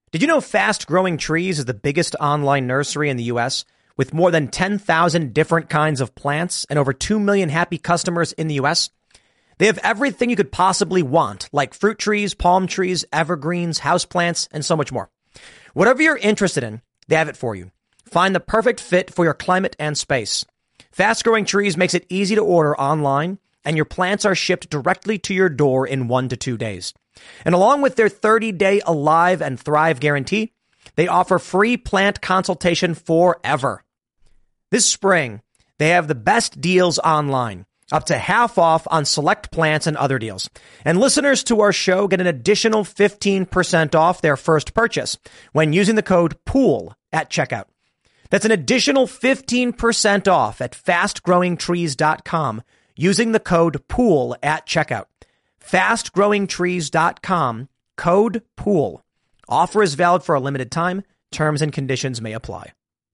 Did you know Fast Growing Trees is the biggest online nursery in the U.S. with more than 10,000 different kinds of plants and over 2 million happy customers in the U.S.? They have everything you could possibly want, like fruit trees, palm trees, evergreens, houseplants, and so much more. Whatever you're interested in, they have it for you. Find the perfect fit for your climate and space. Fast Growing Trees makes it easy to order online, and your plants are shipped directly to your door in 1 to 2 days. And along with their 30-day Alive and Thrive guarantee, they offer free plant consultation forever. This spring, they have the best deals online, up to half off on select plants and other deals. And listeners to our show get an additional 15% off their first purchase when using the code POOL at checkout. That's an additional 15% off at fastgrowingtrees.com using the code POOL at checkout. fastgrowingtrees.com, code POOL. Offer is valid for a limited time. Terms and conditions may apply.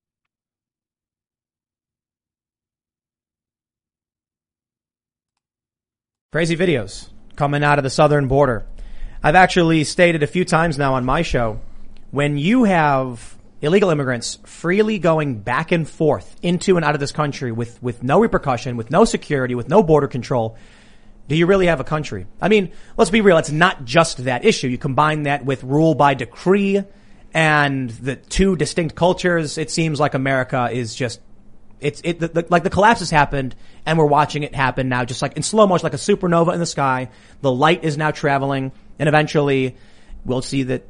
Crazy videos coming out of the southern border. I've actually stated a few times now on my show, when you have illegal immigrants freely going back and forth into and out of this country with no repercussion, with no security, with no border control, do you really have a country? I mean, let's be real. It's not just that issue. You combine that with rule by decree and the two distinct cultures. It seems like America is just, like the collapse has happened and we're watching it happen now, just like in slow motion, like a supernova in the sky. The light is now traveling and eventually we'll see that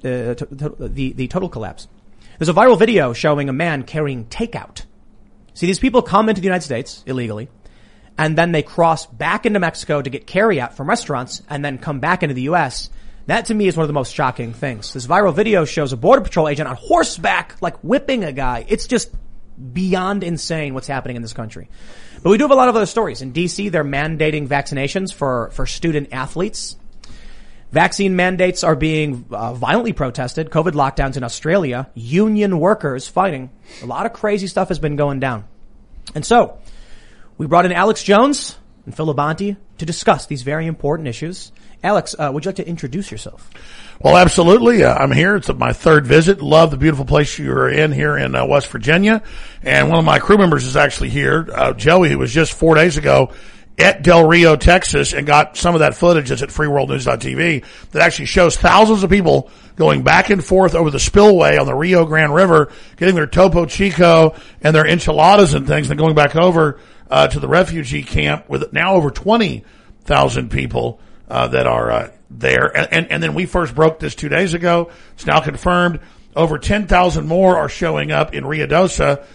the total collapse. There's a viral video showing a man carrying takeout. See, these people come into the United States illegally, and then they cross back into Mexico to get carryout from restaurants and then come back into the U.S. That to me is one of the most shocking things. This viral video shows a Border Patrol agent on horseback, like whipping a guy. It's just beyond insane what's happening in this country. But we do have a lot of other stories. In D.C., they're mandating vaccinations for student athletes. Vaccine mandates are being violently protested. COVID lockdowns in Australia. Union workers fighting. A lot of crazy stuff has been going down. And so, we brought in Alex Jones and Phil Labonte to discuss these very important issues. Alex, would you like to introduce yourself? Well, absolutely. I'm here. It's my third visit. Love the beautiful place you're in here in West Virginia. And one of my crew members is actually here, Joey, who was just 4 days ago at Del Rio, Texas, and got some of that footage that's at freeworldnews.tv that actually shows thousands of people going back and forth over the spillway on the Rio Grande River, getting their Topo Chico and their enchiladas and things, and then going back over to the refugee camp with now over 20,000 people that are there. And then we first broke this 2 days ago. It's now confirmed. Over 10,000 more are showing up in Ruidoso,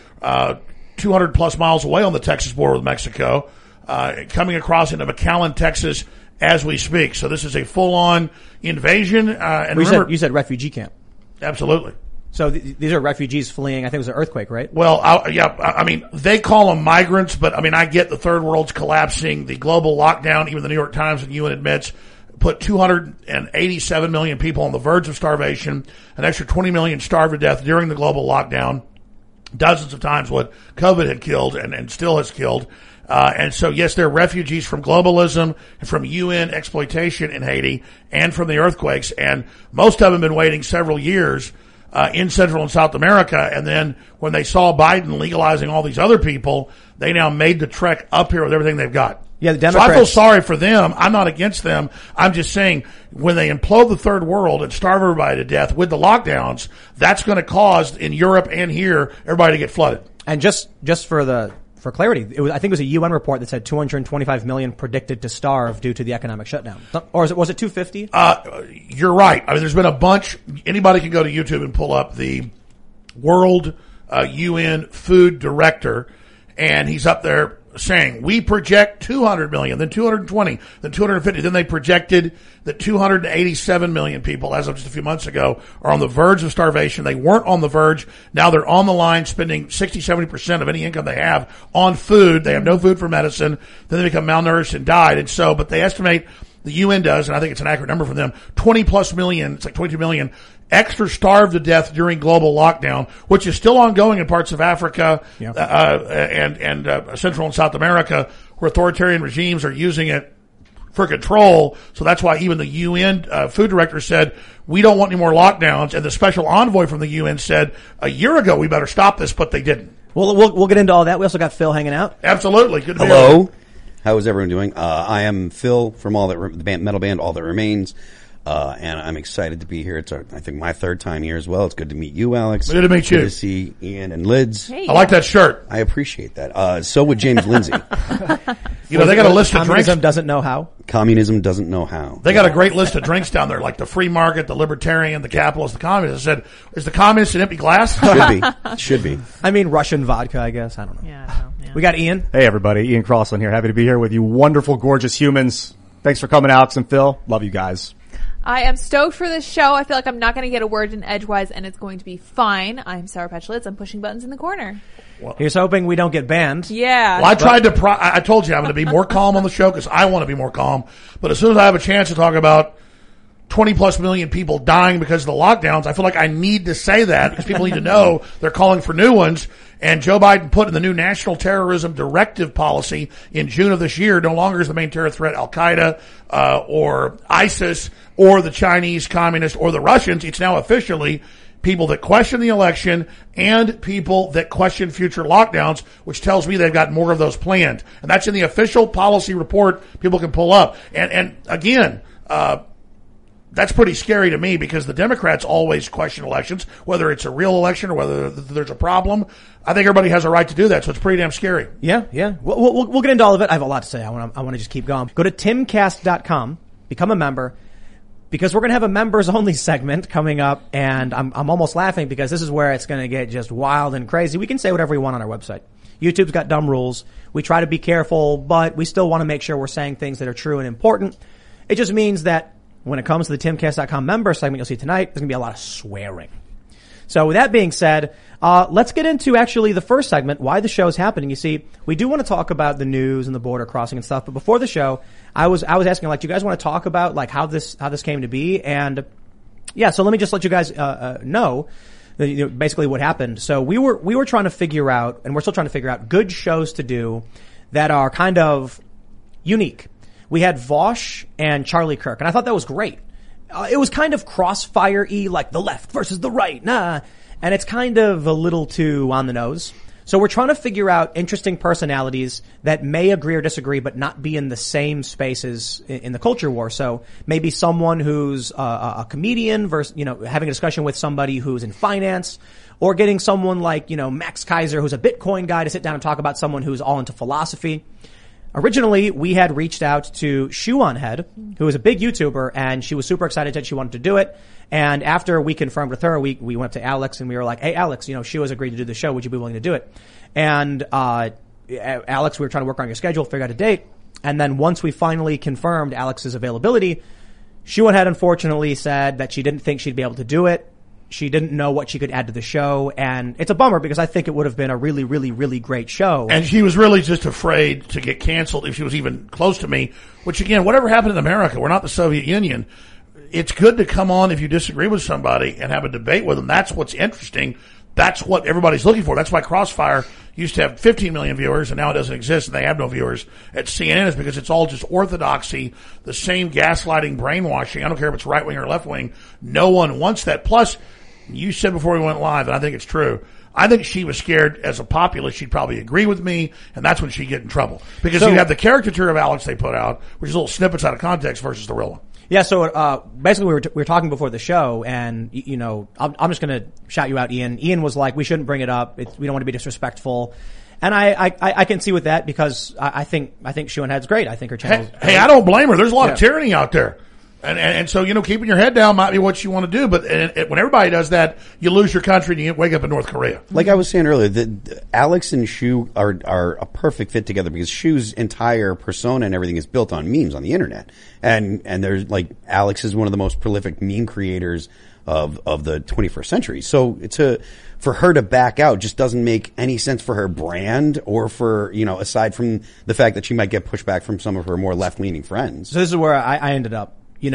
200 plus miles away on the Texas border with Mexico, coming across into McAllen, Texas as we speak. So this is a full-on invasion. And you said refugee camp. Absolutely. So these are refugees fleeing, I think it was an earthquake, right? Well, I mean, they call them migrants, but I mean, I get the third world's collapsing, the global lockdown, even the New York Times and UN admits, put 287 million people on the verge of starvation, an extra 20 million starved to death during the global lockdown, dozens of times what COVID had killed and still has killed. And so, yes, they're refugees from globalism, from UN exploitation in Haiti, and from the earthquakes. And most of them have been waiting several years in Central and South America. And then when they saw Biden legalizing all these other people, they now made the trek up here with everything they've got. Yeah, the Democrats. So I feel sorry for them. I'm not against them. I'm just saying when they implode the third world and starve everybody to death with the lockdowns, that's going to cause in Europe and here everybody to get flooded. And just for clarity, I think it was a UN report that said 225 million predicted to starve due to the economic shutdown. Or was it 250? You're right. I mean, there's been a bunch. Anybody can go to YouTube and pull up the World UN Food Director, and he's up there saying, we project 200 million, then 220, then 250. Then they projected that 287 million people, as of just a few months ago, are on the verge of starvation. They weren't on the verge. Now they're on the line, spending 60, 70% of any income they have on food. They have no food for medicine. Then they become malnourished and died. And so, but they estimate, the UN does, and I think it's an accurate number from them, 20 plus million, it's like 22 million, extra starved to death during global lockdown, which is still ongoing in parts of Africa, and Central and South America, where authoritarian regimes are using it for control. So that's why even the UN food director said, we don't want any more lockdowns. And the special envoy from the UN said a year ago, we better stop this, but they didn't. We'll get into all that. We also got Phil hanging out. Absolutely. Good to be Hello. here. How is everyone doing? I am Phil from the metal band All That Remains. And I'm excited to be here. It's, I think, my third time here as well. It's good to meet you, Alex. Good to meet you. Good to see Ian and Lids. Hey, I like that shirt. I appreciate that. So would James Lindsay. You know, they got a list of drinks. Communism doesn't know how. Communism doesn't know how. They got a great list of drinks down there, like the free market, the libertarian, the capitalist, the communist. I said, is the communist an empty glass? Should be. I mean, Russian vodka, I guess. I don't know. Yeah, I know. Yeah. We got Ian. Hey everybody, Ian Crossland here. Happy to be here with you wonderful, gorgeous humans. Thanks for coming, Alex and Phil. Love you guys. I am stoked for this show. I feel like I'm not going to get a word in edgewise, and it's going to be fine. I'm Sarah Petulitz. I'm pushing buttons in the corner. Here's hoping we don't get banned. Yeah. Well, I tried to, I told you I'm going to be more calm on the show because I want to be more calm. But as soon as I have a chance to talk about 20 plus million people dying because of the lockdowns, I feel like I need to say that because people need to know they're calling for new ones. And Joe Biden put in the new National Terrorism Directive policy in June of this year, no longer is the main terror threat Al-Qaeda, or ISIS, or the Chinese communists, or the Russians. It's now officially people that question the election and people that question future lockdowns, which tells me they've got more of those planned. And that's in the official policy report people can pull up. And again, that's pretty scary to me because the Democrats always question elections, whether it's a real election or whether there's a problem. I think everybody has a right to do that, so it's pretty damn scary. Yeah. We'll get into all of it. I have a lot to say. I want to just keep going. Go to timcast.com, become a member, because we're going to have a members only segment coming up, and I'm almost laughing because this is where it's going to get just wild and crazy. We can say whatever we want on our website. YouTube's got dumb rules. We try to be careful, but we still want to make sure we're saying things that are true and important. It just means that when it comes to the timcast.com member segment you'll see tonight, there's going to be a lot of swearing. So with that being said, let's get into actually the first segment, why the show's happening. You see, we do want to talk about the news and the border crossing and stuff, but before the show, I was asking, like, do you guys want to talk about, like, how this came to be? And yeah, so let me just let you guys know basically what happened. So we were trying to figure out, and we're still trying to figure out, good shows to do that are kind of unique. We had Vaush and Charlie Kirk, and I thought that was great. It was kind of Crossfire-y, like the left versus the right, and it's kind of a little too on the nose. So we're trying to figure out interesting personalities that may agree or disagree, but not be in the same spaces in the culture war. So maybe someone who's a comedian versus, having a discussion with somebody who's in finance, or getting someone like, Max Kaiser, who's a Bitcoin guy, to sit down and talk about someone who's all into philosophy. Originally, we had reached out to Shoe on Head, who is a big YouTuber, and she was super excited that she wanted to do it. And after we confirmed with her, we went to Alex and we were like, hey, Alex, Shoe has agreed to do the show. Would you be willing to do it? And Alex, we were trying to work on your schedule, figure out a date. And then once we finally confirmed Alex's availability, Shoe on Head unfortunately said that she didn't think she'd be able to do it. She didn't know what she could add to the show, and it's a bummer because I think it would have been a really, really, really great show. And she was really just afraid to get canceled if she was even close to me, which again, whatever happened in America, we're not the Soviet Union. It's good to come on if you disagree with somebody and have a debate with them. That's what's interesting. That's what everybody's looking for. That's why Crossfire used to have 15 million viewers and now it doesn't exist and they have no viewers at CNN, is because it's all just orthodoxy, the same gaslighting, brainwashing. I don't care if it's right wing or left wing. No one wants that. Plus, you said before we went live, and I think it's true, I think she was scared as a populist she'd probably agree with me, and that's when she'd get in trouble. Because you have the caricature of Alex they put out, which is little snippets out of context versus the real one. Yeah, so basically we were talking before the show, and I'm just going to shout you out, Ian. Ian was like, we shouldn't bring it up. We don't want to be disrespectful. And I can see with that because I think Shoe on Head's great. I think her channel. Hey, I don't blame her. There's a lot of tyranny out there. And so, keeping your head down might be what you want to do, but when everybody does that, you lose your country and you wake up in North Korea. Like I was saying earlier, Alex and Shoe are a perfect fit together because Shoe's entire persona and everything is built on memes on the internet. And there's Alex is one of the most prolific meme creators of the 21st century. So for her to back out just doesn't make any sense for her brand or for, aside from the fact that she might get pushback from some of her more left-leaning friends. So this is where I ended up.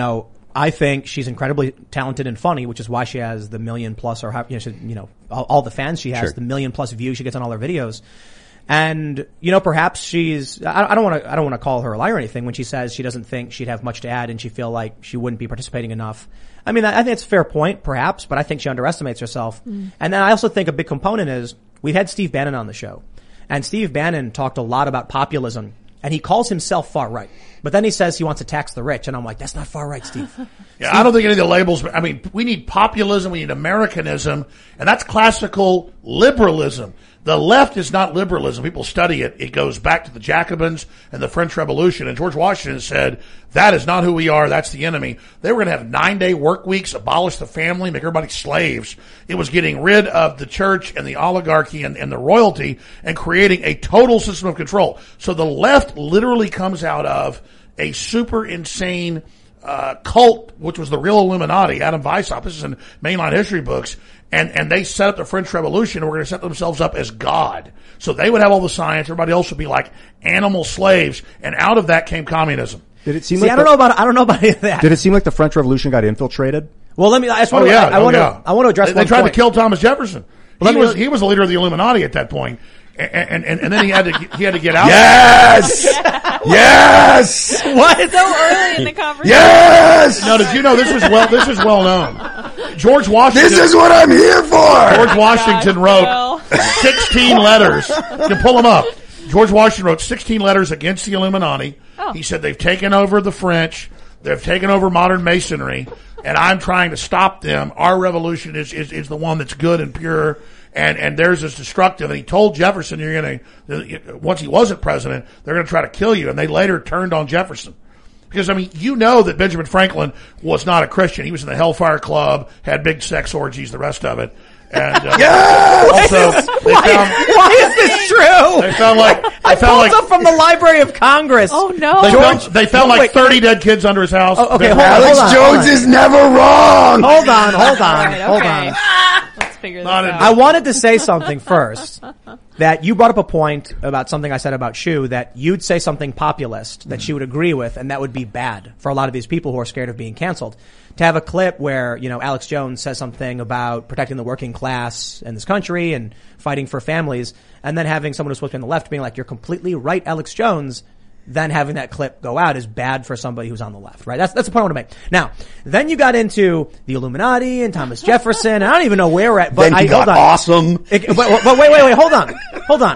I think she's incredibly talented and funny, which is why she has the million plus or all the fans she has, the million plus views she gets on all her videos. And, you know, perhaps I don't want to call her a liar or anything when she says she doesn't think she'd have much to add and she feel like she wouldn't be participating enough. I mean, I think it's a fair point, perhaps, but I think she underestimates herself. And then I also think a big component is we've had Steve Bannon on the show, and Steve Bannon talked a lot about populism, and he calls himself far right. But then he says he wants to tax the rich, and I'm like, that's not far right, Steve. Yeah, I don't think any of the labels, I mean, we need populism, we need Americanism, and that's classical liberalism. The left is not liberalism. People study it. It goes back to the Jacobins and the French Revolution. And George Washington said, that is not who we are. That's the enemy. They were going to have 9-day work weeks, abolish the family, make everybody slaves. It was getting rid of the church and the oligarchy and the royalty and creating a total system of control. So the left literally comes out of a super insane cult, which was the real Illuminati, Adam Weishaupt. This is in mainline history books. And they set up the French Revolution and were going to set themselves up as God. So they would have all the science. Everybody else would be like animal slaves. And out of that came communism. Did it seem See, like I don't know about that. Did it seem like the French Revolution got infiltrated? Well, I just want I want to address They one tried point. to kill Thomas Jefferson. Well, He was the leader of the Illuminati at that point. And then he had to get out. Yes! Yes! What? So early in the conversation. Yes! No, did you know this was well known? George Washington. This is what I'm here for! George Washington wrote Bill. 16 letters. You can pull them up. George Washington wrote 16 letters against the Illuminati. Oh. He said they've taken over the French. They've taken over modern masonry, and I'm trying to stop them. Our revolution is the one that's good and pure, and theirs is destructive. And he told Jefferson, once he wasn't president, they're going to try to kill you. And they later turned on Jefferson. Because, I mean, you know that Benjamin Franklin was not a Christian. He was in the Hellfire Club, had big sex orgies, the rest of it. And also, Why is this true? they found like I pulled up from the Library of Congress. Oh no. they found like 30 dead kids under his house. Oh, okay, They- hold on. Alex Jones is never wrong! Hold on. All right, Let's figure this Not out. I wanted to say something first. That you brought up a point about something I said about Shu, that you'd say something populist that she would agree with, and that would be bad for a lot of these people who are scared of being canceled. To have a clip where, you know, Alex Jones says something about protecting the working class in this country and fighting for families, and then having someone who's supposed to be on the left being like, you're completely right, Alex Jones, then having that clip go out is bad for somebody who's on the left, right? That's the point I want to make. Now, then you got into the Illuminati and Thomas Jefferson, and I don't even know where we're at, but Then he got hold on. awesome. But wait, hold on.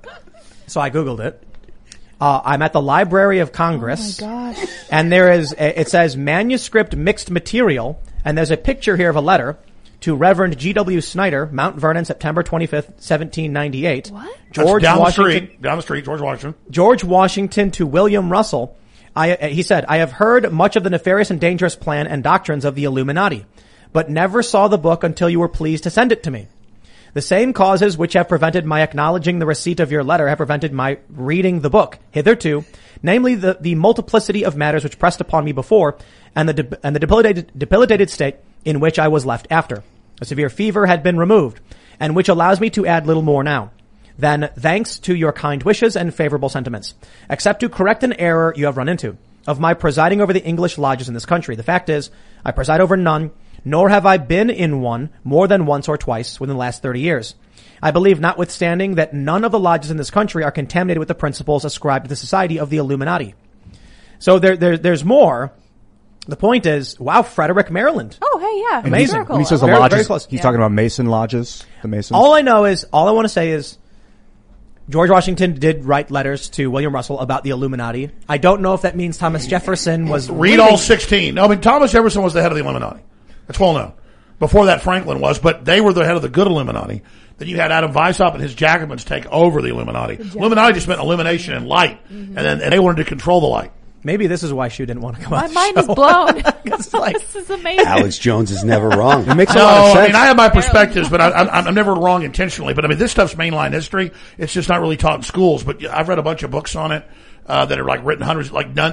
So I Googled it. I'm at the Library of Congress. Oh my gosh. And it says manuscript mixed material, and there's a picture here of a letter to Reverend G.W. Snyder, Mount Vernon, September 25th, 1798. What? George down Washington. the street, George Washington. George Washington to William Russell. He said, I have heard much of the nefarious and dangerous plan and doctrines of the Illuminati, but never saw the book until you were pleased to send it to me. The same causes which have prevented my acknowledging the receipt of your letter have prevented my reading the book hitherto, namely the multiplicity of matters which pressed upon me before, and the debilitated state in which I was left after. A severe fever had been removed, and which allows me to add little more now. Then, thanks to your kind wishes and favorable sentiments, except to correct an error you have run into, of my presiding over the English lodges in this country. The fact is, I preside over none, nor have I been in one more than once or twice within the last 30 years. I believe, notwithstanding, that none of the lodges in this country are contaminated with the principles ascribed to the Society of the Illuminati. So there's more. The point is, wow, Frederick, Maryland. Oh, hey, yeah. Amazing. Historical. When he says the Very, lodges, very close. he's talking about Mason lodges, the Masons. All I want to say is, George Washington did write letters to William Russell about the Illuminati. I don't know if that means Thomas Jefferson was Read all 16. No, I mean, Thomas Jefferson was the head of the Illuminati. That's well known. Before that, Franklin was, but they were the head of the good Illuminati. Then you had Adam Weishaupt and his Jacobins take over the Illuminati. Illuminati just meant illumination and light, and they wanted to control the light. Maybe this is why Shu didn't want to come My on the mind show. is blown. It's like, This is amazing. Alex Jones is never wrong. It makes a No, lot of I sense. mean, I have my perspectives, but I'm never wrong intentionally. But I mean, this stuff's mainline history. It's just not really taught in schools. But I've read a bunch of books on it that are like written hundreds,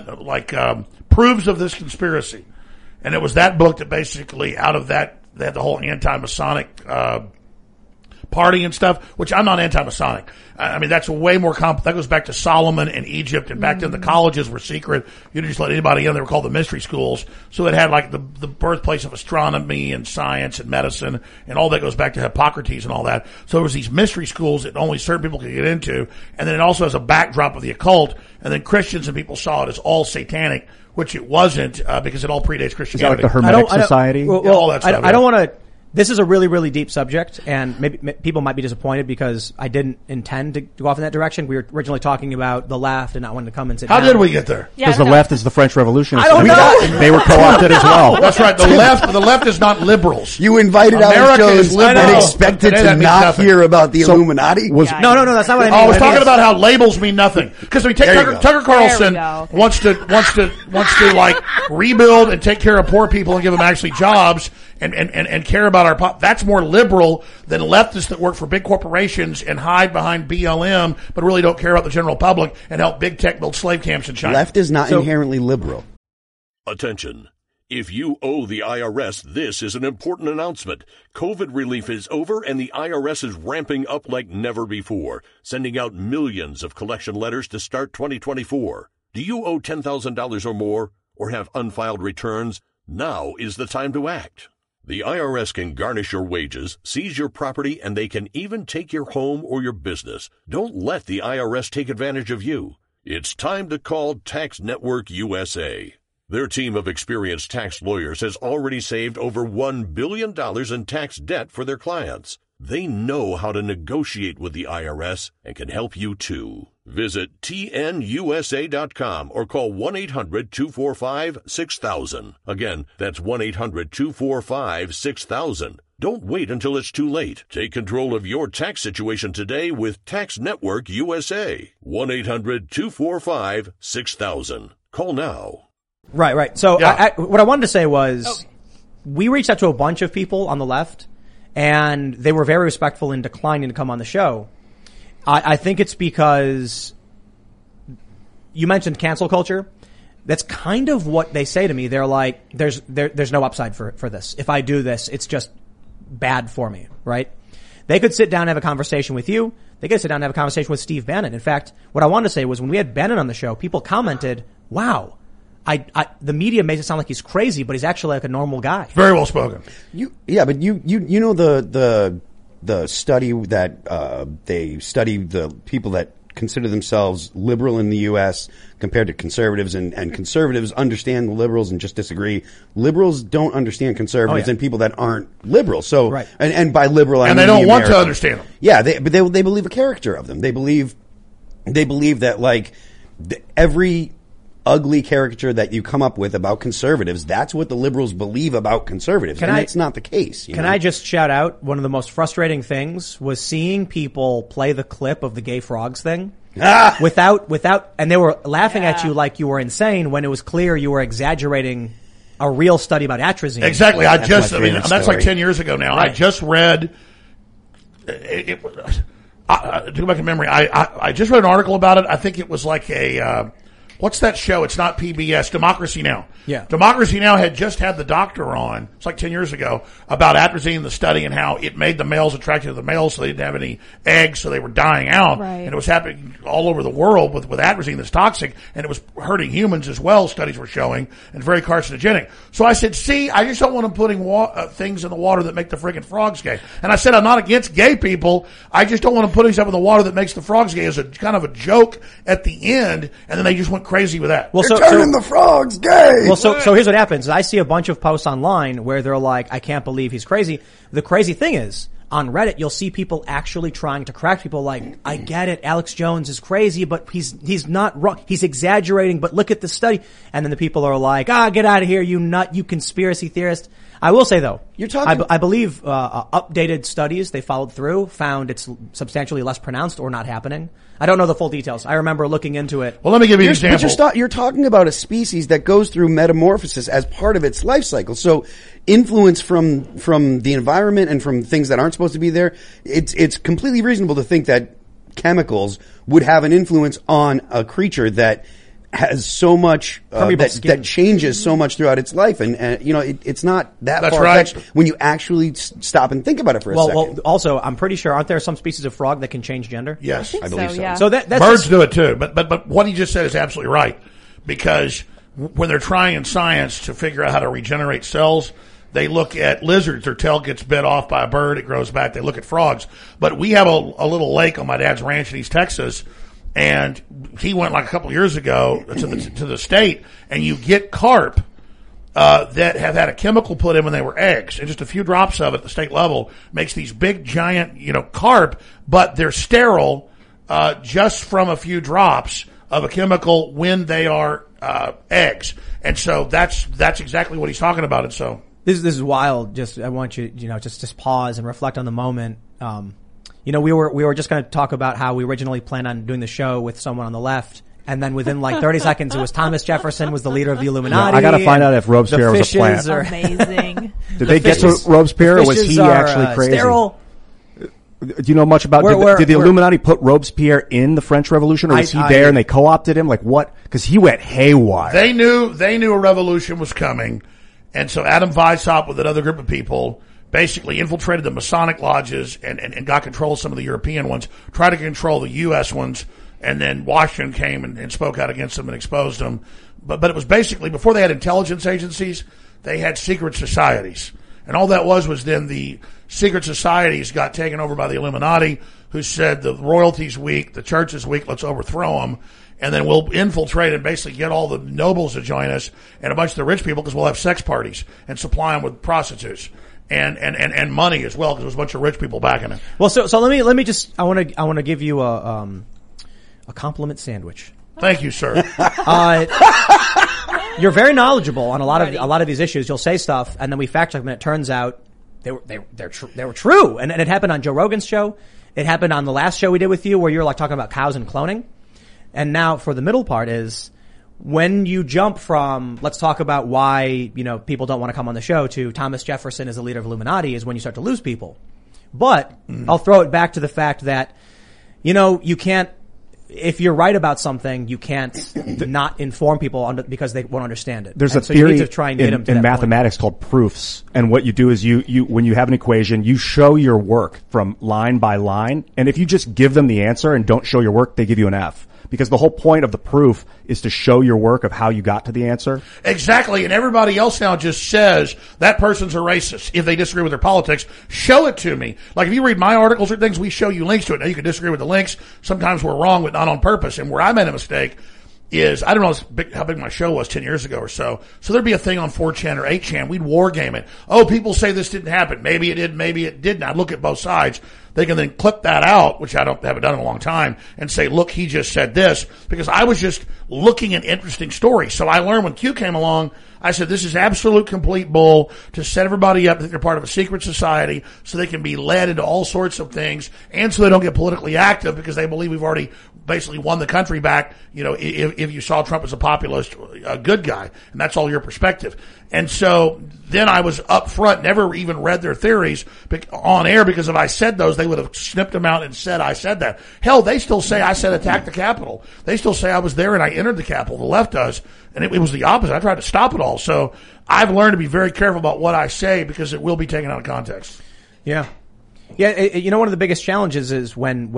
proofs of this conspiracy. And it was that book that basically, out of that, they had the whole anti-Masonic party and stuff, which I'm not anti-Masonic. I mean, that's a way more that goes back to Solomon and Egypt, and back then the colleges were secret. You didn't just let anybody in. They were called the mystery schools. So it had like the birthplace of astronomy and science and medicine, and all that goes back to Hippocrates and all that. So there was these mystery schools that only certain people could get into, and then it also has a backdrop of the occult, and then Christians and people saw it as all satanic, which it wasn't, because it all predates Christianity. Is that like the Hermetic Society? Well, all that stuff, I don't want to. This is a really, really deep subject, and maybe people might be disappointed because I didn't intend to go off in that direction. We were originally talking about the left and not wanting to come and sit down. How did we get there? Yeah, Because the left is the French Revolution. I don't know. They were co-opted as well. That's right. The left is not liberals. You invited America Alex is Jones liberal. and expected Today to that means not nothing. hear about the Illuminati? Was Yeah. No, that's not what I mean. I was What I mean talking is- about how labels mean nothing. Because we take There you Tucker go. Tucker Carlson There we go. wants to like rebuild and take care of poor people and give them actually jobs and care about our pop. That's more liberal than leftists that work for big corporations and hide behind BLM, but really don't care about the general public and help big tech build slave camps in China. Left is not inherently liberal. Attention. If you owe the IRS, this is an important announcement. COVID relief is over and the IRS is ramping up like never before, sending out millions of collection letters to start 2024. Do you owe $10,000 or more or have unfiled returns? Now is the time to act. The IRS can garnish your wages, seize your property, and they can even take your home or your business. Don't let the IRS take advantage of you. It's time to call Tax Network USA. Their team of experienced tax lawyers has already saved over $1 billion in tax debt for their clients. They know how to negotiate with the IRS and can help you too. Visit tnusa.com or call 1-800-245-6000. Again, that's 1-800-245-6000. Don't wait until it's too late. Take control of your tax situation today with Tax Network USA. 1-800-245-6000. Call now. Right. So Yeah. what I wanted to say was we reached out to a bunch of people on the left, and they were very respectful in declining to come on the show. I think it's because you mentioned cancel culture. That's kind of what they say to me. They're like, there's no upside for this. If I do this, it's just bad for me, right? They could sit down and have a conversation with you. They could sit down and have a conversation with Steve Bannon. In fact, what I wanted to say was when we had Bannon on the show, people commented, wow, the media makes it sound like he's crazy, but he's actually like a normal guy. Very well spoken. But you know the study that they study the people that consider themselves liberal in the U.S. compared to conservatives, and conservatives understand the liberals and just disagree. Liberals don't understand conservatives and people that aren't liberal. So, Right. and by liberal, I And mean they don't the want to American. understand them. Yeah, but they believe a character of them. They believe that like every ugly caricature that you come up with about conservatives, that's what the liberals believe about conservatives. And that's not the case. Can I just shout out one of the most frustrating things was seeing people play the clip of the gay frogs thing without, and they were laughing at you like you were insane when it was clear you were exaggerating a real study about atrazine. Exactly. That's my favorite That's story. like 10 years ago now. Right. I just read, to go back in memory, I just read an article about it. I think it was like what's that show? It's not PBS, Democracy Now! Yeah. Democracy Now! Had just had the doctor on, it's like 10 years ago, about atrazine, the study, and how it made the males attracted to the males so they didn't have any eggs, so they were dying out. Right. And it was happening all over the world with atrazine that's toxic, and it was hurting humans as well, studies were showing, and very carcinogenic. So I said, see, I just don't want them putting things in the water that make the friggin' frogs gay. And I said, I'm not against gay people, I just don't want them putting stuff in the water that makes the frogs gay as a kind of a joke at the end, and then they just went crazy with that. Well, turning the frogs gay. Well, so here's what happens. I see a bunch of posts online where they're like, I can't believe he's crazy. The crazy thing is, on Reddit, you'll see people actually trying to correct people like, I get it, Alex Jones is crazy, but he's not wrong. He's exaggerating, but look at the study. And then the people are like, get out of here, you nut, you conspiracy theorist. I will say though, You're talking- I believe, updated studies they followed through found it's substantially less pronounced or not happening. I don't know the full details. I remember looking into it. Well, let me give you an example. But you're talking about a species that goes through metamorphosis as part of its life cycle. So influence from the environment and from things that aren't supposed to be there, it's completely reasonable to think that chemicals would have an influence on a creature that has so much that changes so much throughout its life, and it's not that That's far-fetched right. when you actually stop and think about it for a second. Well, also, I'm pretty sure, aren't there some species of frog that can change gender? Yes. I believe so. Yeah. So that's Birds do it too, but what he just said is absolutely right, because when they're trying in science to figure out how to regenerate cells, they look at lizards. Their tail gets bit off by a bird, it grows back. They look at frogs, but we have a little lake on my dad's ranch in East Texas, and he went like a couple of years ago to the state, and you get carp that have had a chemical put in when they were eggs, and just a few drops of it at the state level makes these big giant carp, but they're sterile just from a few drops of a chemical when they are eggs. And so that's exactly what he's talking about. And so this is wild. Just I want you just pause and reflect on the moment. We were just going to talk about how we originally planned on doing the show with someone on the left, and then within like 30 seconds, it was Thomas Jefferson was the leader of the Illuminati. I got to find out if Robespierre was a plant. Amazing. Did they get to Robespierre, or was he actually crazy? Sterile. Do you know much about, did the Illuminati put Robespierre in the French Revolution, or was he there and they co-opted him? Like what? Because he went haywire. They knew a revolution was coming, and so Adam Weishaupt with another group of people basically infiltrated the Masonic lodges and got control of some of the European ones, tried to control the U.S. ones, and then Washington came and spoke out against them and exposed them. But it was basically, before they had intelligence agencies, they had secret societies. And all that was then the secret societies got taken over by the Illuminati, who said the royalty's weak, the church is weak, let's overthrow them. And then we'll infiltrate and basically get all the nobles to join us and a bunch of the rich people, because we'll have sex parties and supply them with prostitutes and money as well, because there's a bunch of rich people backing it. Well, so let me just, I want to give you a compliment sandwich. Thank you, sir. You're very knowledgeable on a lot of these issues. You'll say stuff, and then we fact check them, and it turns out they were true. And it happened on Joe Rogan's show. It happened on the last show we did with you, where you were like talking about cows and cloning. And now for the middle part is when you jump from let's talk about why people don't want to come on the show to Thomas Jefferson is the leader of Illuminati is when you start to lose people. But I'll throw it back to the fact that you can't. If you're right about something, you can't not inform people because they won't understand it. There's a theory you need to try and get them to in mathematics called proofs. And what you do is you when you have an equation, you show your work from line by line. And if you just give them the answer and don't show your work, they give you an F. Because the whole point of the proof is to show your work of how you got to the answer. Exactly. And everybody else now just says that person's a racist. If they disagree with their politics, show it to me. Like if you read my articles or things, we show you links to it. Now you can disagree with the links. Sometimes we're wrong, but not on purpose. And where I made a mistake is, I don't know how big my show was 10 years ago or so. So there'd be a thing on 4chan or 8chan. We'd war game it. Oh, people say this didn't happen. Maybe it did, maybe it didn't. I'd look at both sides. They can then clip that out, which I haven't done in a long time, and say, look, he just said this, because I was just looking at interesting stories. So I learned when Q came along, I said, this is absolute complete bull to set everybody up that they're part of a secret society so they can be led into all sorts of things, and so they don't get politically active because they believe we've already basically won the country back, if you saw Trump as a populist, a good guy, and that's all your perspective. And so then I was up front, never even read their theories on air, because if I said those, they would have snipped them out and said I said that. Hell, they still say I said attack the Capitol. They still say I was there and I entered the Capitol. The left does. And it was the opposite. I tried to stop it all. So I've learned to be very careful about what I say, because it will be taken out of context. Yeah. Yeah. One of the biggest challenges is when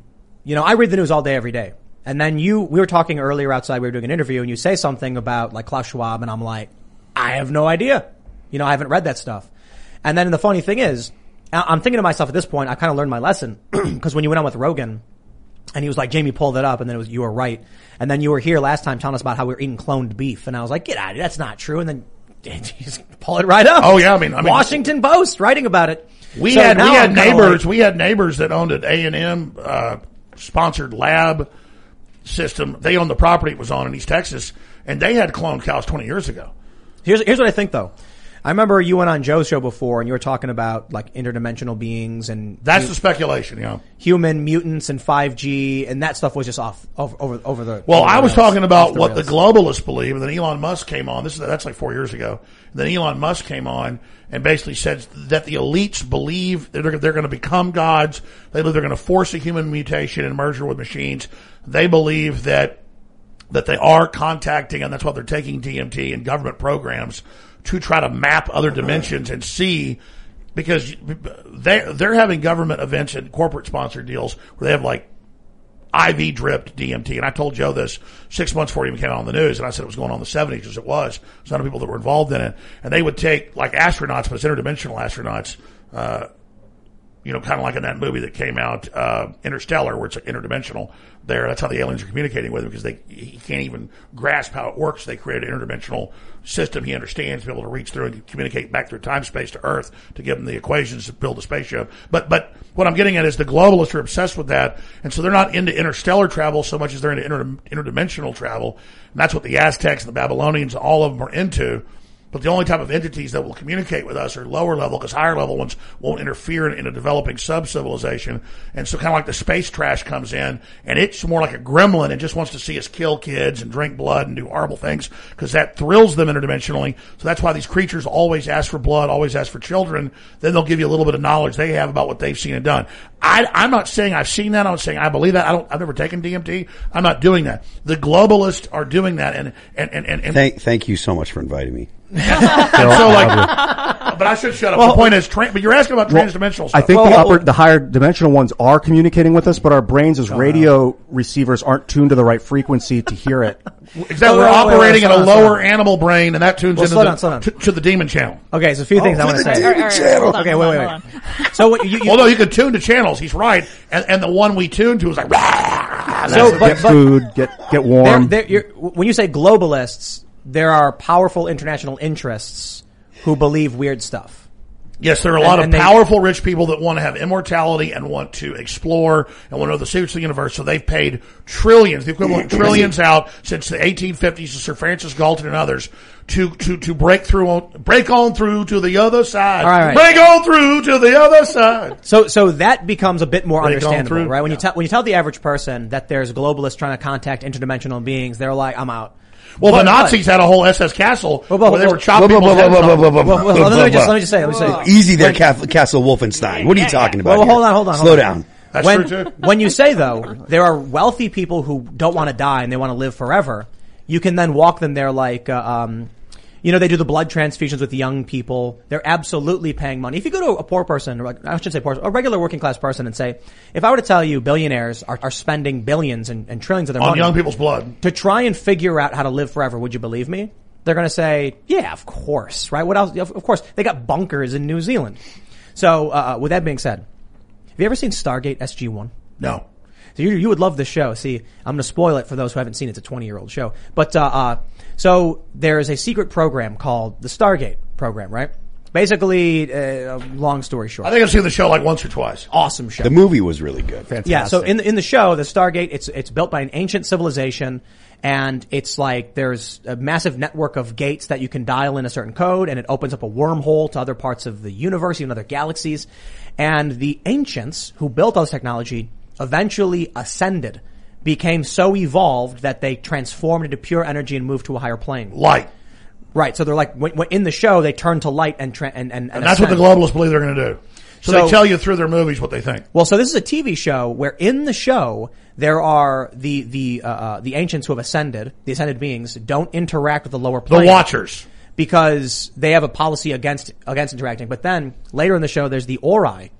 I read the news all day, every day. And then we were talking earlier outside, we were doing an interview, and you say something about like Klaus Schwab, and I'm like, I have no idea. I haven't read that stuff. And then the funny thing is, I'm thinking to myself at this point, I kind of learned my lesson, because when you went on with Rogan, and he was like, Jamie pulled it up, and then you were right. And then you were here last time telling us about how we were eating cloned beef, and I was like, get out of here, that's not true. And then you just pull it right up. Oh yeah, I mean Washington Post writing about it. We had neighbors that owned an A&M sponsored lab system. They owned the property it was on in East Texas, and they had cloned cows 20 years ago. Here's what I think though. I remember you went on Joe's show before, and you were talking about like interdimensional beings, and that's the speculation, human mutants and 5G, and that stuff was just off over the. Well, I was talking about what the globalists believe, and then Elon Musk came on. That's like 4 years ago. And then Elon Musk came on and basically said that the elites believe that they're going to become gods. They believe they're going to force a human mutation and merger with machines. They believe that that they are contacting, and that's why they're taking DMT and government programs to try to map other dimensions and see, because they're having government events and corporate sponsored deals where they have like IV dripped DMT. And I told Joe this 6 months before it even came out on the news, and I said it was going on in the 70s, as it was. There's a lot of people that were involved in it. And they would take, like astronauts, but it's interdimensional astronauts, kind of like in that movie that came out, Interstellar, where it's interdimensional there. That's how the aliens are communicating with him, because he can't even grasp how it works. They created an interdimensional system he understands, to be able to reach through and communicate back through time space to Earth to give him the equations to build a spaceship. But what I'm getting at is the globalists are obsessed with that, and so they're not into interstellar travel so much as they're into interdimensional travel. And that's what the Aztecs and the Babylonians, all of them, are into. But the only type of entities that will communicate with us are lower level, because higher level ones won't interfere in a developing sub-civilization. And so kind of like the space trash comes in, and it's more like a gremlin and just wants to see us kill kids and drink blood and do horrible things, because that thrills them interdimensionally. So that's why these creatures always ask for blood, always ask for children. Then they'll give you a little bit of knowledge they have about what they've seen and done. I'm not saying I've seen that. I'm not saying I believe that. I've never taken DMT. I'm not doing that. The globalists are doing that. And thank you so much for inviting me. But I should shut up. The point is, but you're asking about transdimensional stuff. I think the higher dimensional ones are communicating with us, but our brains as radio receivers aren't tuned to the right frequency to hear it. Exactly. We're operating in a lower animal brain, and that tunes into to the demon channel. Okay, so a few things I want to say. Okay, wait. So although you could tune to channels, he's right, and the one we tune to is like, get food, get warm. When you say globalists, there are powerful international interests who believe weird stuff. Yes, there are a lot of powerful rich people that want to have immortality and want to explore and want to know the secrets of the universe. So they've paid trillions, the equivalent of trillions out since the 1850s to Sir Francis Galton and others to break on through to the other side. All right. Break on through to the other side. So that becomes a bit more understandable, right? When you tell the average person that there's globalists trying to contact interdimensional beings, they're like, I'm out. Well, the Nazis had a whole SS Castle where they were chopping people's heads off. Let me just say. Easy there, Castle Wolfenstein. What are you talking about? Well, hold on. Slow down. That's true too. When you say, though, there are wealthy people who don't want to die and they want to live forever, you can then walk them there like, they do the blood transfusions with the young people. They're absolutely paying money. If you go to a poor person, or I should say poor, a regular working class person, and say, if I were to tell you billionaires are spending billions and trillions of their money on young people's blood to try and figure out how to live forever, would you believe me? They're going to say, yeah, of course, right? What else? Of course, they got bunkers in New Zealand. So, with that being said, have you ever seen Stargate SG-1? No. So you would love this show. See, I'm going to spoil it for those who haven't seen it. It's a 20-year-old show. But, so there's a secret program called the Stargate program, right? Basically, long story short. I think I've seen the show like once or twice. Awesome show. The movie was really good. Fantastic. Yeah, so in the show, the Stargate, it's built by an ancient civilization, and it's like there's a massive network of gates that you can dial in a certain code, and it opens up a wormhole to other parts of the universe, even other galaxies. And the ancients who built all this technology eventually ascended, became so evolved that they transformed into pure energy and moved to a higher plane. Light. Right. So they're like, when in the show, they turn to light and that's what the globalists believe they're going to do. So they tell you through their movies what they think. Well, so this is a TV show where in the show, there are the ancients who have ascended, the ascended beings don't interact with the lower plane. The Watchers. Because they have a policy against interacting. But then later in the show, there's the Ori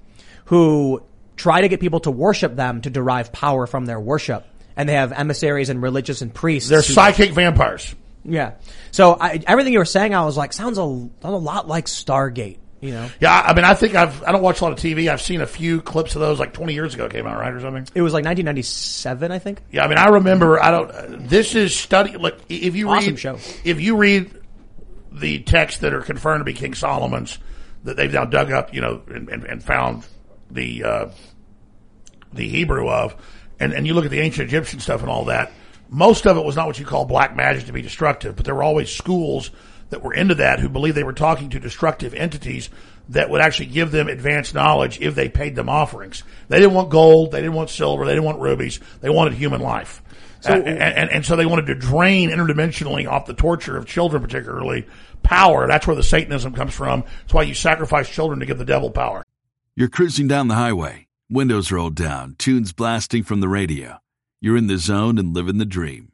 who try to get people to worship them to derive power from their worship. And they have emissaries and religious and priests. They're psychic vampires. Yeah. So everything you were saying, I was like, sounds a lot like Stargate, you know? Yeah, I mean, I don't watch a lot of TV. I've seen a few clips of those like 20 years ago it came out, right, or something? It was like 1997, I think. Yeah, I mean, I remember, this is like, if you read the texts that are confirmed to be King Solomon's, that they've now dug up, and found the Hebrew of, and you look at the ancient Egyptian stuff and all that, most of it was not what you call black magic to be destructive, but there were always schools that were into that who believed they were talking to destructive entities that would actually give them advanced knowledge if they paid them offerings. They didn't want gold, they didn't want silver, they didn't want rubies, they wanted human life. So, and so they wanted to drain interdimensionally off the torture of children, particularly power. That's where the Satanism comes from. That's why you sacrifice children to give the devil power. You're cruising down the highway, windows rolled down, tunes blasting from the radio. You're in the zone and living the dream.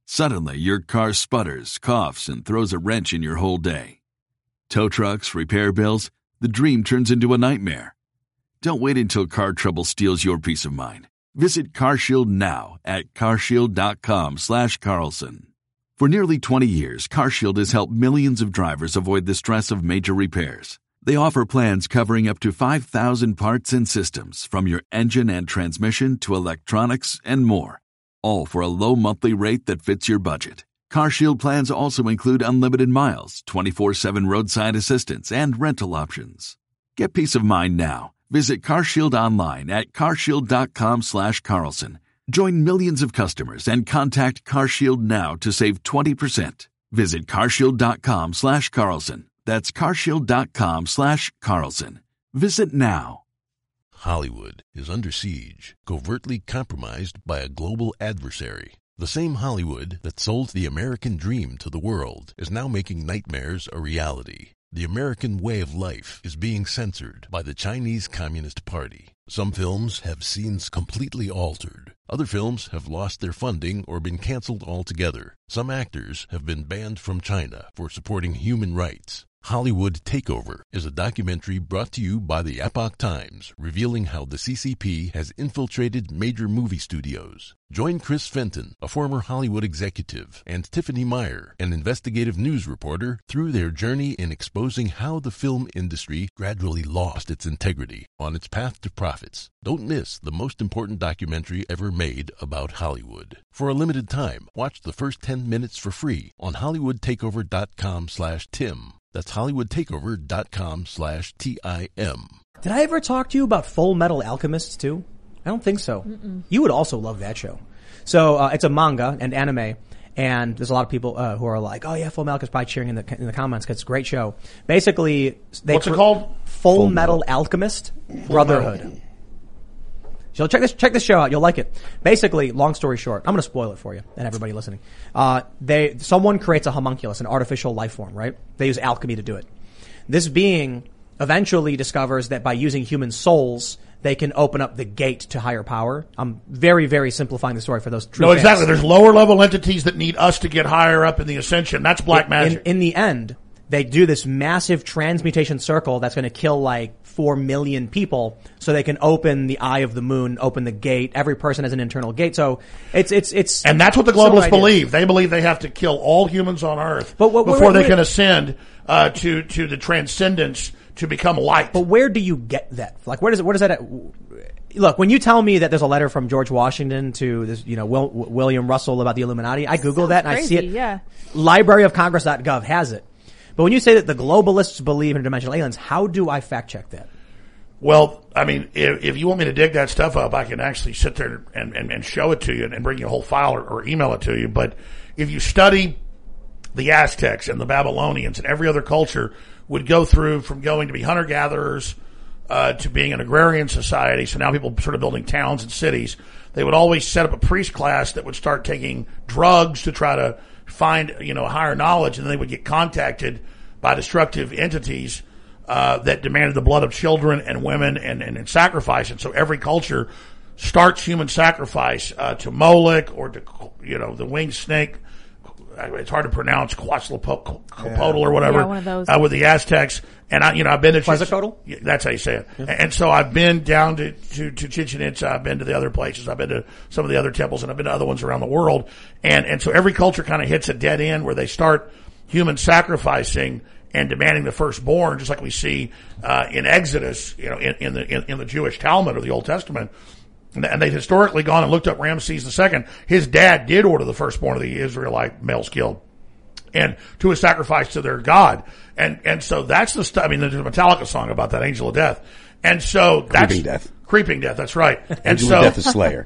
Suddenly, your car sputters, coughs, and throws a wrench in your whole day. Tow trucks, repair bills, the dream turns into a nightmare. Don't wait until car trouble steals your peace of mind. Visit CarShield now at carshield.com/Carlson. For nearly 20 years, CarShield has helped millions of drivers avoid the stress of major repairs. They offer plans covering up to 5,000 parts and systems, from your engine and transmission to electronics and more, all for a low monthly rate that fits your budget. CarShield plans also include unlimited miles, 24/7 roadside assistance, and rental options. Get peace of mind now. Visit CarShield online at carshield.com/Carlson. Join millions of customers and contact CarShield now to save 20%. Visit carshield.com/Carlson. That's carshield.com/Carlson. Visit now. Hollywood is under siege, covertly compromised by a global adversary. The same Hollywood that sold the American dream to the world is now making nightmares a reality. The American way of life is being censored by the Chinese Communist Party. Some films have scenes completely altered. Other films have lost their funding or been canceled altogether. Some actors have been banned from China for supporting human rights. Hollywood Takeover is a documentary brought to you by the Epoch Times, revealing how the CCP has infiltrated major movie studios. Join Chris Fenton, a former Hollywood executive, and Tiffany Meyer, an investigative news reporter, through their journey in exposing how the film industry gradually lost its integrity on its path to profits. Don't miss the most important documentary ever made about Hollywood. For a limited time, watch the first 10 minutes for free on HollywoodTakeover.com/Tim. That's HollywoodTakeover.com/TIM. Did I ever talk to you about Full Metal Alchemist too? I don't think so. You would also love that show. So it's a manga and anime, and there's a lot of people who are like, "Oh yeah, Full Metal Alchemist," probably cheering in the comments because it's a great show. Basically, what's it called? Full Metal Alchemist Brotherhood. So check this show out. You'll like it. Basically, long story short, I'm going to spoil it for you and everybody listening. Someone creates a homunculus, an artificial life form, right? They use alchemy to do it. This being eventually discovers that by using human souls, they can open up the gate to higher power. I'm very, very simplifying the story for those true fans. Exactly. There's lower level entities that need us to get higher up in the ascension. That's black magic. In the end, they do this massive transmutation circle that's going to kill like 4 million people so they can open the eye of the moon, open the gate. Every person has an internal gate. So it's and that's what the globalists believe. They believe they have to kill all humans on Earth before they can ascend to the transcendence to become light. But where do you get that? Like, where does that, look, when you tell me that there's a letter from George Washington to this, William Russell about the Illuminati, I Google that and crazy, I see it. Yeah. LibraryofCongress.gov has it. But when you say that the globalists believe in interdimensional aliens, how do I fact check that? Well, I mean, if you want me to dig that stuff up, I can actually sit there and show it to you and bring you a whole file or email it to you. But if you study the Aztecs and the Babylonians and every other culture would go through from going to be hunter-gatherers to being an agrarian society, so now people sort of building towns and cities, they would always set up a priest class that would start taking drugs to try to find, higher knowledge, and then they would get contacted by destructive entities that demanded the blood of children and women and sacrifice it. So every culture starts human sacrifice to Moloch or to, the winged snake. It's hard to pronounce, Quetzalcoatl or whatever. Yeah, one of those. With the Aztecs. And I've been to Quetzalcoatl? That's how you say it. Yeah. And so I've been down to Chichen Itza. I've been to the other places. I've been to some of the other temples, and I've been to other ones around the world. And so every culture kind of hits a dead end where they start human sacrificing and demanding the firstborn, just like we see in Exodus, in the Jewish Talmud or the Old Testament. And they've historically gone and looked up Ramses II. His dad did order the firstborn of the Israelite males killed, and to a sacrifice to their God. And so that's the stuff. I mean, there's a Metallica song about that, Angel of Death. And so that's Creeping Death. That's right. And Angel of Death is Slayer.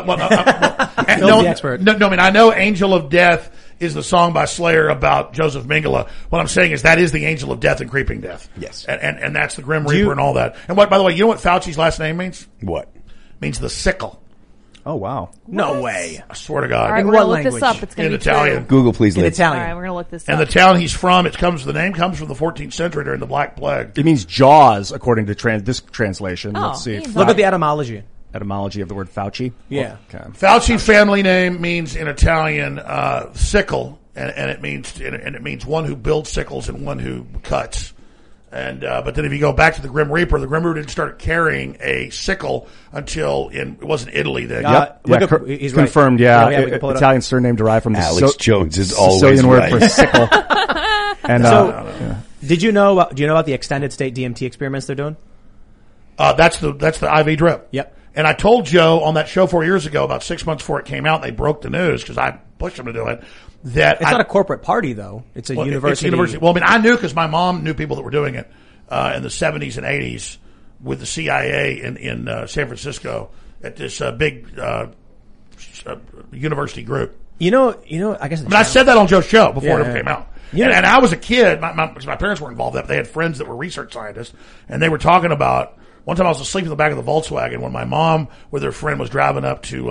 The expert. No, I mean, I know Angel of Death is the song by Slayer about Joseph Mengele. What I'm saying is that is the Angel of Death and Creeping Death. Yes. And that's the Grim Reaper and all that. And by the way, you know what Fauci's last name means? What? Means the sickle. Oh, wow. No way. I swear to God. All right, In we're what going to look this language? up. It's going In to be Italian. true. Google, please, In Liz. Italian. All right, we're going to look this And up. the town he's from, the name comes from the 14th century during the Black Plague. It means Jaws, according to this translation. Oh, Let's see. means Look at the etymology. etymology of the word Fauci? Yeah. Okay. Fauci family name means in Italian sickle, and it means one who builds sickles and one who cuts. And but then if you go back to the Grim Reaper didn't start carrying a sickle until it wasn't Italy. He's confirmed. Right. Yeah, Italian surname derived from the Alex Jones is always Sicilian word right. for sickle. And do you know about the extended state DMT experiments they're doing? That's the IV drip. Yep. And I told Joe on that show 4 years ago, about 6 months before it came out, and they broke the news because I pushed them to do it. That It's not a corporate party, though. It's a university. It's a university. Well, I mean, I knew because my mom knew people that were doing it in the 70s and 80s with the CIA in San Francisco at this big university group. You know. I guess. I said that on Joe's show before it ever came out. Yeah. And I was a kid. My parents were involved in that. They had friends that were research scientists, and they were talking about. One time I was asleep in the back of the Volkswagen when my mom with her friend was driving up to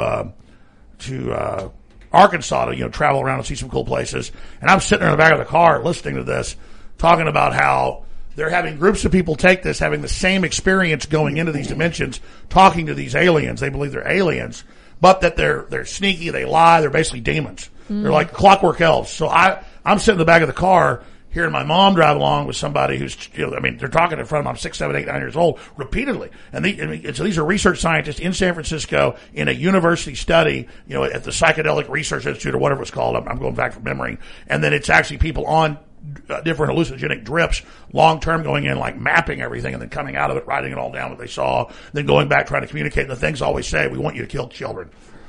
Arkansas to travel around and see some cool places, and I'm sitting there in the back of the car listening to this, talking about how they're having groups of people take this, having the same experience going into these dimensions, talking to these aliens. They believe they're aliens, but that they're sneaky, they lie, they're basically demons. They're like clockwork elves. So I'm sitting in the back of the car hearing my mom drive along with somebody who's, they're talking in front of them. I'm 6, 7, 8, 9 years old repeatedly. And so these are research scientists in San Francisco in a university study, at the Psychedelic Research Institute or whatever it's called. I'm going back from memory. And then it's actually people on different hallucinogenic drips, long term going in, like mapping everything and then coming out of it, writing it all down what they saw, then going back trying to communicate. And the things always say, we want you to kill children.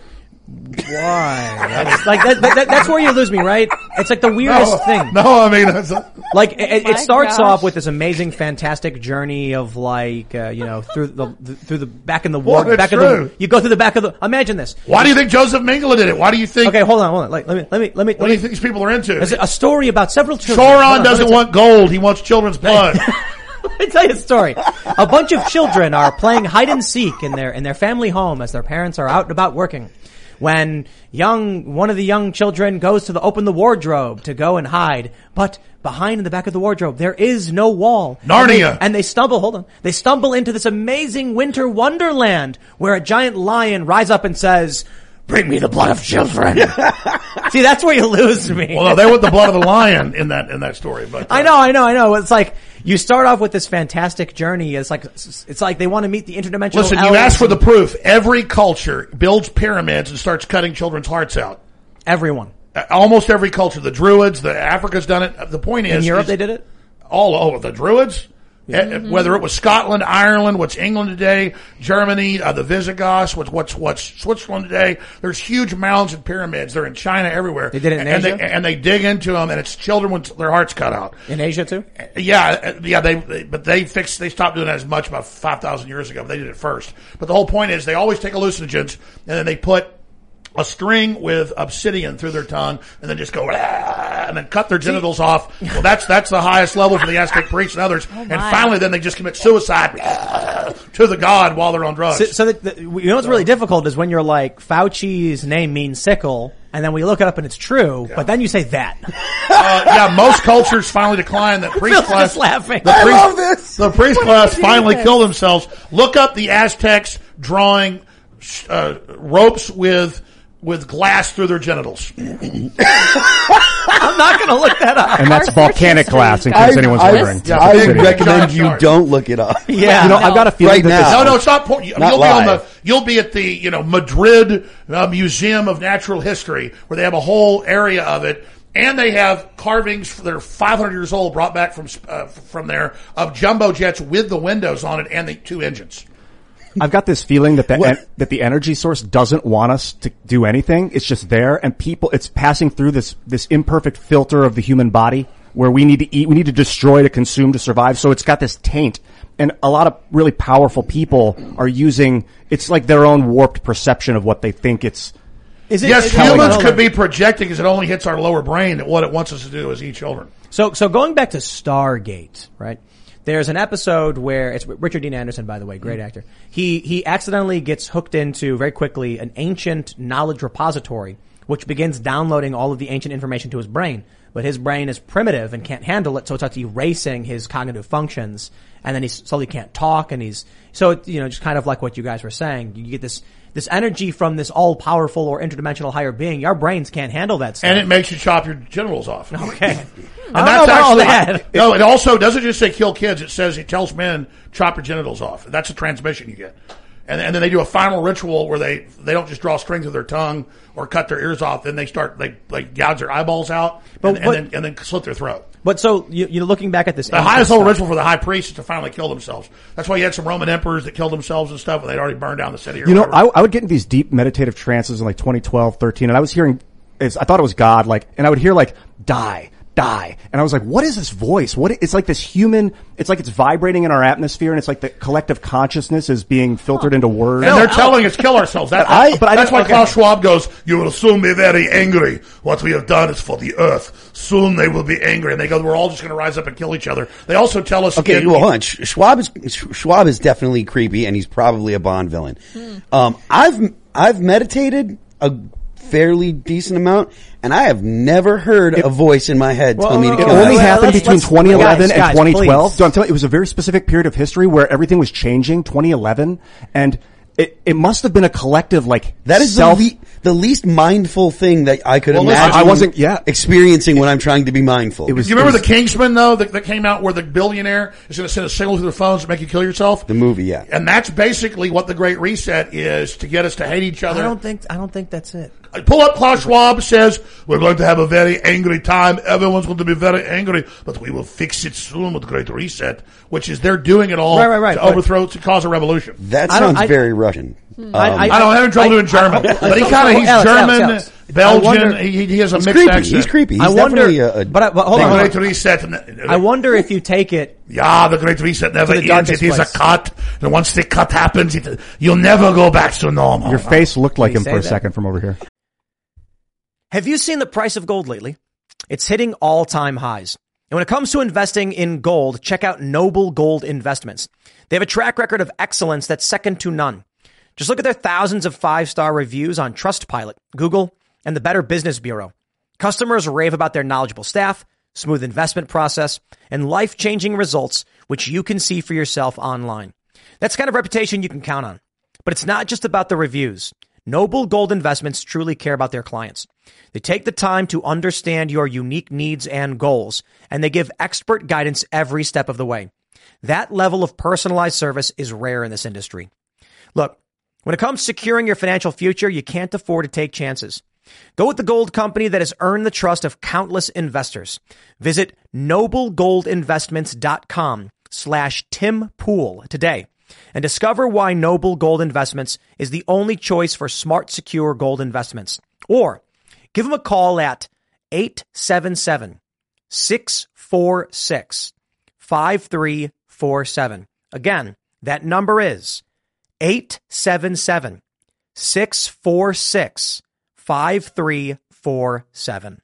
Why? That's like that's where you lose me, right? It's like the weirdest thing. No, I mean, like it starts off with this amazing, fantastic journey of through the back in the war. You go through the back of the. Imagine this. Why do you think Joseph Mengele did it? Why do you think? Okay, hold on. Like, let me. What do you think these people are into? There's a story about several children. Sauron doesn't want gold; he wants children's blood. Let me tell you a story. A bunch of children are playing hide and seek in their family home as their parents are out and about working. When one of the young children goes to open the wardrobe to go and hide, but behind in the back of the wardrobe, there is no wall. Narnia. And they stumble, they stumble into this amazing winter wonderland where a giant lion rises up and says, "Bring me the blood of children." See, that's where you lose me. Well, no, they want the blood of the lion in that story. But I know. It's like you start off with this fantastic journey. It's like they want to meet the interdimensional. Listen, you asked for the proof. Every culture builds pyramids and starts cutting children's hearts out. Everyone. Almost every culture. The Druids, Africa's done it. The point is, in Europe they did it. All over the Druids. Mm-hmm. Whether it was Scotland, Ireland, what's England today, Germany, the Visigoths, what's Switzerland today. There's huge mounds and pyramids. They're in China, everywhere. They did it in Asia? And they dig into them, and it's children with their hearts cut out. In Asia too? Yeah. They stopped doing that as much about 5,000 years ago. But they did it first. But the whole point is they always take hallucinogens, and then they put a string with obsidian through their tongue, and then just go, and then cut their genitals off. Well, that's the highest level for the Aztec priests and others. And finally, then they just commit suicide to the god while they're on drugs. So what's really difficult is when you're like, Fauci's name means sickle, and then we look it up and it's true, but then you say that. Most cultures finally decline. That priest Phil's class, just laughing. I love this. The priest class finally killed themselves. Look up the Aztecs drawing ropes with glass through their genitals. I'm not going to look that up. And that's volcanic glass, in case anyone's wondering. I recommend you don't look it up. Yeah. I've got a feeling right now. No, it's not important. You'll be at the Madrid Museum of Natural History, where they have a whole area of it. And they have carvings that are 500 years old brought back from there of jumbo jets with the windows on it and the 2 engines. I've got this feeling that the energy source doesn't want us to do anything. It's just there, and it's passing through this imperfect filter of the human body where we need to eat, we need to destroy to consume to survive. So it's got this taint, and a lot of really powerful people are using, it's like their own warped perception of what they think it's. Humans could be projecting as it only hits our lower brain that what it wants us to do is eat children. So going back to Stargate, right? There's an episode where it's Richard Dean Anderson, by the way, great actor. He accidentally gets hooked into very quickly an ancient knowledge repository which begins downloading all of the ancient information to his brain. But his brain is primitive and can't handle it, so it starts erasing his cognitive functions, and then he slowly can't talk, and just kind of like what you guys were saying. You get this energy from this all-powerful or interdimensional higher being. Our brains can't handle that stuff. And it makes you chop your genitals off. Okay. And that's actually, no, it also doesn't just say kill kids. It tells men chop your genitals off. That's a transmission you get. And then they do a final ritual where they don't just draw strings with their tongue or cut their ears off. Then they start like gouge their eyeballs out and then slit their throat. But so you're looking back at this. The highest level ritual for the high priest is to finally kill themselves. That's why you had some Roman emperors that killed themselves and stuff, and they'd already burned down the city. I would get in these deep meditative trances in like 2012, 13, and I was hearing, I thought it was God, and I would hear die. And I was like, what is this voice? It's like this human, it's like it's vibrating in our atmosphere, and it's like the collective consciousness is being filtered into words. And they're telling us kill ourselves. That's why Klaus Schwab goes, you will soon be very angry. What we have done is for the earth. Soon they will be angry. And they go, we're all just going to rise up and kill each other. They also tell us. Okay, well, hold on. Schwab is definitely creepy, and he's probably a Bond villain. I've meditated a fairly decent amount, and I have never heard a voice in my head tell me to kill. It only happened between 2011 and 2012. Please. So I'm telling you, it was a very specific period of history where everything was changing. 2011, and it must have been a collective that is the least mindful thing that I could imagine. I wasn't experiencing when I'm trying to be mindful. You remember the Kingsman though that came out where the billionaire is going to send a signal through their phones to make you kill yourself? The movie, yeah. And that's basically what the Great Reset is, to get us to hate each other. I don't think that's it. Pull up Klaus Schwab says, we're going to have a very angry time. Everyone's going to be very angry, but we will fix it soon with Great Reset, which is they're doing it all to overthrow, to cause a revolution. That sounds very Russian. I don't have trouble doing German, but he's German, Belgian. He has a mixed accent. He's creepy. I wonder, but hold on. Great Reset. I wonder if you take it. Yeah, the Great Reset never ends. It is a cut, and once the cut happens, you'll never go back to normal. Your face looked like him for a second from over here. Have you seen the price of gold lately? It's hitting all-time highs. And when it comes to investing in gold, check out Noble Gold Investments. They have a track record of excellence that's second to none. Just look at their thousands of 5-star reviews on Trustpilot, Google, and the Better Business Bureau. Customers rave about their knowledgeable staff, smooth investment process, and life-changing results, which you can see for yourself online. That's the kind of reputation you can count on. But it's not just about the reviews. Noble Gold Investments truly care about their clients. They take the time to understand your unique needs and goals, and they give expert guidance every step of the way. That level of personalized service is rare in this industry. Look, when it comes to securing your financial future, you can't afford to take chances. Go with the gold company that has earned the trust of countless investors. Visit noblegoldinvestments.com/Tim Pool today and discover why Noble Gold Investments is the only choice for smart, secure gold investments. Or give them a call at 877-646-5347. Again, that number is 877-646-5347.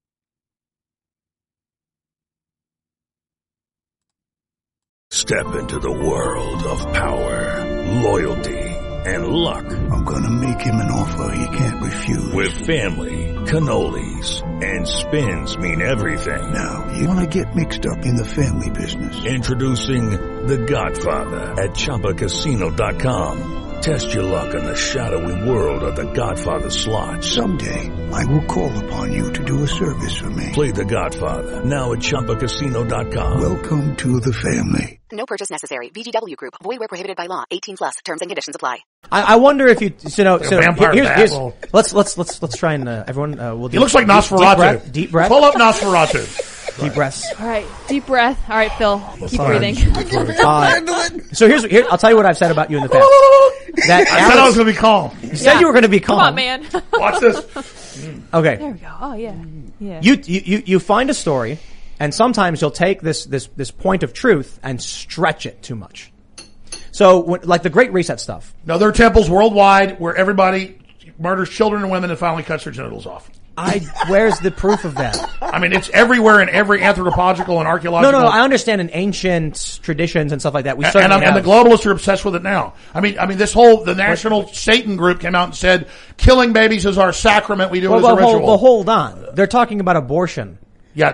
Step into the world of power, loyalty, and luck. I'm gonna make him an offer he can't refuse. With family, cannolis, and spins mean everything. Now, you wanna get mixed up in the family business. Introducing The Godfather at ChumbaCasino.com. Test your luck in the shadowy world of The Godfather slot. Someday, I will call upon you to do a service for me. Play The Godfather, now at ChumbaCasino.com. Welcome to the family. No purchase necessary. VGW Group. Void where prohibited by law. 18+. Terms and conditions apply. I wonder if you, vampire here's let's try and everyone will do. He looks like Nosferatu. Deep breath. Pull up Nosferatu. Deep breaths. All right, deep breath. All right, Phil, keep breathing. So here I'll tell you what I've said about you in the past. I said I was going to be calm. You said you were going to be calm. Come on, man. Watch this. Okay. There we go. Oh yeah. You find a story, and sometimes you'll take this point of truth and stretch it too much. So, like the Great Reset stuff. No, there are temples worldwide where everybody murders children and women and finally cuts their genitals off. Where's the proof of that? I mean, it's everywhere in every anthropological and archaeological. No, I understand in ancient traditions and stuff like that. We certainly and the globalists are obsessed with it now. I mean, the National Satan Group came out and said, killing babies is our sacrament. We do it as a ritual. Well, hold on. They're talking about abortion. Yeah,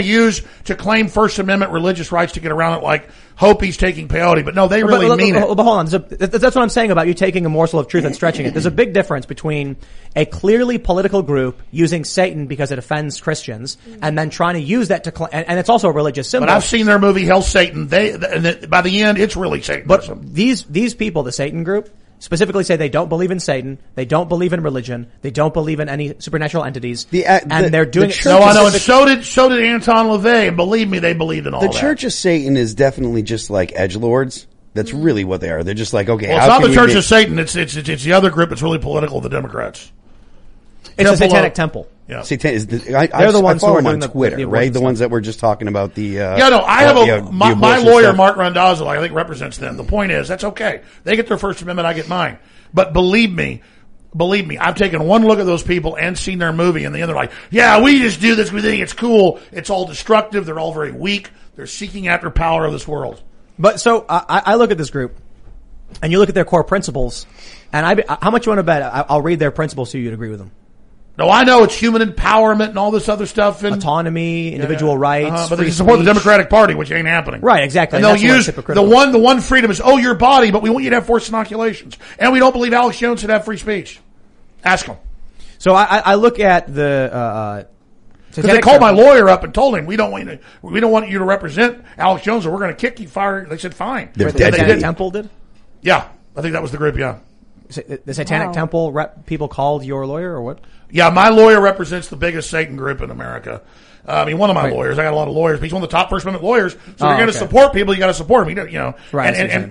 to claim First Amendment religious rights to get around it, like Hopi's taking peyote, but no, they really mean it. But hold on, that's what I'm saying about you taking a morsel of truth and stretching it. There's a big difference between a clearly political group using Satan because it offends Christians, and then trying to use that to, and it's also a religious symbol. But I've seen their movie Hell Satan. By the end, it's really Satanism. But these people, the Satan group, specifically say they don't believe in Satan, they don't believe in religion, they don't believe in any supernatural entities, and they're doing it. No, I know, and so did Anton LaVey, and believe me, they believed in all that. The Church of Satan is definitely just like edgelords. That's really what they are. They're just like, okay, well, it's not the Church of Satan. It's the other group that's really political, the Democrats. It's a satanic temple. Yeah. They're the ones who are doing on Twitter, right? The ones that were just talking about the. I have my lawyer, Mark Randazzo, I think represents them. The point is, that's okay. They get their First Amendment, I get mine. But believe me, I've taken one look at those people and seen their movie, and the other like, yeah, we just do this. We think it's cool. It's all destructive. They're all very weak. They're seeking after power of this world. But so I look at this group, and you look at their core principles, and how much you want to bet I'll read their principles so you'd agree with them. No, I know it's human empowerment and all this other stuff, and autonomy, individual rights. But they support the Democratic Party, which ain't happening. Right, exactly. And they'll use the one freedom is, your body, but we want you to have forced inoculations, and we don't believe Alex Jones should have free speech. Ask him. So I look at the. Because they called my lawyer up and told him we don't want you to represent Alex Jones, or we're going to kick you. Fire. They said fine. The Satanic Temple did. Yeah, I think that was the group. Yeah. The Satanic Temple people called your lawyer, or what? Yeah, my lawyer represents the biggest Satan group in America. I mean, one of my lawyers. I got a lot of lawyers, but he's one of the top First Amendment lawyers. So if you're going to support people, you got to support them. You know, right?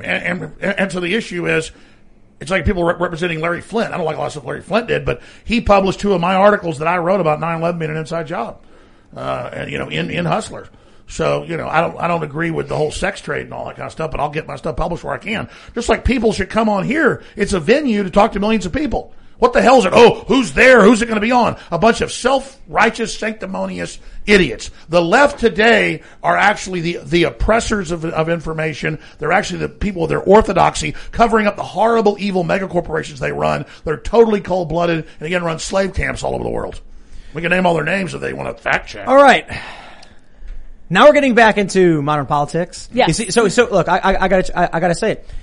And so the issue is, it's like people representing Larry Flint. I don't like a lot of stuff Larry Flint did, but he published 2 of my articles that I wrote about 9/11 being an inside job, and in Hustler. So, I don't agree with the whole sex trade and all that kind of stuff, but I'll get my stuff published where I can. Just like people should come on here. It's a venue to talk to millions of people. What the hell is it? Oh, who's there? Who's it going to be on? A bunch of self-righteous, sanctimonious idiots. The left today are actually the oppressors of information. They're actually the people with their orthodoxy covering up the horrible, evil megacorporations they run. They're totally cold-blooded and again run slave camps all over the world. We can name all their names if they want to fact check. All right. Now we're getting back into modern politics. Yeah. You see, so look, I gotta say it.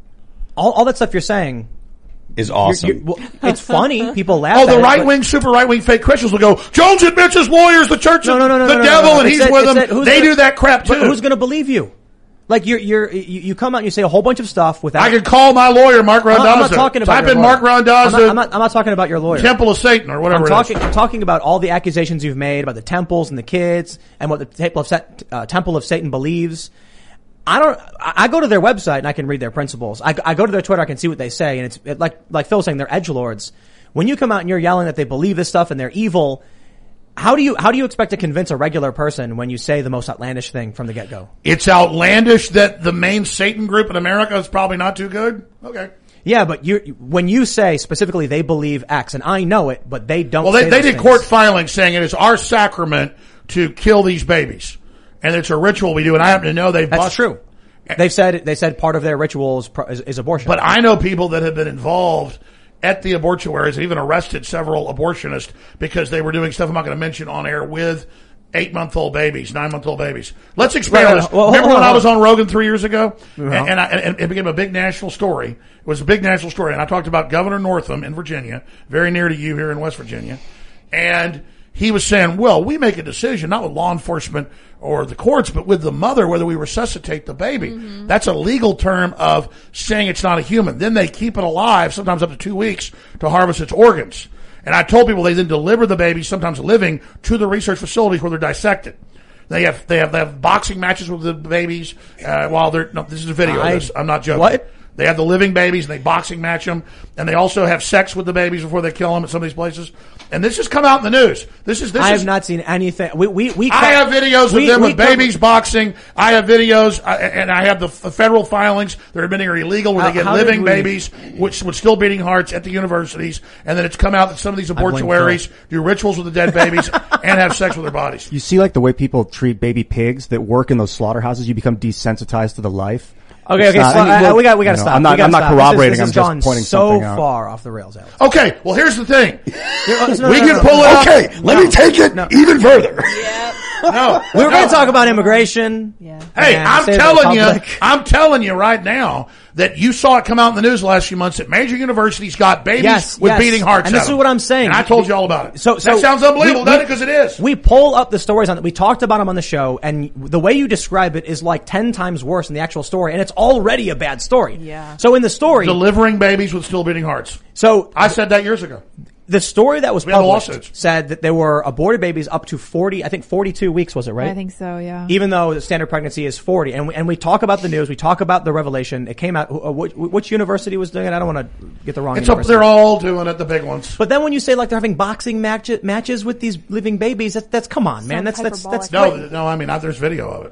All that stuff you're saying is awesome. It's funny. People laugh. The right wing, super right wing fake Christians will go, Jones admits his lawyers, the church, the devil, and he's with them. They do that crap too. But who's going to believe you? Like you come out and you say a whole bunch of stuff without. I can call my lawyer, Mark Randazzo. I'm not talking about. Type in Mark Randazzo. I'm not talking about your lawyer. Temple of Satan or whatever. I'm talking about all the accusations you've made about the temples and the kids and what the Temple of Satan believes. I go to their website and I can read their principles. I go to their Twitter, I can see what they say, and it's like Phil was saying, they're edgelords. When you come out and you're yelling that they believe this stuff and they're evil, how do you expect to convince a regular person when you say the most outlandish thing from the get-go? It's outlandish that the main Satan group in America is probably not too good? Okay. Yeah, but when you say specifically they believe X, and I know it, but they don't. Well, they did court filings saying it is our sacrament to kill these babies. And it's a ritual we do, and I happen to know That's true. They said part of their ritual is abortion. But I know people that have been involved at the abortuaries and even arrested several abortionists because they were doing stuff I'm not going to mention on air with 8-month-old babies, 9-month-old babies. Let's expand on this. Remember when I was on Rogan 3 years ago? And it became a big national story. It was a big national story. And I talked about Governor Northam in Virginia, very near to you here in West Virginia. And he was saying, well, we make a decision, not with law enforcement or the courts, but with the mother, whether we resuscitate the baby. Mm-hmm. That's a legal term of saying it's not a human. Then they keep it alive, sometimes up to 2 weeks, to harvest its organs. And I told people they then deliver the baby, sometimes living, to the research facilities where they're dissected. They have boxing matches with the babies while they're. No, this is a video. I'm not joking. What? They have the living babies and they boxing match them, and they also have sex with the babies before they kill them at some of these places. And this has come out in the news. I have not seen anything. I have videos of them with babies boxing. I have videos, and I have the federal filings that are admitting are illegal where they get living babies with still beating hearts at the universities. And then it's come out that some of these abortuaries do rituals with the dead babies and have sex with their bodies. You see, like the way people treat baby pigs that work in those slaughterhouses. You become desensitized to the life. Okay, we got to stop. I'm not corroborating. This I'm just pointing something out. So far off the rails, Alex. Okay, well, here's the thing. We can pull it. Okay, let me take it even further. No, we were going to talk about immigration. Yeah. Hey, I'm telling you right now that you saw it come out in the news the last few months that major universities got babies with beating hearts. And this is what I'm saying. And I told you all about it. So that sounds unbelievable, doesn't it? Because it is. We pull up the stories on it. We talked about them on the show, and the way you describe it is like 10 times worse than the actual story, and it's already a bad story. Yeah. So in the story, delivering babies with still beating hearts. So I said that years ago. The story that was published said that there were aborted babies up to 42 weeks, was it, right? I think so, yeah. Even though the standard pregnancy is 40. And we talk about the news, we talk about the revelation. It came out, which university was doing it? I don't want to get the wrong university. They're all doing it, the big ones. But then when you say like they're having boxing matches with these living babies, that's come on, man. That's No, I mean, there's video of it.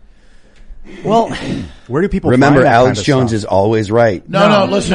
Well, where do people remember? Find that Alex kind of Jones stuff? is always right. No. Listen,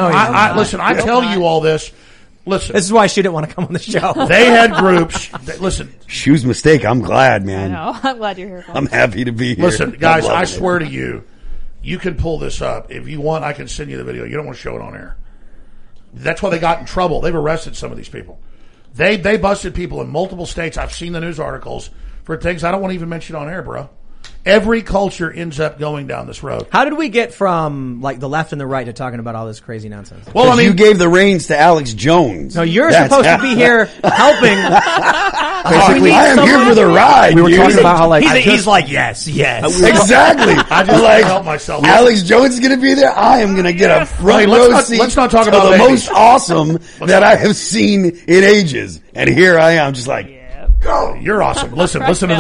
I tell you all this. Listen, this is why she didn't want to come on the show. They had groups. Listen, Shoe's mistake. I'm glad, man. I know. I'm glad you're here. I'm happy to be here. Listen, guys, I swear to you, you can pull this up if you want. I can send you the video. You don't want to show it on air. That's why they got in trouble. They've arrested some of these people. They busted people in multiple states. I've seen the news articles for things I don't want to even mention on air, bro. Every culture ends up going down this road. How did we get from like the left and the right to talking about all this crazy nonsense? Well, I mean, you gave the reins to Alex Jones. No, you're supposed to be here helping. Basically, I am here for the ride. We were talking about how like he's like yes. Exactly. I just like help myself. Alex Jones is going to be there. I am going to get a front row seat. Let's not talk about the most awesome that I have seen in ages. And here I am, just like. Go. You're awesome. Listen to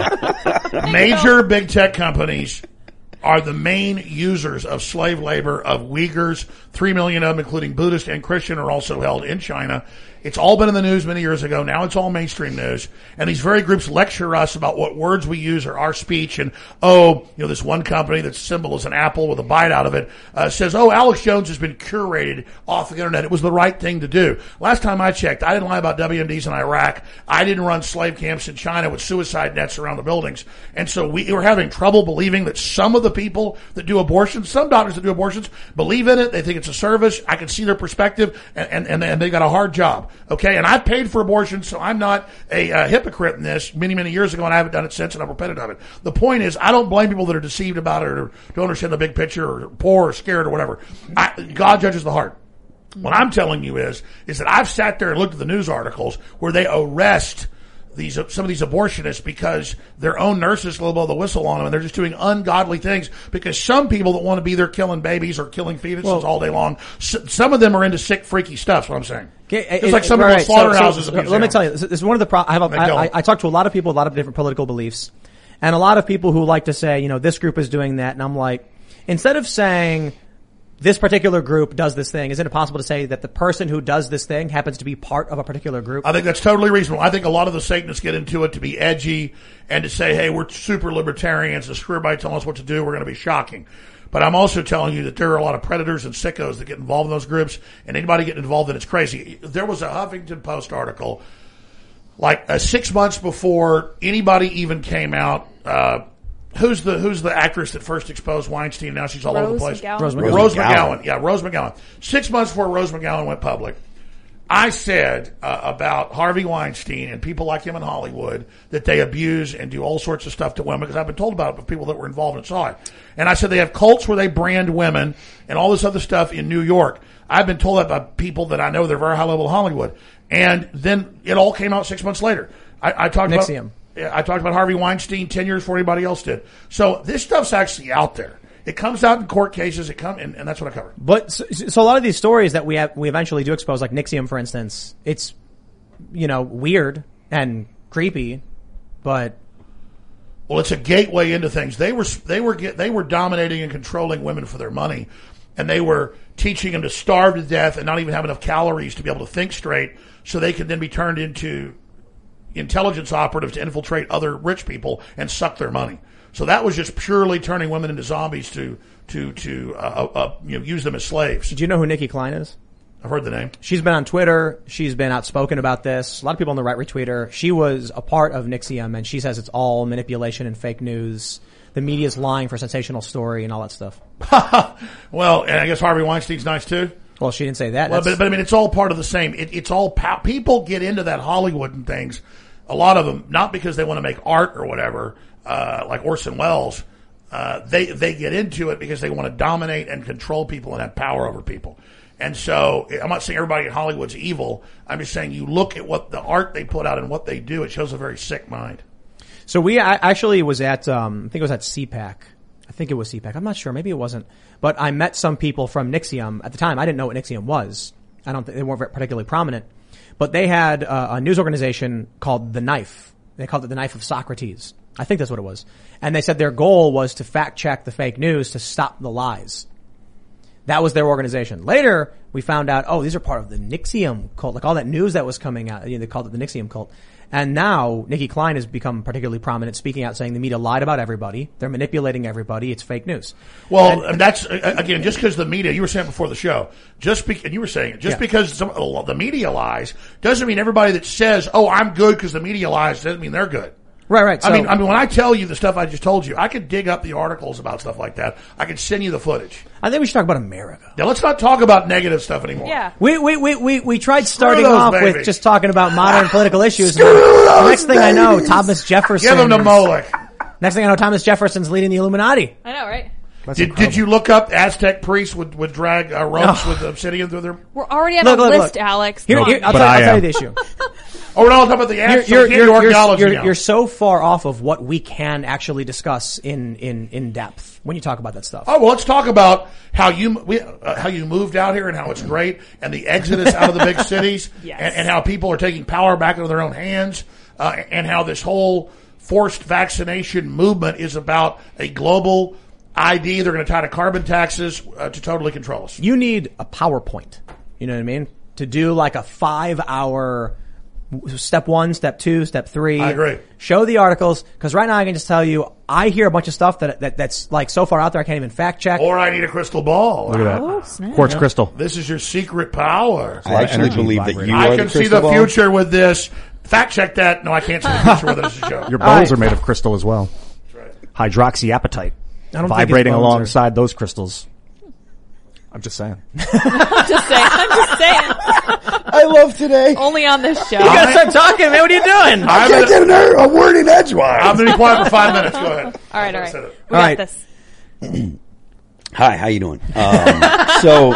this. Major big tech companies are the main users of slave labor of Uyghurs. 3 million of them, including Buddhist and Christian, are also held in China. It's all been in the news many years ago. Now it's all mainstream news. And these very groups lecture us about what words we use or our speech. And, this one company that's symbol is an apple with a bite out of it, says, Alex Jones has been curated off the internet. It was the right thing to do. Last time I checked, I didn't lie about WMDs in Iraq. I didn't run slave camps in China with suicide nets around the buildings. And so we were having trouble believing that some of the people that do abortions, some doctors that do abortions, believe in it. They think it's a service. I can see their perspective, and they got a hard job. Okay, and I paid for abortion, so I'm not a hypocrite in this many, many years ago, and I haven't done it since, and I've repented of it. The point is, I don't blame people that are deceived about it or don't understand the big picture or poor or scared or whatever. God judges the heart. What I'm telling you is that I've sat there and looked at the news articles where they arrest some of these abortionists because their own nurses blow the whistle on them, and they're just doing ungodly things because some people that want to be there killing babies or killing fetuses all day long, some of them are into sick, freaky stuff, is what I'm saying. It's like some of the slaughterhouses. Let me tell you, this is one of the I talk to a lot of people with a lot of different political beliefs, and a lot of people who like to say, this group is doing that, and I'm like, instead of saying this particular group does this thing, isn't it possible to say that the person who does this thing happens to be part of a particular group? I think that's totally reasonable. I think a lot of the Satanists get into it to be edgy and to say, hey, we're super libertarians, and screw everybody telling us what to do, we're going to be shocking. But I'm also telling you that there are a lot of predators and sickos that get involved in those groups, and anybody getting involved in it's crazy. There was a Huffington Post article, like 6 months before anybody even came out, Who's the actress that first exposed Weinstein? Now she's all over the place. Rose McGowan. Yeah, Rose McGowan. 6 months before Rose McGowan went public, I said about Harvey Weinstein and people like him in Hollywood that they abuse and do all sorts of stuff to women, because I've been told about it with people that were involved and saw it. And I said they have cults where they brand women and all this other stuff in New York. I've been told that by people that I know that are very high level in Hollywood. And then it all came out 6 months later. I talked NXIVM. I talked about Harvey Weinstein 10 years before anybody else did. So this stuff's actually out there. It comes out in court cases. And that's what I covered. But so a lot of these stories that we eventually do expose, like NXIVM, for instance, it's weird and creepy, but well, it's a gateway into things. They were dominating and controlling women for their money. and they were teaching them to starve to death and not even have enough calories to be able to think straight, so they could then be turned into intelligence operatives to infiltrate other rich people and suck their money. So that was just purely turning women into zombies to use them as slaves. Do you know who Nikki Klein is? I've heard the name. She's been on Twitter. She's been outspoken about this. A lot of people on the right retweet her. She was a part of NXIVM, and she says it's all manipulation and fake news. The media's lying for a sensational story and all that stuff. Well, and I guess Harvey Weinstein's nice too. Well, she didn't say that. Well, but I mean, it's all part of the same. It's all people get into that Hollywood and things. A lot of them, not because they want to make art or whatever, like Orson Welles. They get into it because they want to dominate and control people and have power over people. And so I'm not saying everybody in Hollywood's evil. I'm just saying you look at what the art they put out and what they do. It shows a very sick mind. So I actually was at, I think it was at CPAC. I think it was CPAC. I'm not sure. Maybe it wasn't. But I met some people from NXIVM. At the time, I didn't know what NXIVM was. I don't think they weren't particularly prominent. But they had a news organization called The Knife. They called it The Knife of Socrates. I think that's what it was. And they said their goal was to fact check the fake news to stop the lies. That was their organization. Later, we found out, these are part of the NXIVM cult. Like all that news that was coming out, they called it the NXIVM cult. And now Nikki Klein has become particularly prominent, speaking out saying the media lied about everybody. They're manipulating everybody. It's fake news. Well, and that's, again, just because the media, you were saying before the show, and you were saying it, because the media lies doesn't mean everybody that says, I'm good because the media lies doesn't mean they're good. Right. So, I mean, when I tell you the stuff I just told you, I could dig up the articles about stuff like that. I could send you the footage. I think we should talk about America. Now, let's not talk about negative stuff anymore. Yeah. We tried starting off with just talking about modern political issues. The next thing I know, Thomas Jefferson. Give him to Moloch. Next thing I know, Thomas Jefferson's leading the Illuminati. I know, right? Did you look up Aztec priests would drag ropes with obsidian through their... We're already on a list, Alex. Here, I'll tell you the issue. We're not talking about the archaeology. You're so far off of what we can actually discuss in depth when you talk about that stuff. Oh, well, let's talk about how you moved out here and how it's great, and the exodus out of the big cities, yes. and how people are taking power back into their own hands, and how this whole forced vaccination movement is about a global ID. They're going to tie to carbon taxes to totally control us. You need a PowerPoint. You know what I mean? To do like a 5-hour step 1, step 2, step 3. I agree. Show the articles, because right now I can just tell you, I hear a bunch of stuff that's like so far out there I can't even fact check. Or I need a crystal ball. Look at that. Quartz crystal. This is your secret power. I actually believe that you I can see the future with this. Fact check that. No, I can't see the future with this show. Your bones are made of crystal as well. That's right. Hydroxyapatite. Vibrating alongside those crystals. I'm just saying. I'm just saying. I love today. Only on this show. You gotta start talking, man. What are you doing? I can't get a word in edgewise. I'm going to be quiet for 5 minutes. Go ahead. All right. We got this. Hi, how you doing? So,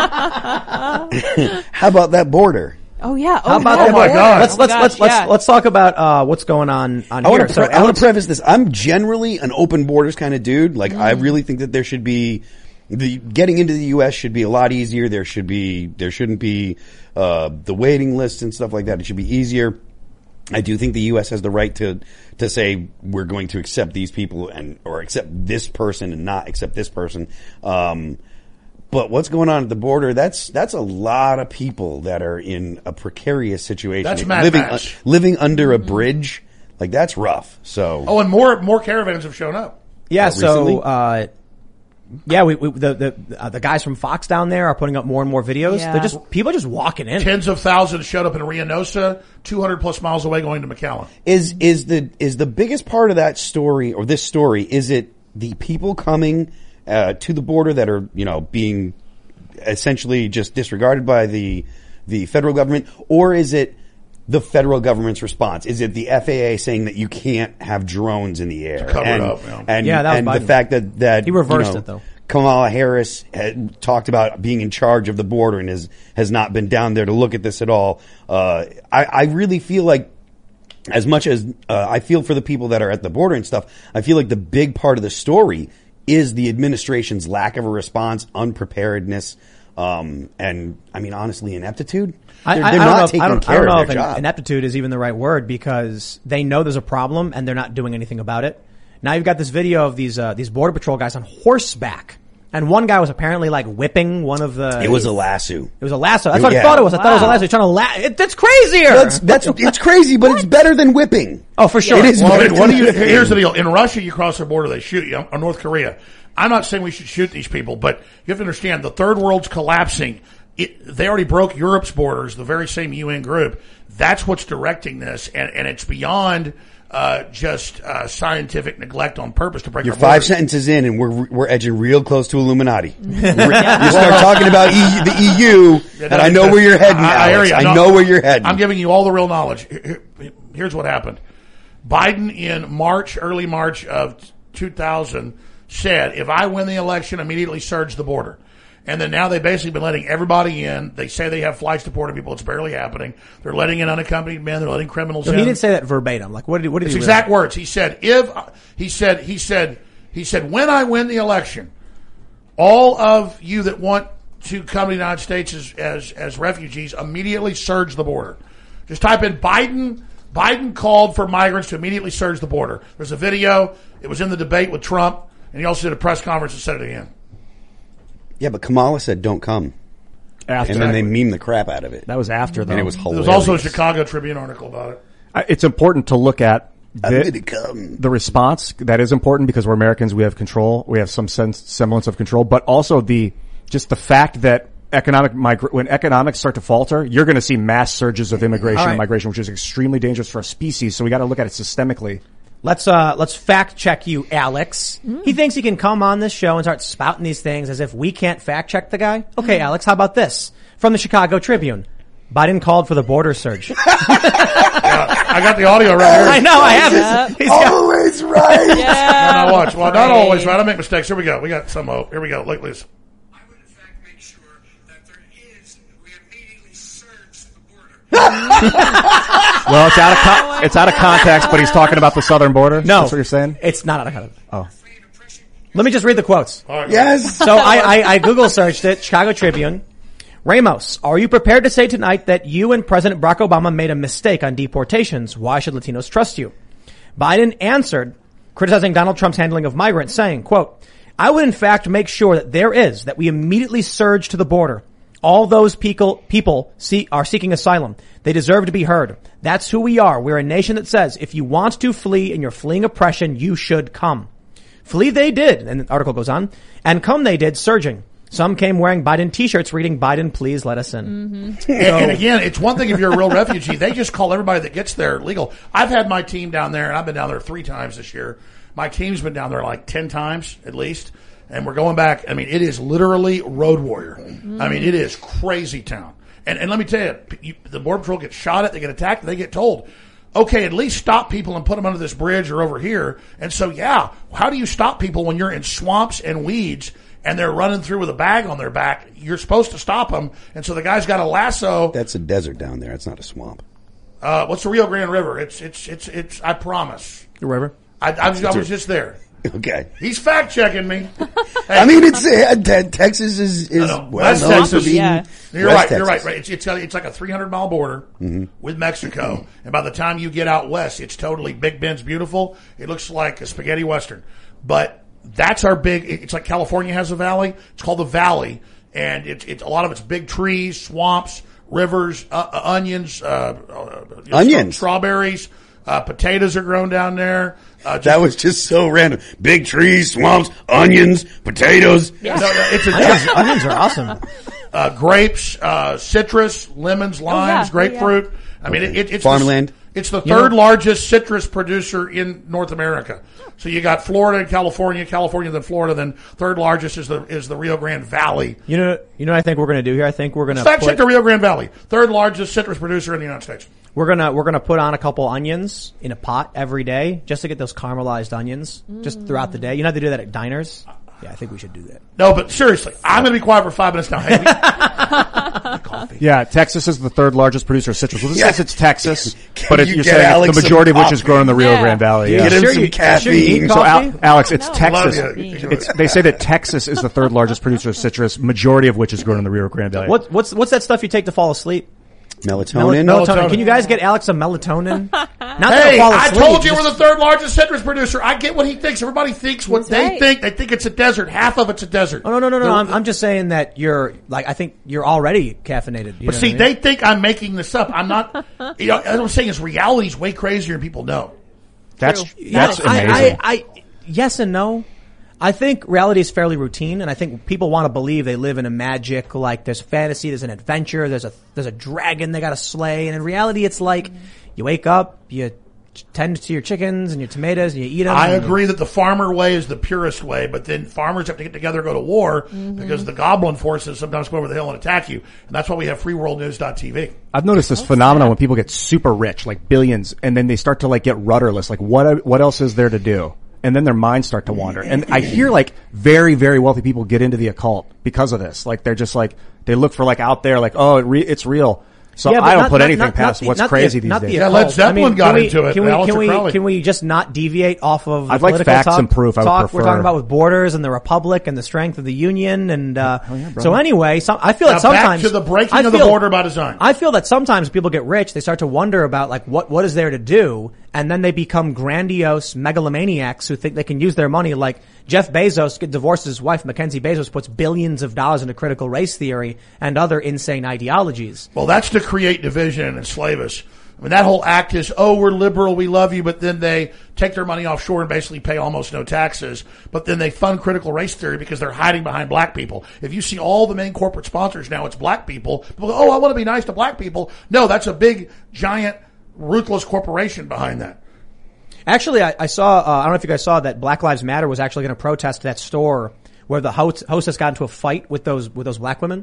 how about that border? Oh yeah. How about that? Oh my God. Let's talk about what's going on here. I want to preface this. I'm generally an open borders kind of dude. Like I really think that there should be getting into the U.S. should be a lot easier. There shouldn't be the waiting lists and stuff like that. It should be easier. I do think the U.S. has the right to say we're going to accept these people or accept this person and not accept this person. But what's going on at the border, that's a lot of people that are in a precarious situation. That's Mad Max. Living under a bridge. Like, that's rough. So. Oh, and more caravans have shown up. Yeah, so, the guys from Fox down there are putting up more and more videos. Yeah. People are just walking in. Tens of thousands showed up in Reynosa, 200 plus miles away going to McAllen. Is the biggest part of that story, or this story, is it the people coming to the border that are, being essentially just disregarded by the federal government, or is it the federal government's response? Is it the FAA saying that you can't have drones in the air? To cover it up, and the fact that he reversed it though. Kamala Harris had talked about being in charge of the border and has not been down there to look at this at all. I really feel like, as much as I feel for the people that are at the border and stuff, I feel like the big part of the story is the administration's lack of a response, unpreparedness, and I mean, honestly, ineptitude. They're not taking care of their job. Ineptitude is even the right word, because they know there's a problem and they're not doing anything about it. Now you've got this video of these Border Patrol guys on horseback And one guy was apparently like whipping one of the. It was a lasso. It was a lasso. That's what I thought it was. I thought it was a lasso. He's trying to that's crazier. It's crazy, but it's better than whipping. Oh, for sure. It is. Here's the deal. In Russia, you cross the border, they shoot you. Or North Korea. I'm not saying we should shoot these people, but you have to understand the third world's collapsing. They already broke Europe's borders, the very same UN group. That's what's directing this, and it's beyond just scientific neglect on purpose to break. You're 5 sentences in, and we're edging real close to Illuminati. You start talking about the EU, and I know where you're heading, Alex. I know where you're heading. I'm giving you all the real knowledge. Here's what happened. Biden in early March of 2000 said, if I win the election, immediately surge the border. And then now they've basically been letting everybody in. They say they have flights to Puerto people. It's barely happening. They're letting in unaccompanied men. They're letting criminals in. He didn't say that verbatim. Like, what did It's he exact words. He said, he said, when I win the election, all of you that want to come to the United States as refugees, immediately surge the border. Just type in Biden called for migrants to immediately surge the border. There's a video. It was in the debate with Trump, and he also did a press conference and said it again. Yeah, but Kamala said don't come. After. And then they meme the crap out of it. That was after, though. And it was hilarious. There was also a Chicago Tribune article about it. It's important to look at the response. That is important because we're Americans. We have control. We have some semblance of control. But also the fact that when economics start to falter, you're going to see mass surges of immigration and migration, which is extremely dangerous for a species. So we got to look at it systemically. Let's fact check you, Alex. He thinks he can come on this show and start spouting these things as if we can't fact check the guy. Okay, Alex, how about this? From the Chicago Tribune. Biden called for the border surge. I got the audio right here. I know, I have it. Always right. Yeah. No, watch. Well, not always right. I make mistakes. Here we go. We got some. Here we go. Look, please. I would in fact make sure that we immediately surge to the border. Well, it's out of context, but he's talking about the southern border. No, that's what you're saying. It's not out of context. Oh, let me just read the quotes. Right. Yes. So I Google searched it. Chicago Tribune. Ramos, are you prepared to say tonight that you and President Barack Obama made a mistake on deportations? Why should Latinos trust you? Biden answered, criticizing Donald Trump's handling of migrants, saying, quote, I would in fact make sure that we immediately surge to the border. All those people are seeking asylum. They deserve to be heard. That's who we are. We're a nation that says if you want to flee and you're fleeing oppression, you should come. Flee they did, and the article goes on, and come they did, surging. Some came wearing Biden t-shirts reading, Biden, please let us in. Mm-hmm. And again, it's one thing if you're a real refugee. They just call everybody that gets there legal. I've had my team down there, and I've been down there 3 times this year. My team's been down there like 10 times at least. And we're going back. I mean, it is literally road warrior. Mm-hmm. I mean, it is crazy town. And let me tell you, the Border Patrol gets shot at, they get attacked, they get told, okay, at least stop people and put them under this bridge or over here. And so, yeah, how do you stop people when you're in swamps and weeds and they're running through with a bag on their back? You're supposed to stop them. And so the guy's got a lasso. That's a desert down there. It's not a swamp. What's the Rio Grande River? It's I promise. The river? I was just there. Okay. He's fact checking me. Hey. I mean, Texas is well known for being. Yeah. You're right. You're right. It's like a 300-mile border with Mexico, and by the time you get out west, it's totally Big Bend's beautiful. It looks like a spaghetti western, but that's our big. It's like California has a valley. It's called the Valley, and it's a lot of it's big trees, swamps, rivers, onions, strawberries. Potatoes are grown down there. That was just so random. Big trees, swamps, onions, potatoes. Yeah. Onions are awesome. Grapes, citrus, lemons, limes, grapefruit. Yeah. I mean, it's farmland. It's the third largest citrus producer in North America. So you got Florida and California, then Florida, then third largest is the Rio Grande Valley. You know what I think we're going to do here? I think we're going to fact check the Rio Grande Valley. Third largest citrus producer in the United States. We're gonna put on a couple onions in a pot every day just to get those caramelized onions just throughout the day. You know how they do that at diners? Yeah, I think we should do that. No, but seriously, I'm going to be quiet for 5 minutes now. Hey, coffee. Yeah, Texas is the third largest producer of citrus. Well, this says it's Texas, but you're saying Alex the majority of which is grown in the Rio Grande Valley. Yeah. Get him some caffeine. So, Alex, it's Texas. They say that Texas is the third largest producer of citrus, majority of which is grown in the Rio Grande Valley. What's that stuff you take to fall asleep? Melatonin. Can you guys get Alex some melatonin? Not Hey, I told you we're the third largest citrus producer. I get what he thinks. Everybody thinks what they think. They think it's a desert. Half of it's a desert. Oh, no. I'm just saying that I think you're already caffeinated. But see, they think I'm making this up. I'm not. What I'm saying is reality's way crazier than people know. That's amazing. Yes and no. I think reality is fairly routine, and I think people want to believe they live in a magic, like there's fantasy, there's an adventure, there's a dragon they got to slay, and in reality, it's like you wake up, you tend to your chickens and your tomatoes, and you eat them. I agree that the farmer way is the purest way, but then farmers have to get together and go to war because the goblin forces sometimes go over the hill and attack you, and that's why we have freeworldnews.tv. I've noticed this phenomenon when people get super rich, like billions, and then they start to like get rudderless. Like what else is there to do? And then their minds start to wander. And I hear like very, very wealthy people get into the occult because of this. Like they're just like, they look for like out there, like, oh, it's real. So I don't put anything past what's crazy these days. Yeah, Led Zeppelin got into it. Can we just not deviate off of I'd like facts and proof. I would prefer. We're talking about with borders and the republic and the strength of the union. And so anyway, I feel that sometimes back to the breaking of the border by design. I feel that sometimes people get rich, they start to wonder about like what is there to do, and then they become grandiose megalomaniacs who think they can use their money. Like Jeff Bezos divorces his wife, Mackenzie Bezos, puts billions of dollars into critical race theory and other insane ideologies. Well, that's to create division and enslave us. I mean, that whole act is, we're liberal, we love you, but then they take their money offshore and basically pay almost no taxes. But then they fund critical race theory because they're hiding behind black people. If you see all the main corporate sponsors now, it's black people. People go, I want to be nice to black people. No, that's a big, giant, ruthless corporation behind that. Actually, I saw, I don't know if you guys saw that Black Lives Matter was actually going to protest that store where the hostess got into a fight with those black women.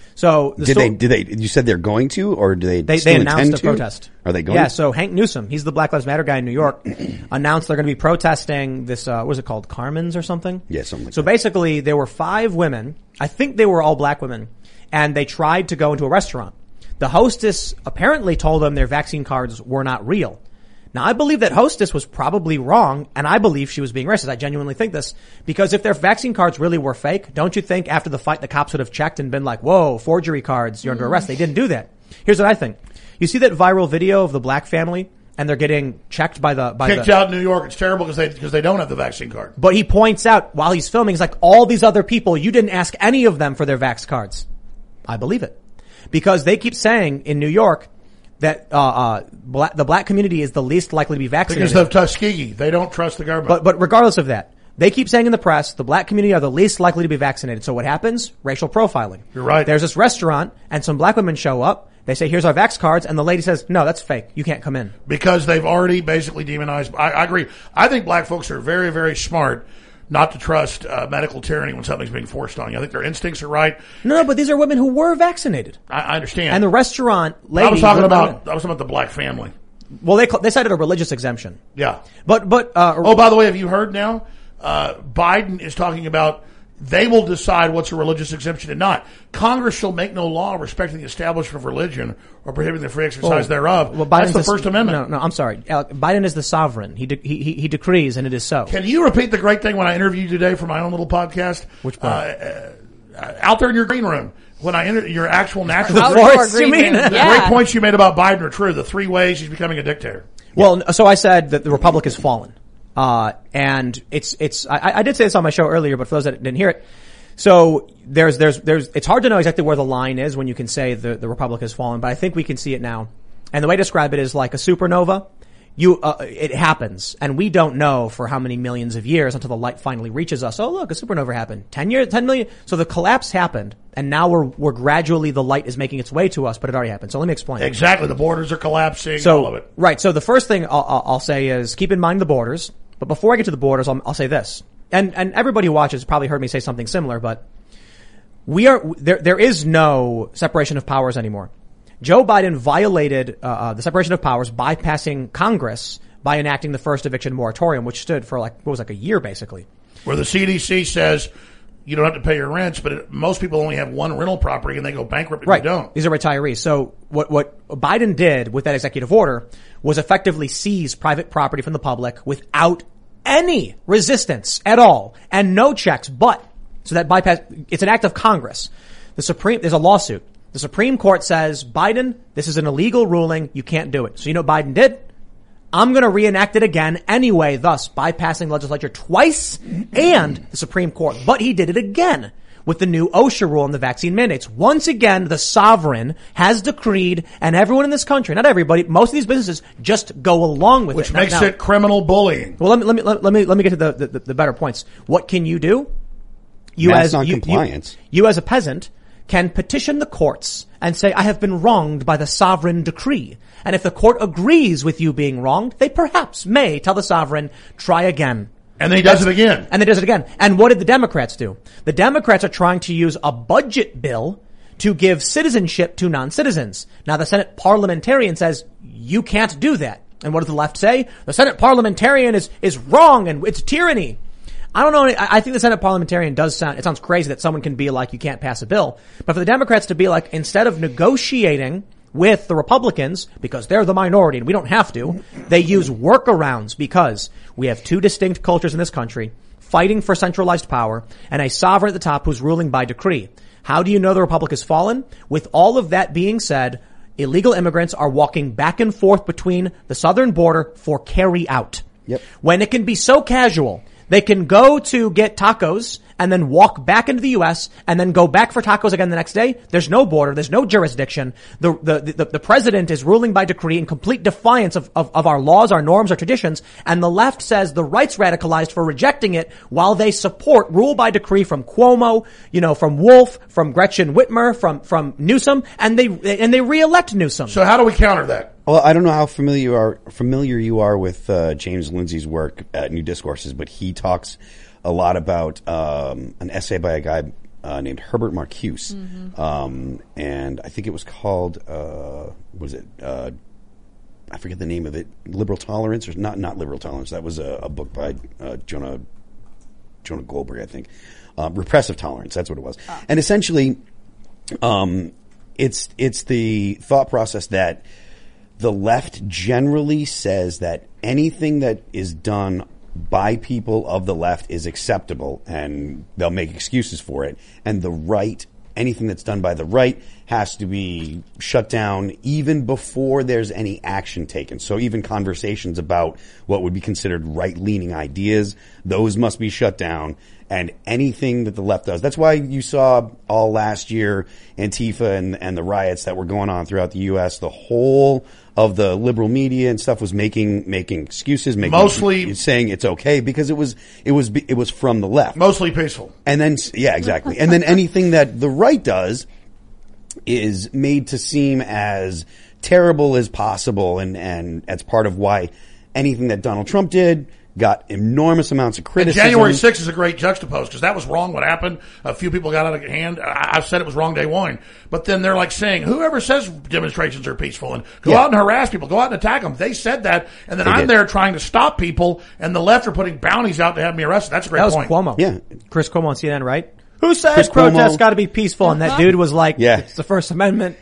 So did they? You said they're going to, or do they? They announced a protest. Are they going? Yeah. So Hank Newsom, he's the Black Lives Matter guy in New York, announced they're going to be protesting this. What was it called? Carmen's or something? Yeah, something like that. So basically, there were 5 women. I think they were all black women, and they tried to go into a restaurant. The hostess apparently told them their vaccine cards were not real. Now, I believe that hostess was probably wrong, and I believe she was being racist. I genuinely think this. Because if their vaccine cards really were fake, don't you think after the fight the cops would have checked and been like, whoa, forgery cards, you're under arrest? They didn't do that. Here's what I think. You see that viral video of the black family, and they're getting checked by kicked out in New York. It's terrible because they don't have the vaccine card. But he points out while he's filming, he's like, all these other people, you didn't ask any of them for their vax cards. I believe it. Because they keep saying in New York, that the black community is the least likely to be vaccinated. Because of Tuskegee. They don't trust the government. But regardless of that, they keep saying in the press, the black community are the least likely to be vaccinated. So what happens? Racial profiling. You're right. There's this restaurant, and some black women show up. They say, here's our vax cards, and the lady says, no, that's fake. You can't come in. Because they've already basically demonized. I agree. I think black folks are very, very smart not to trust medical tyranny when something's being forced on you. I think their instincts are right. No, but these are women who were vaccinated. I understand. And the restaurant lady. I was talking about the black family. Well, they cited a religious exemption. Yeah. But by the way, have you heard now? Biden is talking about they will decide what's a religious exemption and not. Congress shall make no law respecting the establishment of religion or prohibiting the free exercise thereof. Well, that's the First Amendment. No, I'm sorry. Biden is the sovereign. He decrees, and it is so. Can you repeat the great thing when I interviewed you today for my own little podcast? Which part? Out there in your green room. When I entered your actual natural forest, you mean? The great points you made about Biden are true. The 3 ways he's becoming a dictator. Well, so I said that the Republic has fallen. And I did say this on my show earlier, but for those that didn't hear it. So it's hard to know exactly where the line is when you can say the Republic has fallen, but I think we can see it now. And the way to describe it is like a supernova. It happens, and we don't know for how many millions of years until the light finally reaches us. Oh, look, a supernova happened. 10 million. So the collapse happened, and now we're gradually, the light is making its way to us, but it already happened. So let me explain. Exactly. The borders are collapsing, all of it. Right. So the first thing I'll say is keep in mind the borders. But before I get to the borders, I'll say this. And everybody who watches probably heard me say something similar, but there is no separation of powers anymore. Joe Biden violated the separation of powers, bypassing Congress by enacting the first eviction moratorium, which stood for a year basically. Where the CDC says you don't have to pay your rents, but most people only have one rental property and they go bankrupt if you don't. These are retirees. So what Biden did with that executive order was effectively seize private property from the public without any resistance at all and no checks, so that bypass, it's an act of Congress. There's a lawsuit. The Supreme Court says, Biden, this is an illegal ruling. You can't do it. So you know what Biden did? I'm going to reenact it again anyway, thus bypassing the legislature twice and the Supreme Court. But he did it again with the new OSHA rule and the vaccine mandates. Once again, the sovereign has decreed, and everyone in this country, not everybody, most of these businesses just go along with it. Which makes it criminal bullying. Well, let me get to the better points. What can you do? You as a peasant can petition the courts and say, I have been wronged by the sovereign decree. And if the court agrees with you being wronged, they perhaps may tell the sovereign, try again. And then he does it again. And he does it again. And what did the Democrats do? The Democrats are trying to use a budget bill to give citizenship to non-citizens. Now the Senate parliamentarian says, you can't do that. And what does the left say? The Senate parliamentarian is wrong and it's tyranny. I don't know. I think the Senate parliamentarian it sounds crazy that someone can be like, you can't pass a bill. But for the Democrats to be like, instead of negotiating with the Republicans, because they're the minority and we don't have to, they use workarounds because we have two distinct cultures in this country fighting for centralized power and a sovereign at the top who's ruling by decree. How do you know the Republic has fallen? With all of that being said, illegal immigrants are walking back and forth between the southern border for carry out. Yep. When it can be so casual, they can go to get tacos and then walk back into the U.S. and then go back for tacos again the next day. There's no border. There's no jurisdiction. The president is ruling by decree in complete defiance of our laws, our norms, our traditions. And the left says the right's radicalized for rejecting it while they support rule by decree from Cuomo, from Wolf, from Gretchen Whitmer, from Newsom, and they reelect Newsom. So how do we counter that? Well, I don't know how familiar you are with James Lindsay's work at New Discourses, but he talks a lot about an essay by a guy named Herbert Marcuse, and I think it was called I forget the name of it, Liberal Tolerance, or not Liberal Tolerance. That was a book by Jonah Goldberg, I think. Repressive Tolerance, that's what it was. Oh. And essentially, it's the thought process that the left generally says that anything that is done by people of the left is acceptable and they'll make excuses for it. And the right, anything that's done by the right has to be shut down even before there's any action taken. So even conversations about what would be considered right-leaning ideas, those must be shut down. And anything that the left does. That's why you saw all last year Antifa and the riots that were going on throughout the U.S. The whole of the liberal media and stuff was making excuses, mostly saying it's okay because it was from the left. Mostly peaceful. And then, yeah, exactly. And then anything that the right does is made to seem as terrible as possible. And that's part of why anything that Donald Trump did got enormous amounts of criticism. And January 6th is a great juxtapose because that was wrong what happened. A few people got out of hand. I've said it was wrong day one. But then they're like saying, whoever says demonstrations are peaceful and go out and harass people, go out and attack them. They said that. And then I'm there trying to stop people and the left are putting bounties out to have me arrested. That's a great point. That was Cuomo. Yeah. Chris Cuomo on CNN, right? Who says protests got to be peaceful? And that dude was like, it's the First Amendment.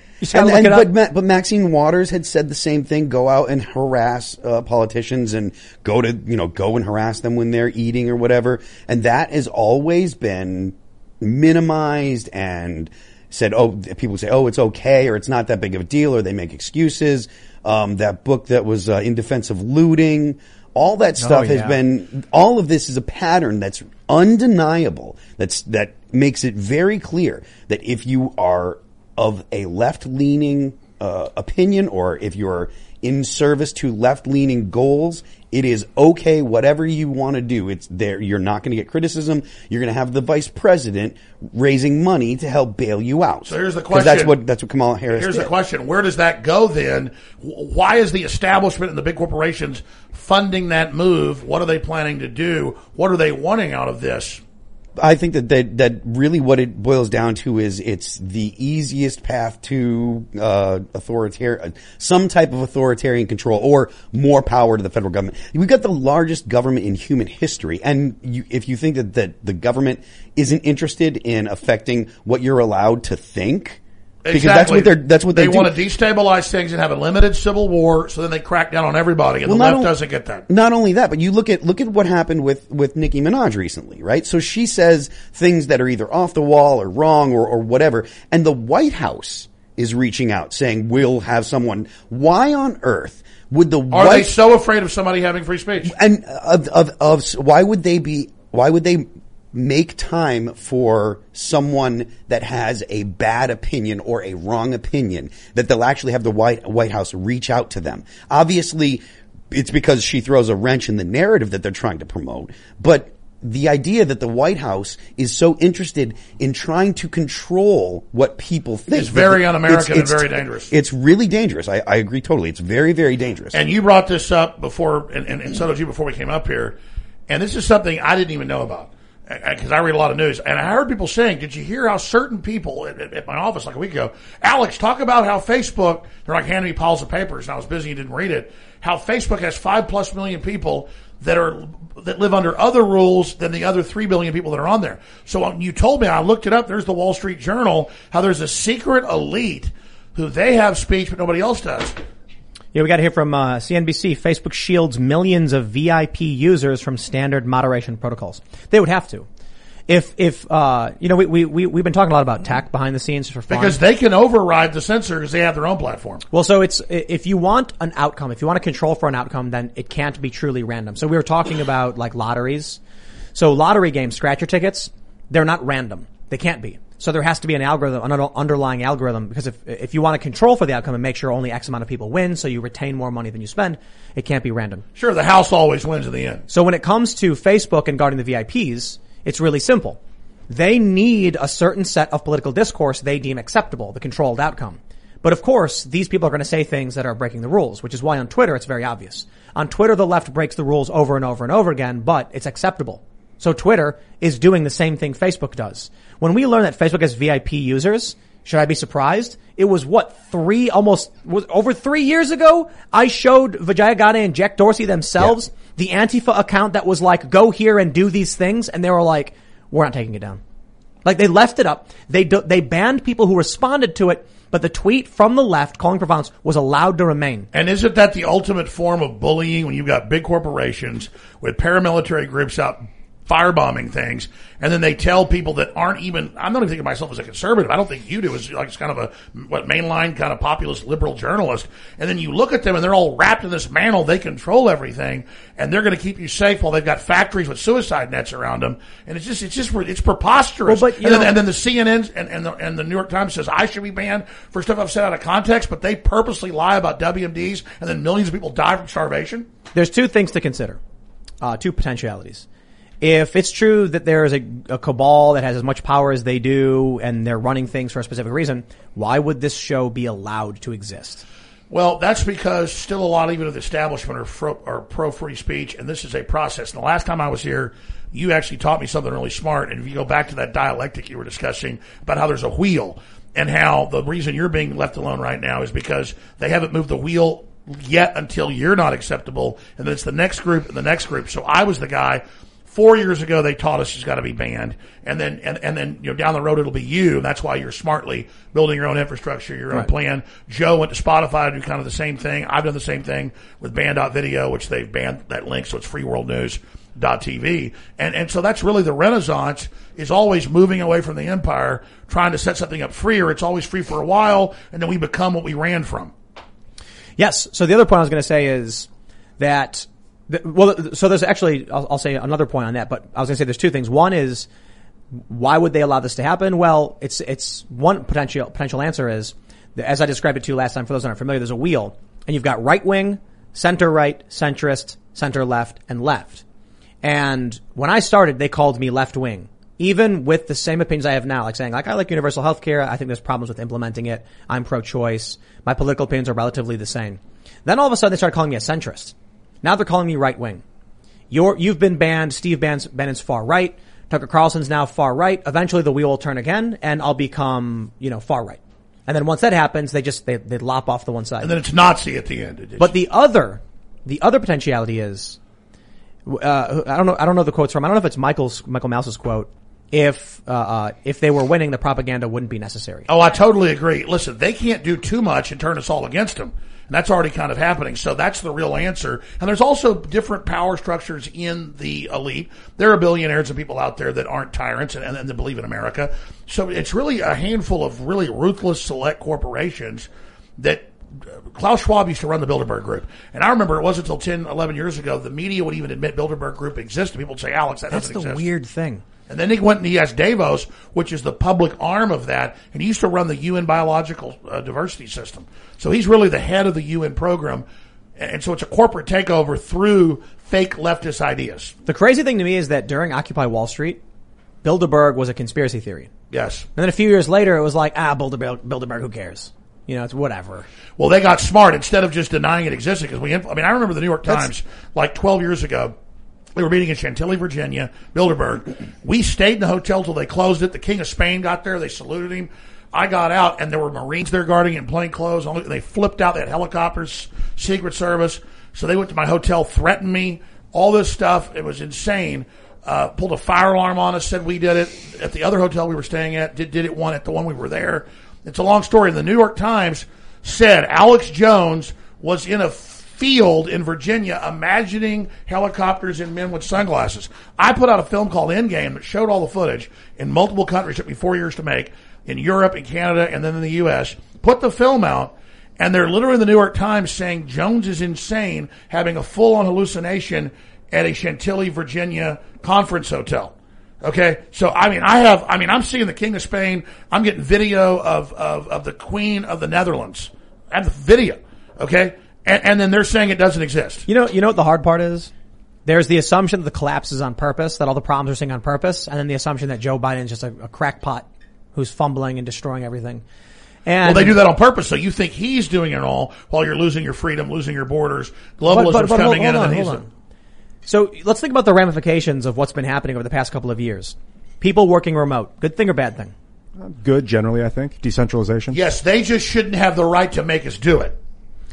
But Maxine Waters had said the same thing. Go out and harass politicians and go and harass them when they're eating or whatever. And that has always been minimized and said, people say, it's okay, or it's not that big of a deal, or they make excuses. That book that was In Defense of Looting, all that stuff has been, all of this is a pattern that's undeniable. That makes it very clear that if you are of a left-leaning opinion, or if you're in service to left-leaning goals, it is okay, whatever you want to do. It's there. You're not going to get criticism. You're going to have the vice president raising money to help bail you out. So here's the question. That's what Kamala Harris Here's did. the question. Where does that go then? Why is the establishment and the big corporations funding that move? What are they planning to do? What are they wanting out of this? I think that really what it boils down to is it's the easiest path to some type of authoritarian control or more power to the federal government. We've got the largest government in human history, and if you think that the government isn't interested in affecting what you're allowed to think. Because that's what they do. They want to destabilize things and have a limited civil war, so then they crack down on everybody, and the left doesn't get that. Not only that, but you look at what happened with Nicki Minaj recently, right? So she says things that are either off the wall or wrong or whatever, and the White House is reaching out saying we'll have someone. Why on earth would the Are they so afraid of somebody having free speech? And why would they make time for someone that has a bad opinion or a wrong opinion that they'll actually have the White House reach out to them? Obviously, it's because she throws a wrench in the narrative that they're trying to promote, but the idea that the White House is so interested in trying to control what people think is very un-American and very dangerous. It's really dangerous. I agree totally. It's very, very dangerous. And you brought this up before, and so did you before we came up here. And this is something I didn't even know about because I read a lot of news. And I heard people saying, did you hear how certain people at my office like a week ago, Alex, talk about how Facebook, they're like handing me piles of papers and I was busy and didn't read it, how Facebook has 5+ million people that live under other rules than the other 3 billion people that are on there. So when you told me, I looked it up, there's the Wall Street Journal, how there's a secret elite who they have speech but nobody else does. Yeah, we got to hear from CNBC. Facebook shields millions of VIP users from standard moderation protocols. They would have to. If we've been talking a lot about tech behind the scenes for fun. Because they can override the censor because they have their own platform. Well, so if you want an outcome, if you want to control for an outcome, then it can't be truly random. So we were talking about like lotteries. So lottery games, scratcher tickets, they're not random. They can't be. So there has to be an algorithm, an underlying algorithm, because if you want to control for the outcome and make sure only X amount of people win, so you retain more money than you spend, it can't be random. Sure, the house always wins in the end. So when it comes to Facebook and guarding the VIPs, it's really simple. They need a certain set of political discourse they deem acceptable, the controlled outcome. But of course, these people are going to say things that are breaking the rules, which is why on Twitter it's very obvious. On Twitter, the left breaks the rules over and over and over again, but it's acceptable. So Twitter is doing the same thing Facebook does. When we learn that Facebook has VIP users, should I be surprised? It was over 3 years ago, I showed Vijaya Gadde and Jack Dorsey themselves the Antifa account that was like, go here and do these things. And they were like, we're not taking it down. Like they left it up. They banned people who responded to it, but the tweet from the left calling for violence was allowed to remain. And isn't that the ultimate form of bullying when you've got big corporations with paramilitary groups out firebombing things, and then they tell people that aren't even, I'm not even thinking of myself as a conservative. I don't think you do. It's like, it's kind of a, mainline kind of populist liberal journalist. And then you look at them and they're all wrapped in this mantle. They control everything and they're going to keep you safe while they've got factories with suicide nets around them. And it's preposterous. Well, but, and then the CNN and the New York Times says I should be banned for stuff I've said out of context, but they purposely lie about WMDs and then millions of people die from starvation. There's two things to consider. Two potentialities. If it's true that there is a cabal that has as much power as they do and they're running things for a specific reason, why would this show be allowed to exist? Well, that's because still a lot even of the establishment are pro-free speech, and this is a process. And the last time I was here, you actually taught me something really smart. And if you go back to that dialectic you were discussing about how there's a wheel and how the reason you're being left alone right now is because they haven't moved the wheel yet until you're not acceptable, and then it's the next group and the next group. So I was the guy. 4 years ago, they taught us she's got to be banned, and then down the road it'll be you. And that's why you're smartly building your own infrastructure, your own plan. Joe went to Spotify to do kind of the same thing. I've done the same thing with Band.video, which they've banned that link, so it's freeworldnews.tv. And so that's really the renaissance, is always moving away from the empire, trying to set something up freer. It's always free for a while, and then we become what we ran from. Yes. So the other point I was going to say is that. So there's actually, I'll say another point on that, but I was going to say there's two things. One is, why would they allow this to happen? Well, it's one potential answer is, as I described it to you last time, for those that aren't familiar, there's a wheel, and you've got right wing, center right, centrist, center left, and left. And when I started, they called me left wing. Even with the same opinions I have now, like saying, like, I like universal health care, I think there's problems with implementing it, I'm pro-choice, my political opinions are relatively the same. Then all of a sudden they started calling me a centrist. Now they're calling me right wing. You've been banned. Steve Bannon's far right. Tucker Carlson's now far right. Eventually the wheel will turn again and I'll become, far right. And then once that happens, they lop off the one side. And then it's Nazi at the end. But the other potentiality is, I don't know the quotes from. I don't know if it's Michael Mouse's quote. If they were winning, the propaganda wouldn't be necessary. Oh, I totally agree. Listen, they can't do too much and turn us all against them. And that's already kind of happening. So that's the real answer. And there's also different power structures in the elite. There are billionaires and people out there that aren't tyrants and that believe in America. So it's really a handful of really ruthless select corporations that Klaus Schwab used to run the Bilderberg Group. And I remember it wasn't until 10, 11 years ago the media would even admit Bilderberg Group existed. People would say, Alex, that doesn't exist. That's the weird thing. And then he went and he has Davos, which is the public arm of that, and he used to run the UN biological diversity system. So he's really the head of the UN program, and so it's a corporate takeover through fake leftist ideas. The crazy thing to me is that during Occupy Wall Street, Bilderberg was a conspiracy theory. Yes. And then a few years later, it was like, Bilderberg, who cares? You know, it's whatever. Well, they got smart instead of just denying it existed. Because I remember the New York Times, like 12 years ago, we were meeting in Chantilly, Virginia, Bilderberg. We stayed in the hotel till they closed it. The King of Spain got there. They saluted him. I got out, and there were Marines there guarding it in plain clothes. They flipped out. They had helicopters, Secret Service. So they went to my hotel, threatened me, all this stuff. It was insane. Pulled a fire alarm on us, said we did it. At the other hotel we were staying at, did it one at the one we were there. It's a long story. The New York Times said Alex Jones was in a field in Virginia imagining helicopters and men with sunglasses. I put out a film called Endgame that showed all the footage in multiple countries. It took me 4 years to make, in Europe, in Canada, and then in the U.S. Put the film out, and they're literally in the New York Times saying Jones is insane, having a full-on hallucination at a Chantilly, Virginia conference hotel. Okay, so I'm seeing the King of Spain. I'm getting video of the Queen of the Netherlands. I have the video. Okay. And then they're saying it doesn't exist. You know what the hard part is? There's the assumption that the collapse is on purpose, that all the problems are seen on purpose, and then the assumption that Joe Biden is just a crackpot who's fumbling and destroying everything. And well, they do that on purpose, so you think he's doing it all while you're losing your freedom, losing your borders, globalism's coming in, and then he's... So let's think about the ramifications of what's been happening over the past couple of years. People working remote. Good thing or bad thing? Good, generally, I think. Decentralization. Yes, they just shouldn't have the right to make us do it.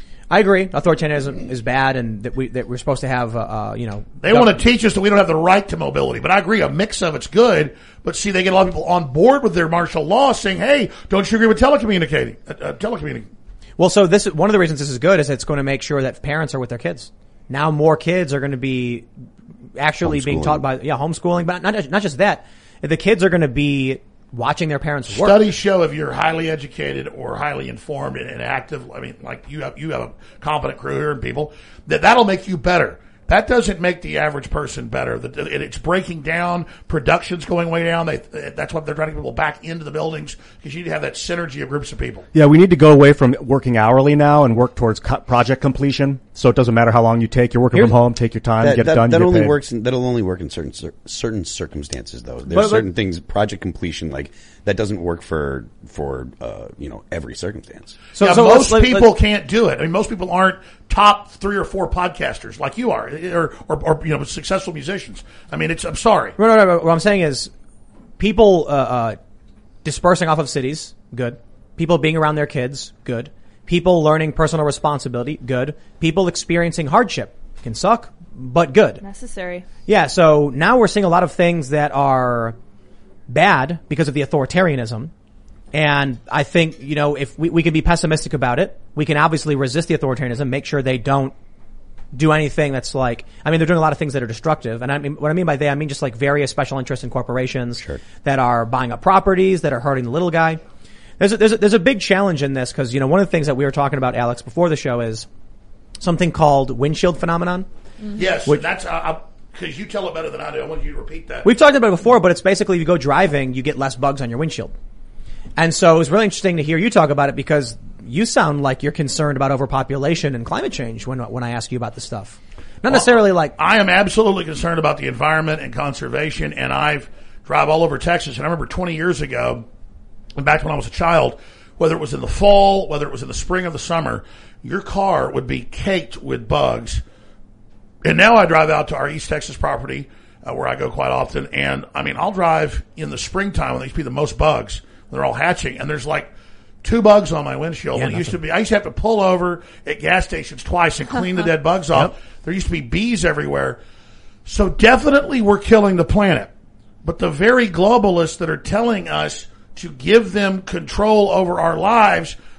I agree. Authoritarianism is bad, and that we're supposed to have, They want to teach us that we don't have the right to mobility, but I agree, a mix of it's good. But see, they get a lot of people on board with their martial law, saying, "Hey, don't you agree with telecommunicating?" Well, so this is one of the reasons this is good is it's going to make sure that parents are with their kids. Now more kids are going to be actually being taught by homeschooling, but not just that. The kids are going to be watching their parents work. Studies show if you're highly educated or highly informed and active, like you have a competent crew here and people, that'll make you better. That doesn't make the average person better. It's breaking down. Production's going way down. That's why they're trying to get people back into the buildings, because you need to have that synergy of groups of people. Yeah, we need to go away from working hourly now and work towards project completion. So it doesn't matter how long you take. You're working from home. Take your time. Get it done. That'll only work in certain circumstances, though. There's certain things, project completion, like that doesn't work for every circumstance. So most people can't do it. I mean, most people aren't top 3 or 4 podcasters like you are, or successful musicians. I mean, I'm sorry. No. What I'm saying is, people dispersing off of cities, good. People being around their kids, good. People learning personal responsibility, good. People experiencing hardship, can suck, but good. Necessary. Yeah, so now we're seeing a lot of things that are bad because of the authoritarianism. And I think, if we can be pessimistic about it, we can obviously resist the authoritarianism, make sure they don't do anything that's like, they're doing a lot of things that are destructive. And what I mean by they, I mean just like various special interests in corporations that are buying up properties, that are hurting the little guy. There's a big challenge in this because, one of the things that we were talking about, Alex, before the show is something called windshield phenomenon. Mm-hmm. Yes, that's, because you tell it better than I do. I want you to repeat that. We've talked about it before, but it's basically if you go driving, you get less bugs on your windshield. And so it was really interesting to hear you talk about it because you sound like you're concerned about overpopulation and climate change when I ask you about this stuff. Not necessarily like... I am absolutely concerned about the environment and conservation, and I've drive all over Texas. And I remember 20 years ago, and back when I was a child, whether it was in the fall, whether it was in the spring or the summer, your car would be caked with bugs. And now I drive out to our East Texas property, where I go quite often, and I'll drive in the springtime when there used to be the most bugs. They're all hatching, and there's like 2 bugs on my windshield. I used to have to pull over at gas stations twice and clean the dead bugs off. Yep. There used to be bees everywhere. So definitely we're killing the planet. But the very globalists that are telling us to give them control over our lives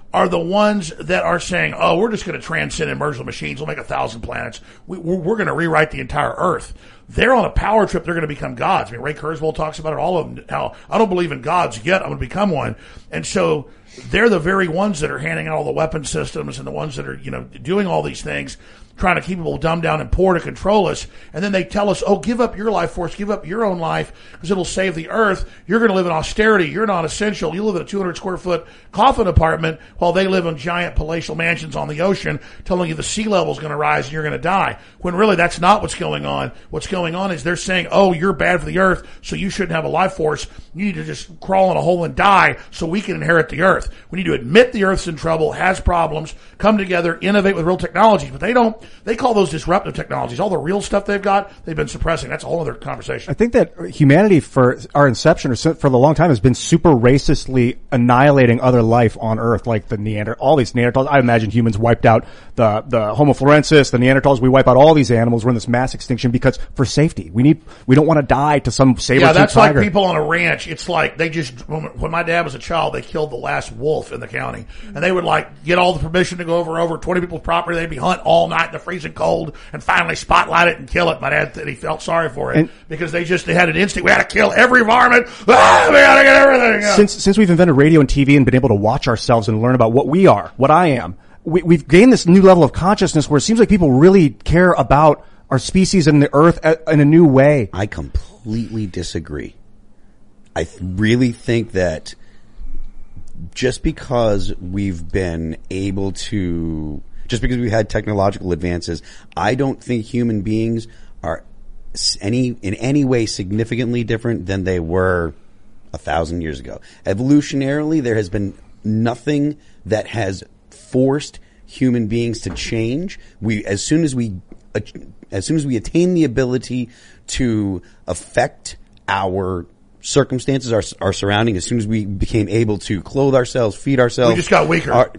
are the ones that are saying, oh, we're just going to transcend and merge the machines. We'll make 1,000 planets. We're going to rewrite the entire Earth. They're on a power trip. They're going to become gods. I mean, Ray Kurzweil talks about it, all of them, how I don't believe in gods yet. I'm going to become one. And so they're the very ones that are handing out all the weapon systems and the ones that are, doing all these things, trying to keep people dumbed down and poor to control us. And then they tell us, oh, give up your life force, give up your own life because it'll save the earth. You're going to live in austerity. You're not essential. You live in a 200 square foot coffin apartment while they live in giant palatial mansions on the ocean telling you the sea level is going to rise and you're going to die. When really that's not what's going on. What's going on is they're saying, oh, you're bad for the earth, so you shouldn't have a life force. You need to just crawl in a hole and die so we can inherit the earth. We need to admit the earth's in trouble, has problems, come together, innovate with real technologies. But they call those disruptive technologies. All the real stuff they've got, they've been suppressing. That's a whole other conversation. I think that humanity for our inception or for a long time has been super racistly annihilating other life on Earth, like all these Neanderthals. I imagine humans wiped out the Homo florensis, the Neanderthals. We wipe out all these animals. We're in this mass extinction because for safety. We don't want to die to some saber-toothed that's tiger. Like people on a ranch. It's like they when my dad was a child, they killed the last wolf in the county. And they would get all the permission to go over 20 people's property. They'd be hunting all night in the freezing cold and finally spotlight it and kill it. My dad said he felt sorry for it because they had an instinct. We had to kill every varmint. We got to get everything. Since we've invented radio and TV and been able to watch ourselves and learn about what we are, what I am, we've gained this new level of consciousness where it seems like people really care about our species and the earth in a new way. I completely disagree. I really think that just because we've been able to, just because we've had technological advances, I don't think human beings are in any way significantly different than they were 1,000 years ago. Evolutionarily, there has been nothing that has forced human beings to change. As soon as we attain the ability to affect our circumstances, our surroundings, as soon as we became able to clothe ourselves, feed ourselves, we just got weaker.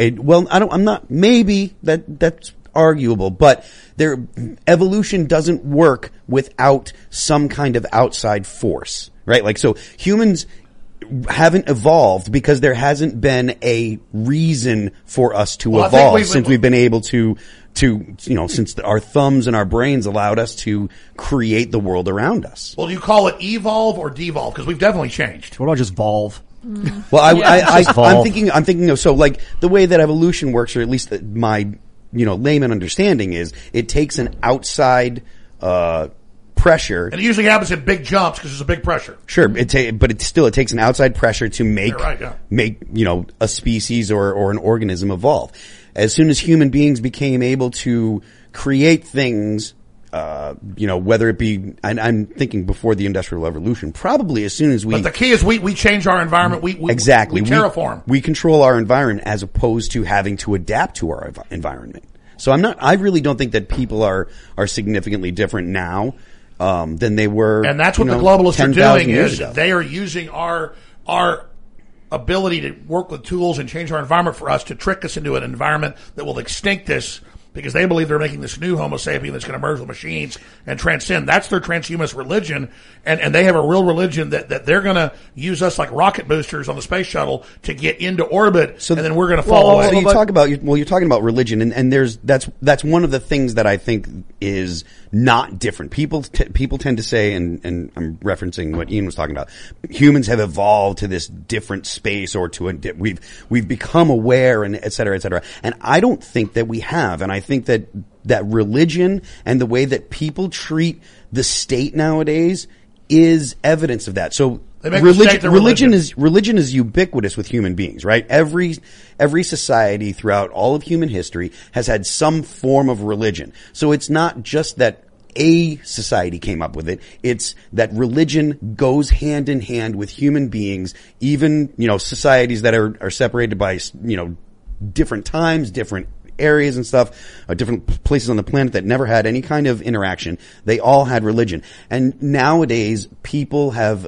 Maybe that's arguable, but evolution doesn't work without some kind of outside force, right? So humans haven't evolved because there hasn't been a reason for us to evolve since we've been able to since our thumbs and our brains allowed us to create the world around us. Well, do you call it evolve or devolve? Because we've definitely changed. What about just volve? Well, I'm thinking so the way that evolution works, or at least my layman understanding is it takes an outside pressure. And it usually happens in big jumps because there's a big pressure. Sure, but it takes an outside pressure to make a species or an organism evolve. As soon as human beings became able to create things, whether it be, and I'm thinking before the Industrial Revolution, probably as soon as we. But the key is we change our environment. We terraform. We control our environment as opposed to having to adapt to our environment. So I really don't think that people are significantly different now. Than they were. And that's what the globalists are doing is they are using our ability to work with tools and change our environment for us to trick us into an environment that will extinct us because they believe they're making this new Homo sapien that's going to merge with machines and transcend. That's their transhumanist religion. And they have a real religion that they're going to use us like rocket boosters on the space shuttle to get into orbit, and then we're going to fall away. So you're talking about religion, and that's one of the things that I think is not different. People tend to say, and I'm referencing what Ian was talking about, humans have evolved to this different space or we've become aware and et cetera, et cetera. And I don't think that we have. And I think that religion and the way that people treat the state nowadays is evidence of that. So religion is ubiquitous with human beings, right? Every society throughout all of human history has had some form of religion. So it's not just that a society came up with it. It's that religion goes hand in hand with human beings, even, societies that are separated by, different times, different areas and stuff, different places on the planet that never had any kind of interaction. They all had religion. And nowadays, people have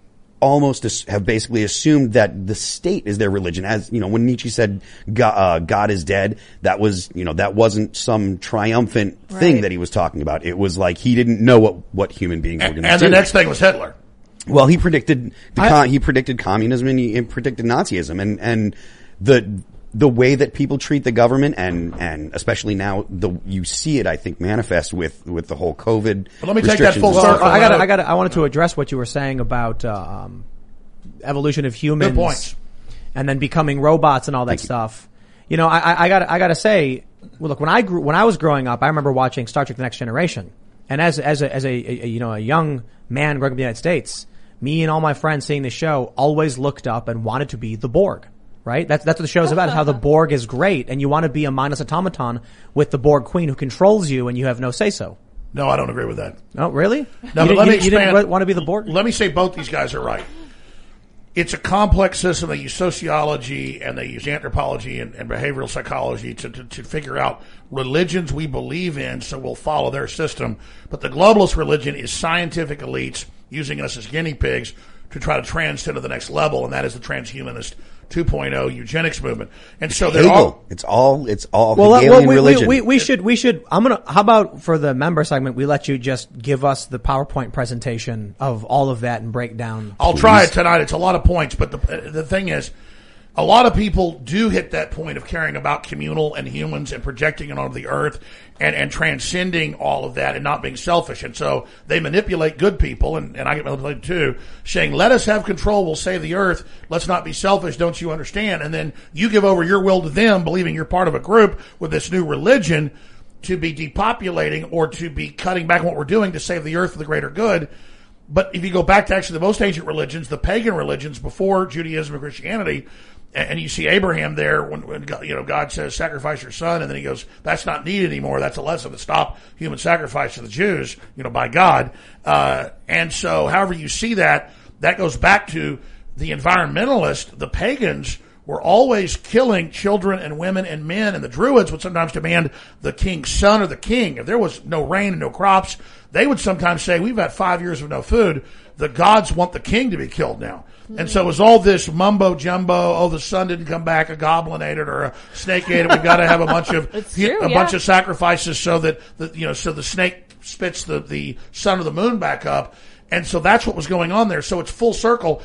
basically assumed that the state is their religion. As, when Nietzsche said God is dead, that wasn't some triumphant thing that he was talking about. It was like he didn't know what human beings were going to do. And the next thing was Hitler. Well, he predicted communism and he predicted Nazism, and the way that people treat the government, and especially now, you see it, I think, manifest with the whole COVID. But let me take that full restrictions. circle. I wanted to address what you were saying about evolution of humans, Good points. and then becoming robots and all that stuff. You know, I gotta say, well, look, when I was growing up, I remember watching Star Trek: The Next Generation, and as a young man growing up in the United States, me and all my friends seeing the show always looked up and wanted to be the Borg. Right? That's what the show's about, is how the Borg is great, and you want to be a mindless automaton with the Borg Queen who controls you and you have no say-so. No, I don't agree with that. Oh, really? No, you but let me you didn't expand. want to be the Borg? Let me say both these guys are right. It's a complex system. They use sociology and they use anthropology and behavioral psychology to figure out religions we believe in, so we'll follow their system. But the globalist religion is scientific elites using us as guinea pigs to try to transcend to the next level, and that is the transhumanist 2.0 eugenics movement. And so they're all... It's all Hegelian religion. We should, how about for the member segment, we let you just give us the PowerPoint presentation of all of that and break down. I'll try it tonight. It's a lot of points, but the thing is, a lot of people do hit that point of caring about communal and humans and projecting it onto the earth and transcending all of that and not being selfish. And so they manipulate good people, and I get manipulated too, saying, let us have control, we'll save the earth, let's not be selfish, don't you understand? And then you give over your will to them, believing you're part of a group with this new religion to be depopulating or to be cutting back on what we're doing to save the earth for the greater good. But if you go back to actually the most ancient religions, the pagan religions before Judaism and Christianity, and you see Abraham there when God says, sacrifice your son, and then he goes, that's not needed anymore. That's a lesson to stop human sacrifice to the Jews, by God. And so however you see that goes back to the environmentalists. The pagans were always killing children and women and men, and the Druids would sometimes demand the king's son or the king. If there was no rain and no crops, they would sometimes say, we've had 5 years of no food. The gods want the king to be killed now. And so it was all this mumbo jumbo. Oh, the sun didn't come back. A goblin ate it or a snake ate it. We've got to have a bunch of bunch of sacrifices so that so the snake spits the sun or the moon back up. And so that's what was going on there. So it's full circle.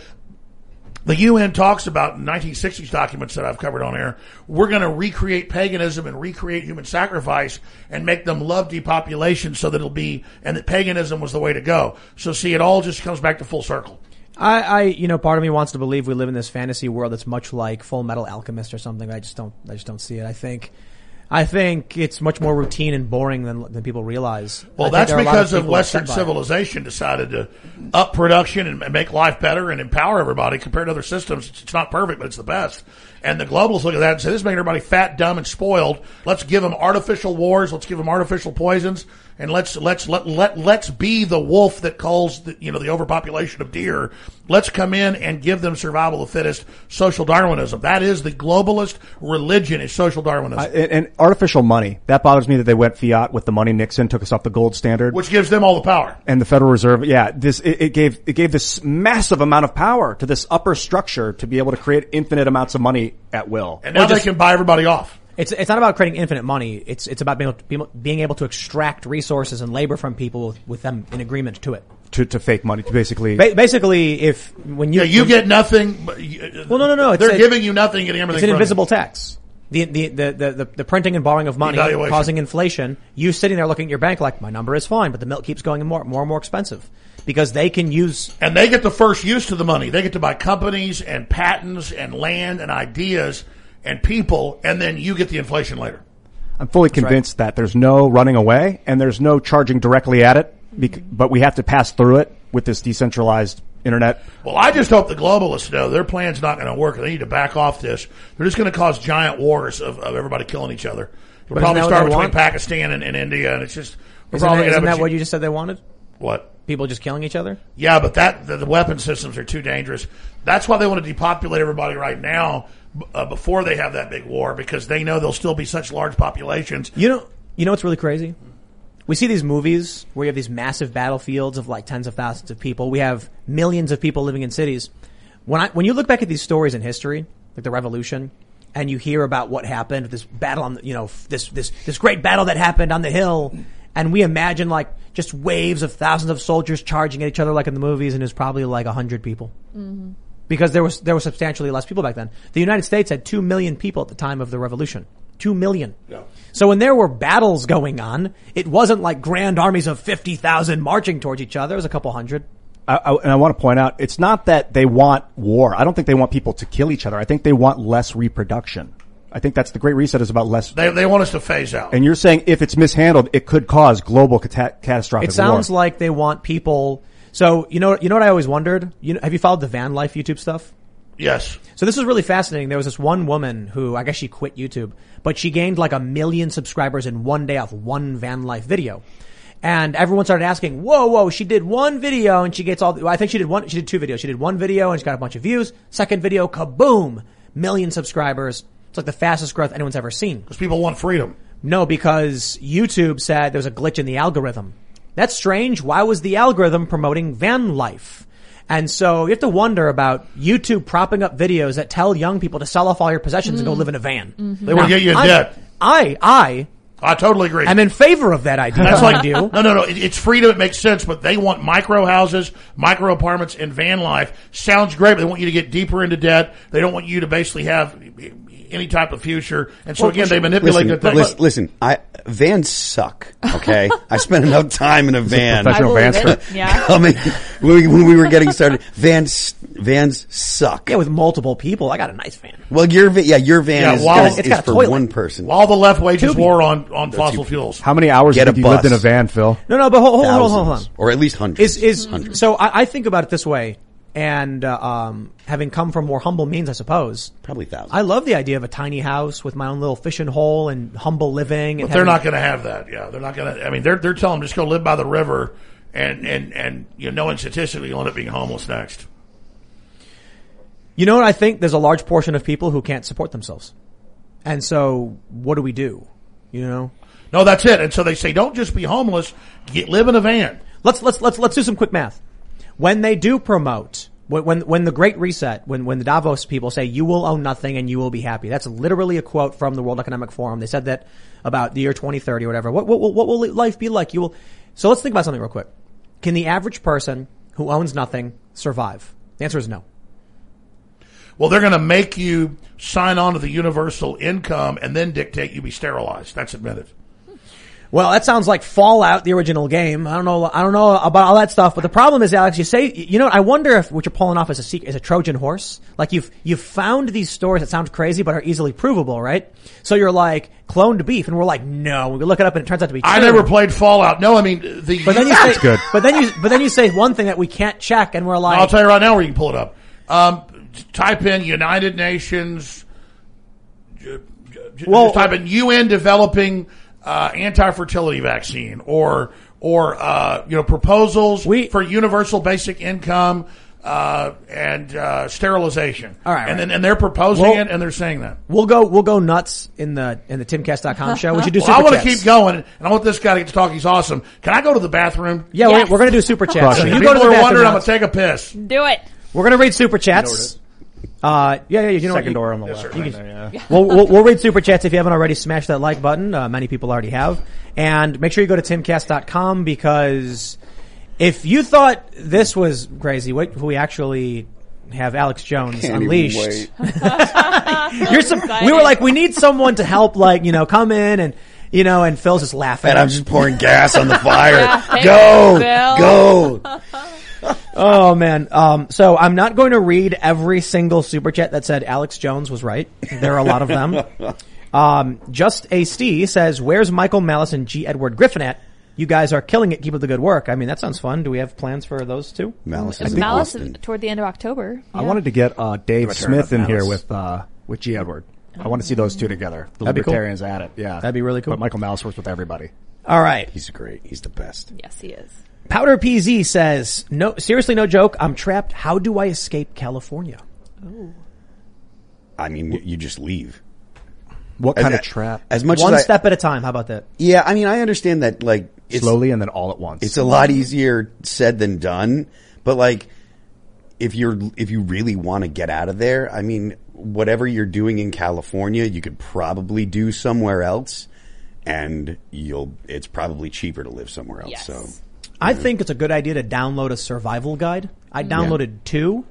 The UN talks about in 1960s documents that I've covered on air. We're going to recreate paganism and recreate human sacrifice and make them love depopulation so that and that paganism was the way to go. So see, it all just comes back to full circle. Part of me wants to believe we live in this fantasy world that's much like Full Metal Alchemist or something. I just don't see it. I think it's much more routine and boring than people realize. Well, that's because of Western civilization decided to up production and make life better and empower everybody compared to other systems. It's not perfect, but it's the best. And the globalists look at that and say, this is making everybody fat, dumb, and spoiled. Let's give them artificial wars. Let's give them artificial poisons. And let's be the wolf that calls the overpopulation of deer. Let's come in and give them survival of the fittest, social Darwinism. That is the globalist religion, is social Darwinism. And artificial money. That bothers me that they went fiat with the money. Nixon took us off the gold standard. Which gives them all the power. And the Federal Reserve, it gave this massive amount of power to this upper structure to be able to create infinite amounts of money at will. And now they can buy everybody off. It's not about creating infinite money. It's about being able to extract resources and labor from people with them in agreement to it. To fake money, to basically. Basically, when you get nothing. But no. They're giving you nothing, getting everything. It's an invisible tax. The printing and borrowing of money causing inflation. You sitting there looking at your bank like, my number is fine, but the milk keeps going more and more expensive. Because they can use... And they get the first use to the money. They get to buy companies and patents and land and ideas and people, and then you get the inflation later. I'm fully convinced that there's no running away and there's no charging directly at it, but we have to pass through it with this decentralized internet. Well, I just hope the globalists know their plan's not going to work. They need to back off this. They're just going to cause giant wars of everybody killing each other. It'll probably start between Pakistan and India, and it's just... Isn't that what you just said they wanted? What? People just killing each other? Yeah, but the weapon systems are too dangerous. That's why they want to depopulate everybody right now before they have that big war, because they know there'll still be such large populations. You know what's really crazy? We see these movies where you have these massive battlefields of like tens of thousands of people. We have millions of people living in cities. When you look back at these stories in history, like the Revolution, and you hear about what happened, this battle on this great battle that happened on the hill, and we imagine like just waves of thousands of soldiers charging at each other like in the movies, and there's probably like 100 people. Mm-hmm. because there were substantially less people back then. The United States had 2 million people at the time of the revolution. 2 million. Yeah. So when there were battles going on, it wasn't like grand armies of 50,000 marching towards each other. It was a couple hundred. And I want to point out, it's not that they want war. I don't think they want people to kill each other. I think they want less reproduction. I think that's the Great Reset is about less. They want us to phase out. And you're saying if it's mishandled, it could cause global catastrophic war. It sounds like they want people. So you know what I always wondered? Have you followed the van life YouTube stuff? Yes. So this was really fascinating. There was this one woman who, I guess she quit YouTube, but she gained like 1 million subscribers in one day off one van life video. And everyone started asking, whoa, she did one video and she gets I think she did 2 videos. She did one video and she got a bunch of views. Second video, kaboom, 1 million subscribers. It's like the fastest growth anyone's ever seen. Because people want freedom. No, because YouTube said there was a glitch in the algorithm. That's strange. Why was the algorithm promoting van life? And so you have to wonder about YouTube propping up videos that tell young people to sell off all your possessions and go live in a van. They want to get you in debt. I totally agree. I'm in favor of that idea. That's like, no. It's freedom. It makes sense, but they want micro houses, micro apartments, and van life. Sounds great, but they want you to get deeper into debt. They don't want you to basically have any type of future. And so they manipulate it. Listen, vans suck. Okay. I spent enough time in a van. Professional vanster. Yeah. When we were getting started, vans suck. Yeah, with multiple people. I got a nice van. Well, your van is for toilet. one person. While the left wages war on fossil fuels. How many hours have you lived in a van, Phil? No, but hold on. Or at least hundreds. Hundreds. So I think about it this way. And, having come from more humble means, I suppose. Probably thousands. I love the idea of a tiny house with my own little fishing hole and humble living. But they're not going to have that. Yeah. They're not going to, I mean, they're telling them just go live by the river and knowing statistically you'll end up being homeless next. You know what? I think there's a large portion of people who can't support themselves. And so what do we do? No, that's it. And so they say, don't just be homeless. Live in a van. Let's do some quick math. When they do promote, when the Great Reset, when the Davos people say you will own nothing and you will be happy, that's literally a quote from the World Economic Forum. They said that about the year 2030 or whatever. What will life be like? So let's think about something real quick. Can the average person who owns nothing survive? The answer is no. Well, they're going to make you sign on to the universal income and then dictate you be sterilized. That's admitted. Well, that sounds like Fallout, the original game. I don't know about all that stuff, but the problem is, Alex, you say, I wonder if what you're pulling off is a Trojan horse. Like you've found these stories that sound crazy but are easily provable, right? So you're like, cloned beef, and we're like, no, we look it up and it turns out to be true. I never played Fallout. No, I mean, but then you say, that's good. But then you say one thing that we can't check and we're like, I'll tell you right now where you can pull it up. Type in United Nations, just type in UN developing, anti-fertility vaccine or proposals for universal basic income, and sterilization. All right. And they're proposing it and they're saying that. We'll go nuts in the timcast.com show. We should do super I want to chats. keep going and I want this guy to get to talk. He's awesome. Can I go to the bathroom? Yeah, yes. We're going to do super chats. So you go to the bathroom. wondering, I'm going to take a piss. Do it. We're going to read super chats. Second door on the left. We'll read super chats. If you haven't already, smash that like button. Many people already have. And make sure you go to timcast.com because if you thought this was crazy, we actually have Alex Jones Unleashed. We were like, we need someone to help, come in and Phil's just laughing. And I'm just pouring gas on the fire. Yeah, go. Oh man. So I'm not going to read every single super chat that said Alex Jones was right. There are a lot of them. Just a Steve says, where's Michael Malice and G. Edward Griffin at? You guys are killing it. Keep up the good work. I mean, that sounds fun. Do we have plans for those two? Malice toward the end of October. Yeah. I wanted to get Dave Smith in here with G. Edward. I want to see those two together. The Libertarians at it. Yeah. That'd be really cool. But Michael Malice works with everybody. All right. He's great. He's the best. Yes, he is. Powder PZ says, no, seriously, no joke. I'm trapped. How do I escape California? Oh. I mean, you just leave. What kind of trap? As much one as step at a time. How about that? Yeah, I mean, I understand that, slowly and then all at once. It's a lot easier said than done. But if you really want to get out of there, I mean, whatever you're doing in California, you could probably do somewhere else, and it's probably cheaper to live somewhere else. Yes. So I think it's a good idea to download a survival guide. I downloaded 2.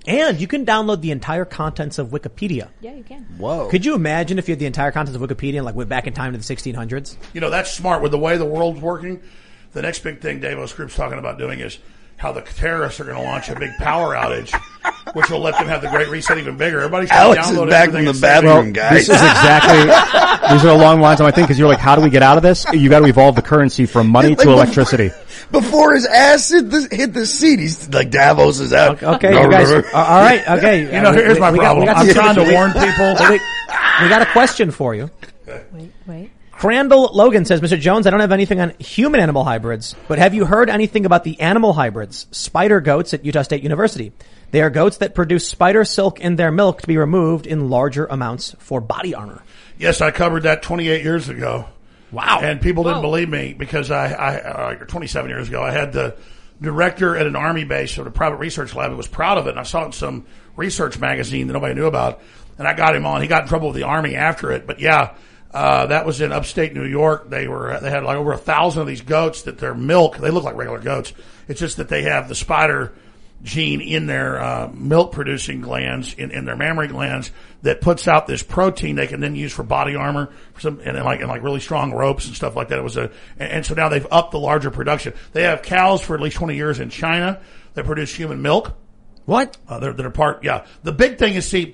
And you can download the entire contents of Wikipedia. Yeah, you can. Whoa. Could you imagine if you had the entire contents of Wikipedia and like went back in time to the 1600s? You know, that's smart. With the way the world's working, the next big thing Davos Group's talking about doing is how the terrorists are going to launch a big power outage, which will let them have the Great Reset even bigger. Everybody's trying to Alex is download back from the bathroom, guys. This is exactly, these are along the lines of my thing, because you're like, how do we get out of this? You got to evolve the currency from money to electricity. Before his ass hit the seat, he's like, Davos is out. Okay, you guys. All right, okay. You know, here's my problem. I'm trying to warn people. We got a question for you. Wait. Crandall Logan says, Mr. Jones, I don't have anything on human-animal hybrids, but have you heard anything about the animal hybrids, spider goats at Utah State University? They are goats that produce spider silk in their milk to be removed in larger amounts for body armor. Yes, I covered that 28 years ago. Wow. And people didn't believe me because I 27 years ago, I had the director at an Army base or a private research lab who was proud of it, and I saw it in some research magazine that nobody knew about, and I got him on. He got in trouble with the Army after it, but yeah. That was in upstate New York. They had like over 1,000 of these goats that their milk, they look like regular goats. It's just that they have the spider gene in their, milk producing glands, in their mammary glands that puts out this protein they can then use for body armor, and like really strong ropes and stuff like that. It was and so now they've upped the larger production. They have cows for at least 20 years in China that produce human milk. What? They're part, yeah. The big thing is, see,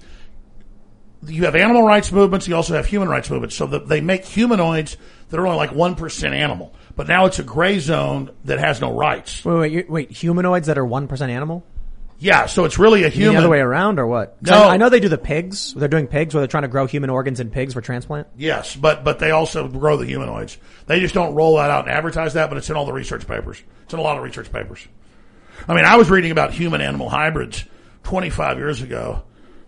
you have animal rights movements, you also have human rights movements. So they make humanoids that are only like 1% animal. But now it's a gray zone that has no rights. Wait, humanoids that are 1% animal? Yeah, so it's really a human. The other way around or what? No. I know they do the pigs. They're doing pigs where they're trying to grow human organs in pigs for transplant. Yes, but they also grow the humanoids. They just don't roll that out and advertise that, but it's in all the research papers. It's in a lot of research papers. I mean, I was reading about human-animal hybrids 25 years ago.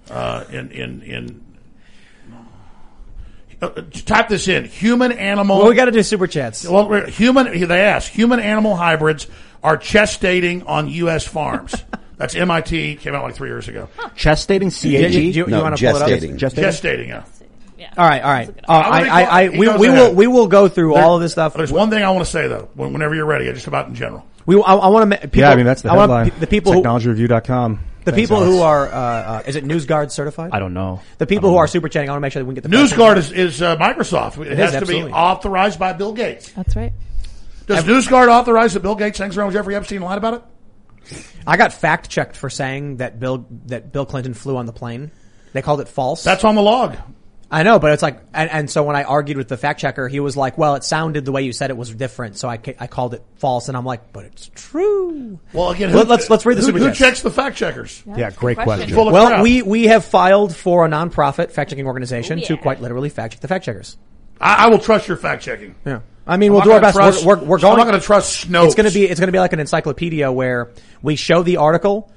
Type this in. Human animal. Well, we got to do super chats. Well, they ask, human animal hybrids are chestating on U.S. farms. That's MIT, came out like 3 years ago. Chestating, C-H-E? You want to pull it up? Gestating, yeah. Yeah. All right. We will go through all of this stuff. There's one thing I want to say though, whenever you're ready, just about in general. I want to. Yeah, I mean that's the headline. The people TechnologyReview.com. The people who are, is it NewsGuard certified? I don't know. The people who are super chatting, I want to make sure that we can get the NewsGuard is Microsoft. It has to be authorized by Bill Gates. That's right. Does NewsGuard authorize that Bill Gates hangs around with Jeffrey Epstein and lied about it? I got fact checked for saying that Bill Clinton flew on the plane. They called it false. That's on the log. I know, but it's like, and so when I argued with the fact checker, he was like, well, it sounded the way you said it was different, so I called it false, and I'm like, but it's true. Well, again, let's read the super who chats. checks the fact checkers? Yeah, great question. Well, we have filed for a nonprofit fact checking organization to quite literally fact check the fact checkers. I will trust your fact checking. Yeah. I mean, we'll do our best. We're going. I'm not going to trust Snopes. It's going to be like an encyclopedia where we show the article,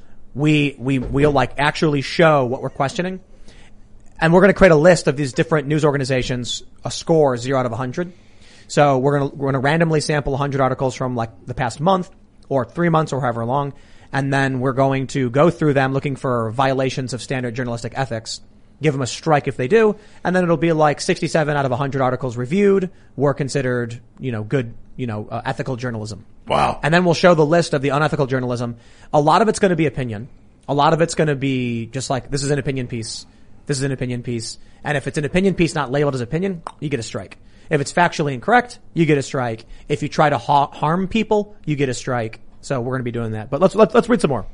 we'll like actually show what we're questioning, and we're going to create a list of these different news organizations, a score 0 out of 100. So we're going to randomly sample 100 articles from like the past month or 3 months or however long, and then we're going to go through them looking for violations of standard journalistic ethics. Give them a strike if they do, and then it'll be like 67 out of 100 articles reviewed were considered, good, ethical journalism. Wow. And then we'll show the list of the unethical journalism. A lot of it's going to be opinion. A lot of it's going to be just like, this is an opinion piece. This is an opinion piece. And if it's an opinion piece not labeled as opinion, you get a strike. If it's factually incorrect, you get a strike. If you try to harm people, you get a strike. So we're going to be doing that. But let's read some more.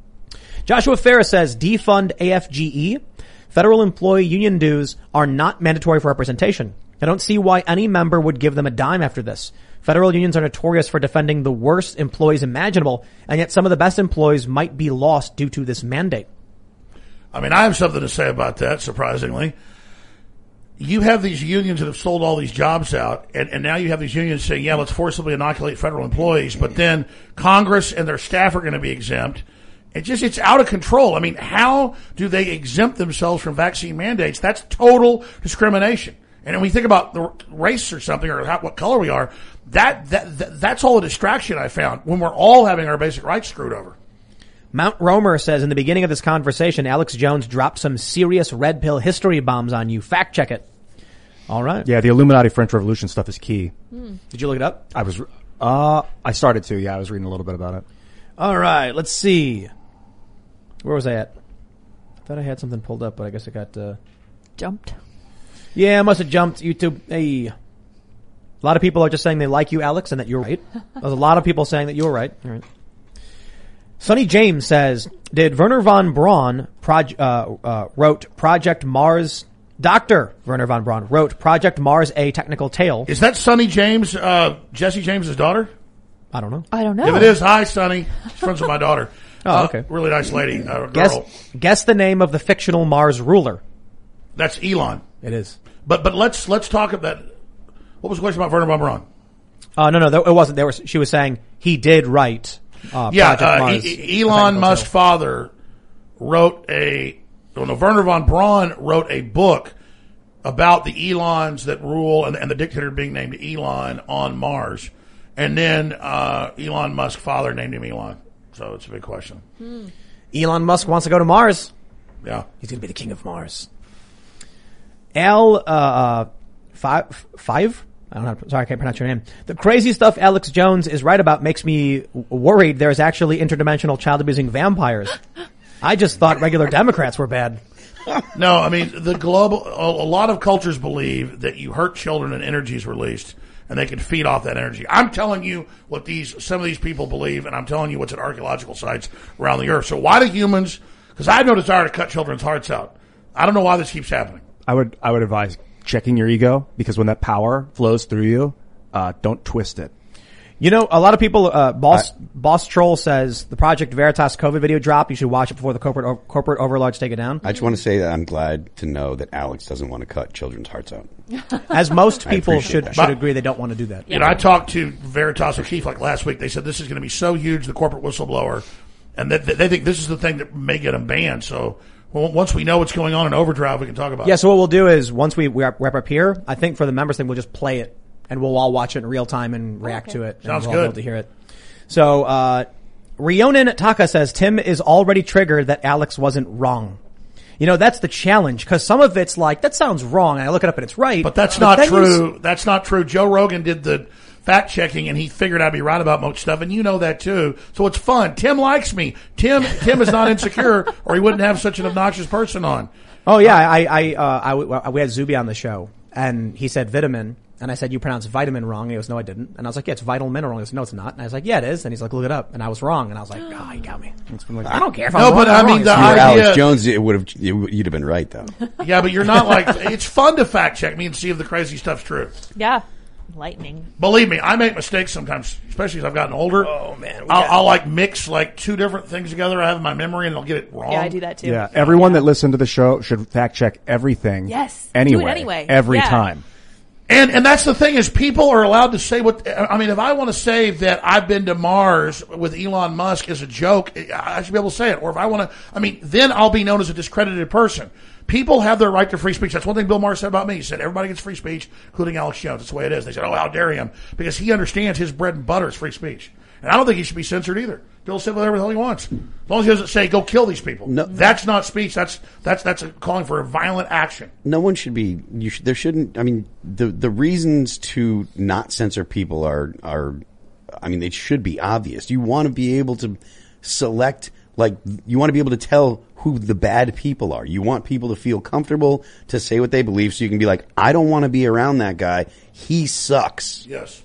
Joshua Ferris says, defund AFGE. Federal employee union dues are not mandatory for representation. I don't see why any member would give them a dime after this. Federal unions are notorious for defending the worst employees imaginable, and yet some of the best employees might be lost due to this mandate. I mean, I have something to say about that, surprisingly. You have these unions that have sold all these jobs out, and now you have these unions saying, yeah, let's forcibly inoculate federal employees, but then Congress and their staff are going to be exempt. It's out of control. I mean, how do they exempt themselves from vaccine mandates? That's total discrimination. And when we think about the race or something or what color we are, that's all a distraction I found when we're all having our basic rights screwed over. Mount Romer says in the beginning of this conversation, Alex Jones dropped some serious red pill history bombs on you. Fact check it. All right. Yeah, the Illuminati French Revolution stuff is key. Did you look it up? I started to. Yeah, I was reading a little bit about it. All right. Let's see. Where was I at? I thought I had something pulled up, but I guess it got Jumped. Yeah, I must have jumped. YouTube. Hey. A lot of people are just saying they like you, Alex, and that you're right. There's a lot of people saying that you were right. All right. Sonny James says, did Wernher von Braun wrote Project Mars... Dr. Wernher von Braun wrote Project Mars A Technical Tale. Is that Sonny James, Jesse James' daughter? I don't know. I don't know. If it is, hi, Sonny. She's friends with my daughter. Oh, okay. Really nice lady. Girl. Guess the name of the fictional Mars ruler. That's Elon. It is. But let's talk about... What was the question about Wernher von Braun? No, it wasn't. She was saying he did write Project Mars. Elon Musk's father wrote Wernher von Braun wrote a book about the Elons that rule and the dictator being named Elon on Mars. And then Elon Musk's father named him Elon. So it's a big question. Elon Musk wants to go to Mars. Yeah. He's going to be the king of Mars. Five? I don't know. Sorry, I can't pronounce your name. The crazy stuff Alex Jones is right about makes me worried there's actually interdimensional child-abusing vampires. I just thought regular Democrats were bad. No, I mean, a lot of cultures believe that you hurt children and energy is released and they can feed off that energy. I'm telling you what some of these people believe, and I'm telling you what's at archaeological sites around the earth. So why do humans, because I have no desire to cut children's hearts out. I don't know why this keeps happening. I would advise checking your ego, because when that power flows through you, don't twist it. You know, a lot of people, Boss Troll says the Project Veritas COVID video dropped. You should watch it before the corporate overlords take it down. I just want to say that I'm glad to know that Alex doesn't want to cut children's hearts out. As most people should agree, they don't want to do that. You know, I talked to Veritas O'Keefe like last week. They said this is going to be so huge, the corporate whistleblower, and that they think this is the thing that may get them banned. So once we know what's going on in Overdrive, we can talk about it. Yeah, so what we'll do is once we wrap up here, I think for the members thing, we'll just play it. And we'll all watch it in real time and react to it. Sounds and we'll good. Be able to hear it. So, Rionin Taka says, Tim is already triggered that Alex wasn't wrong. You know, that's the challenge, because some of it's like, that sounds wrong, and I look it up and it's right. But that's not true. That's not true. Joe Rogan did the fact checking and he figured I'd be right about most stuff, and you know that too. So it's fun. Tim likes me. Tim is not insecure, or he wouldn't have such an obnoxious person on. Oh yeah, we had Zuby on the show, and he said vitamin. And I said, you pronounced vitamin wrong. And he goes, no, I didn't. And I was like, yeah, it's vital mineral. He goes, no, it's not. And I was like, yeah, it is. And he's like, look it up. And I was wrong. And I was like, oh, he got me. I don't care if I'm wrong. But I mean, the idea, Alex Jones, you'd have been right though. Yeah, but you're not like, it's fun to fact check me and see if the crazy stuff's true. Yeah. Lightning. Believe me, I make mistakes sometimes, especially as I've gotten older. Oh man. I'll like mix like two different things together I have in my memory and I'll get it wrong. Yeah, I do that too. Yeah. Everyone that listened to the show should fact check everything. Yes. Anyway. Do it anyway. Every time. And that's the thing is people are allowed to say what, I mean, if I want to say that I've been to Mars with Elon Musk as a joke, I should be able to say it. Or if I want to, I mean, then I'll be known as a discredited person. People have their right to free speech. That's one thing Bill Maher said about me. He said everybody gets free speech, including Alex Jones. That's the way it is. They said, oh, how dare him? Because he understands his bread and butter is free speech. And I don't think he should be censored either. Bill said whatever the hell he wants. As long as he doesn't say, go kill these people. No. That's not speech. That's calling for a violent action. No one should be, there shouldn't, I mean, the reasons to not censor people are, I mean, they should be obvious. You want to be able to select, like, you want to be able to tell who the bad people are. You want people to feel comfortable to say what they believe so you can be like, I don't want to be around that guy. He sucks. Yes.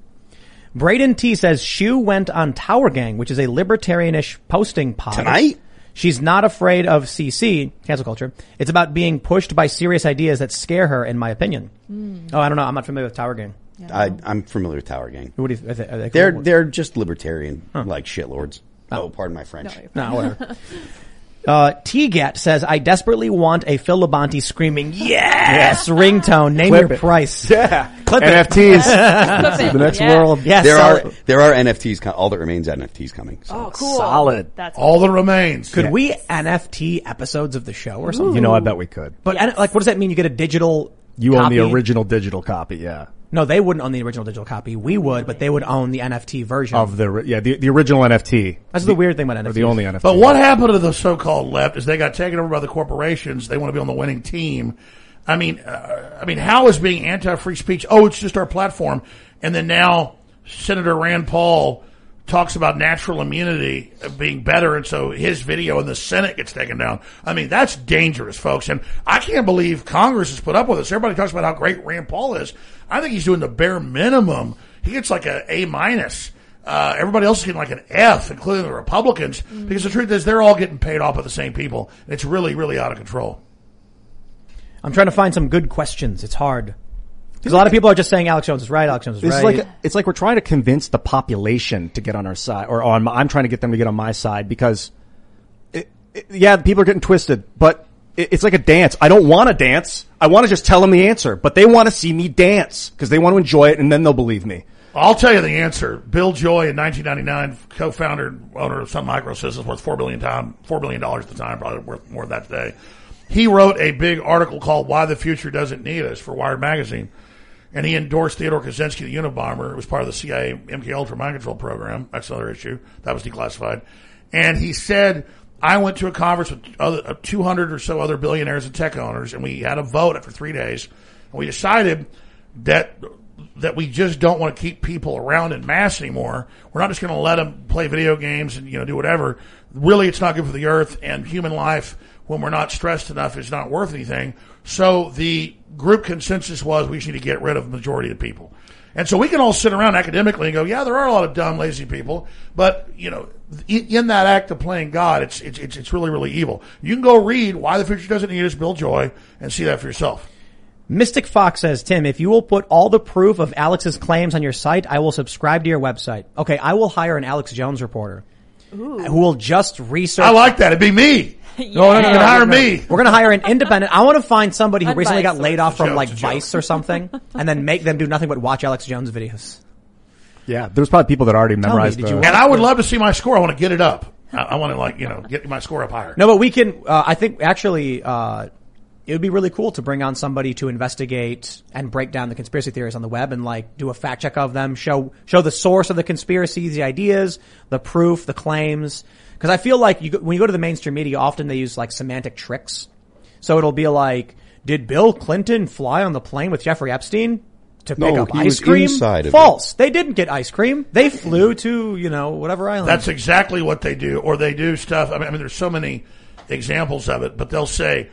Braden T says Shu went on Tower Gang, which is a libertarianish posting pod. Tonight? She's not afraid of CC, cancel culture. It's about being pushed by serious ideas that scare her, in my opinion. Oh, I don't know. I'm not familiar with Tower Gang. Yeah. I'm familiar with Tower Gang. What do you, are they they're just libertarian, like shitlords. Oh, pardon my French. No, whatever. T-Gat says, I desperately want a Phil Labonte screaming, yes, ringtone, name Clip your it. price. Yeah. Clip NFTs. The next world. Yes. There are NFTs, all that remains NFTs coming. So. Oh, cool. Solid. That's all that remains. Could we NFT episodes of the show or something? You know, I bet we could. But like, what does that mean? You get a digital You copy? own the original digital copy, yeah. No, they wouldn't own the original digital copy. We would, but they would own the NFT version. Of the original NFT. That's the weird thing about NFTs. Or the only NFT. But what happened to the so-called left is they got taken over by the corporations. They want to be on the winning team. I mean, how is being anti-free speech? Oh, it's just our platform. And then now Senator Rand Paul talks about natural immunity being better, and so his video in the Senate gets taken down. I mean, that's dangerous, folks. And I can't believe Congress has put up with this. Everybody talks about how great Rand Paul is. I think he's doing the bare minimum. He gets like an A-. Everybody else is getting like an F, including the Republicans, because the truth is they're all getting paid off by the same people. And it's really, really out of control. I'm trying to find some good questions. It's hard. Because a lot of people are just saying Alex Jones is right, Alex Jones is right. It's like we're trying to convince the population to get on our side, or I'm trying to get them to get on my side, because people are getting twisted, but it's like a dance. I don't want to dance. I want to just tell them the answer, but they want to see me dance because they want to enjoy it, and then they'll believe me. I'll tell you the answer. Bill Joy, in 1999, co-founder and owner of Sun Microsystems, worth $4 billion at the time, probably worth more than that today. He wrote a big article called Why the Future Doesn't Need Us for Wired Magazine. And he endorsed Theodore Kaczynski, the Unabomber. It was part of the CIA MK Ultra mind control program. That's another issue. That was declassified. And he said, I went to a conference with 200 or so other billionaires and tech owners, and we had a vote after 3 days. And we decided that we just don't want to keep people around in mass anymore. We're not just going to let them play video games and, do whatever. Really, it's not good for the earth, and human life, when we're not stressed enough, is not worth anything. So the group consensus was we need to get rid of the majority of people. And so we can all sit around academically and go, yeah, there are a lot of dumb, lazy people, but, in that act of playing God, it's really, really evil. You can go read Why the Future Doesn't Need Us, Bill Joy, and see that for yourself. Mystic Fox says, Tim, if you will put all the proof of Alex's claims on your site, I will subscribe to your website. Okay, I will hire an Alex Jones reporter who will just research. I like that. It'd be me. No, you can hire me. We're going to hire an independent. I want to find somebody who recently got laid off from Vice or something, and then make them do nothing but watch Alex Jones videos. Yeah, there's probably people that already memorized it. And I would love to see my score. I want to get it up. I want to get my score up higher. No, but we can, I think actually, it would be really cool to bring on somebody to investigate and break down the conspiracy theories on the web and do a fact check of them, show the source of the conspiracies, the ideas, the proof, the claims. Because I feel like when you go to the mainstream media, often they use semantic tricks. So it'll be like, did Bill Clinton fly on the plane with Jeffrey Epstein to pick up ice cream? False. They didn't get ice cream. They flew to, whatever island. That's exactly what they do. Or they do stuff. I mean, there's so many examples of it, but they'll say,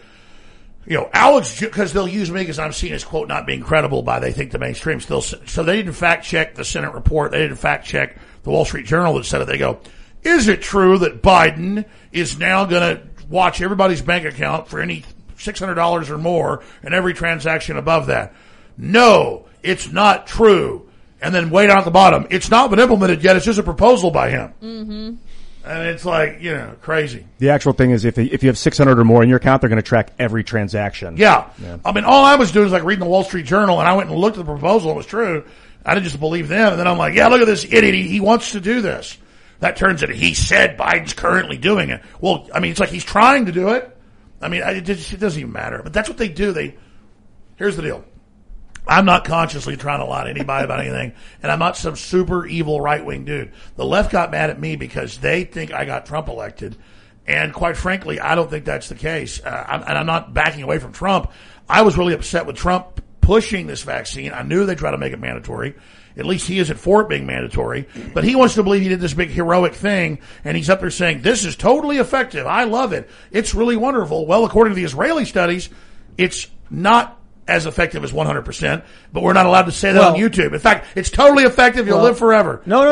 Alex, because they'll use me because I'm seen as, quote, not being credible by, they think, the mainstream. So they didn't fact check the Senate report. They didn't fact check the Wall Street Journal that said it. They go, is it true that Biden is now going to watch everybody's bank account for any $600 or more and every transaction above that? No, it's not true. And then way down at the bottom, it's not been implemented yet. It's just a proposal by him. Mm-hmm. And it's crazy. The actual thing is if you have 600 or more in your account, they're going to track every transaction. Yeah. I mean, all I was doing is reading the Wall Street Journal, and I went and looked at the proposal. It was true. I didn't just believe them. And then I'm like, yeah, look at this idiot. He wants to do this. That turns out he said Biden's currently doing it. Well, I mean, it's like he's trying to do it. I mean, it doesn't even matter. But that's what they do. Here's the deal. I'm not consciously trying to lie to anybody about anything, and I'm not some super evil right-wing dude. The left got mad at me because they think I got Trump elected, and quite frankly, I don't think that's the case. I'm not backing away from Trump. I was really upset with Trump pushing this vaccine. I knew they'd try to make it mandatory. At least he isn't for it being mandatory, but he wants to believe he did this big heroic thing, and he's up there saying, this is totally effective. I love it. It's really wonderful. Well, according to the Israeli studies, it's not as effective as 100%, but we're not allowed to say that on YouTube. In fact, it's totally effective. You'll live forever. No.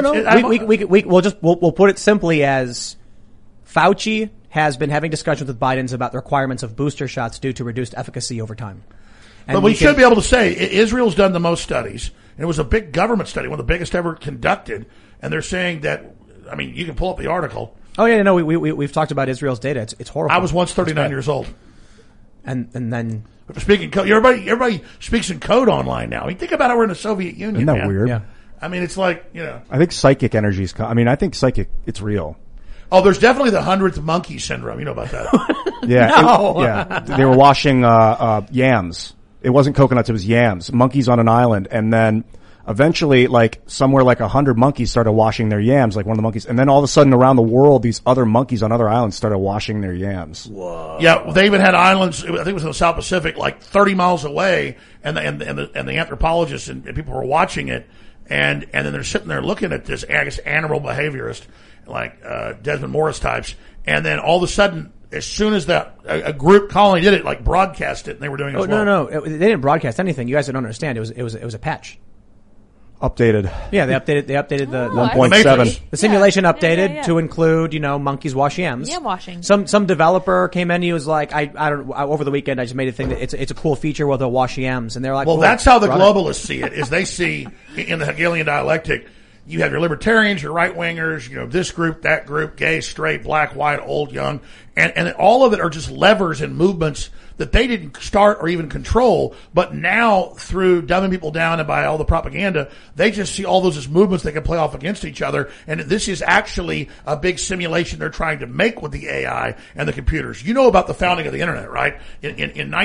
We'll put it simply as Fauci has been having discussions with Biden's about the requirements of booster shots due to reduced efficacy over time. And but we should be able to say Israel's done the most studies. And it was a big government study, one of the biggest ever conducted. And they're saying that, I mean, you can pull up the article. Oh yeah, no, we've talked about Israel's data. It's horrible. I was once 39 years old. And then speaking code, everybody speaks in code online now. I mean, think about it. We're in the Soviet Union. Isn't that weird? Yeah. I mean, it's like, I think psychic energy's. I think psychic. It's real. Oh, there's definitely the 100th monkey syndrome. You know about that? Yeah. No. They were washing yams. It wasn't coconuts. It was yams. Monkeys on an island, and then eventually, somewhere 100 monkeys started washing their yams, one of the monkeys. And then all of a sudden around the world, these other monkeys on other islands started washing their yams. Whoa. Yeah, they even had islands, I think it was in the South Pacific, 30 miles away, and the anthropologists and people were watching it. And then they're sitting there looking at this, I guess, animal behaviorist, like Desmond Morris types. And then all of a sudden, as soon as a group colony did it, like broadcast it, and they were doing it as well. No. They didn't broadcast anything. You guys don't understand. It was a patch. Updated. Yeah, they updated the 1.7. The simulation updated to include, monkeys wash yams. Yam washing. Some developer came in. He was like, over the weekend I just made a thing that it's a cool feature where they'll wash yams, and they're like, well, cool, that's how the globalists see it. Is they see in the Hegelian dialectic, you have your libertarians, your right wingers, this group, that group, gay, straight, black, white, old, young, and all of it are just levers and movements that they didn't start or even control, but now through dumbing people down and by all the propaganda, they just see all those as movements they can play off against each other. And this is actually a big simulation they're trying to make with the AI and the computers. You know about the founding of the internet, right? In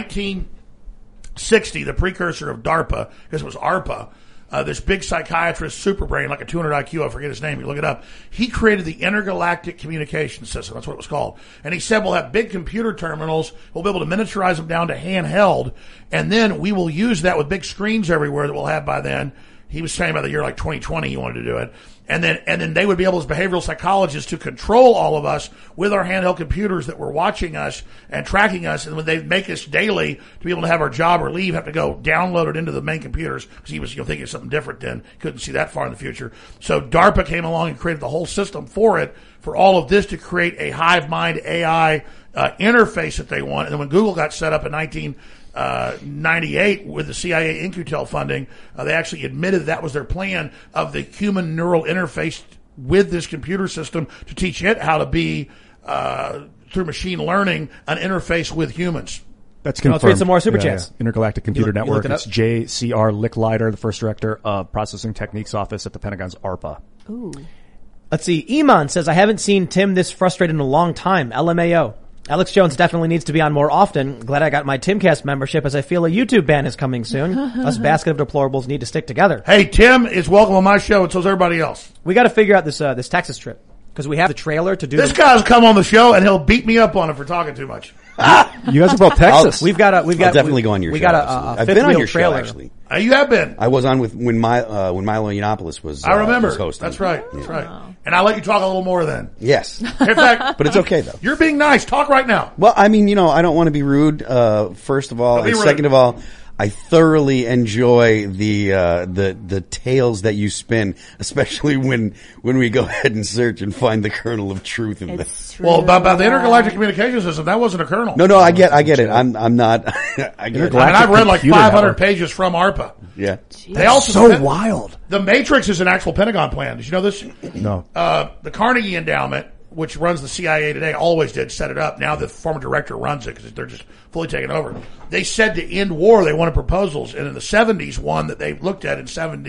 1960, the precursor of DARPA, because it was ARPA, this big psychiatrist, super brain, like a 200 IQ, I forget his name, you look it up. He created the Intergalactic Communication System. That's what it was called. And he said, we'll have big computer terminals. We'll be able to miniaturize them down to handheld. And then we will use that with big screens everywhere that we'll have by then. He was saying by the year like 2020 he wanted to do it. And then they would be able as behavioral psychologists to control all of us with our handheld computers that were watching us and tracking us. And when they make us daily to be able to have our job or leave, have to go download it into the main computers, because he was thinking of something different then. Couldn't see that far in the future. So DARPA came along and created the whole system for it, for all of this to create a hive mind AI interface that they want. And then when Google got set up in 1998 with the CIA InQtel funding, they actually admitted that was their plan of the human neural interface with this computer system to teach it how to be, through machine learning, an interface with humans. That's confirmed. Let's read some more super chats. Yeah. Intergalactic Computer Network. It It's J.C.R. Licklider, the first director of Processing Techniques Office at the Pentagon's ARPA. Ooh. Let's see. Iman says, I haven't seen Tim this frustrated in a long time. LMAO. Alex Jones definitely needs to be on more often. Glad I got my Timcast membership, as I feel a YouTube ban is coming soon. Us basket of deplorables need to stick together. Hey, Tim is welcome on my show, and so is everybody else. We got to figure out this Texas trip, because we have the trailer to do. This guy's come on the show, and he'll beat me up on it for talking too much. You guys are both Texas. We've got I'll definitely go on your show. We got I've fifth been on wheel your trailer. show, actually. You have been. I was on when Milo Yiannopoulos was. I remember. Was hosting. That's right. That's right. And I let you talk a little more then. Yes. In fact, but it's okay though. You're being nice. Talk right now. Well, I mean, I don't want to be rude. First of all, and second of all, I thoroughly enjoy the tales that you spin, especially when we go ahead and search and find the kernel of truth in this. Well, about the intergalactic communication system, that wasn't a kernel. No, I get it. I'm not. I get it. And I've read like 500 pages from ARPA. Yeah. They also so wild. The Matrix is an actual Pentagon plan. Did you know this? No. The Carnegie Endowment, which runs the CIA today, always did set it up. Now the former director runs it because they're just fully taken over. They said to end war, they wanted proposals. And in the 70s, one that they looked at in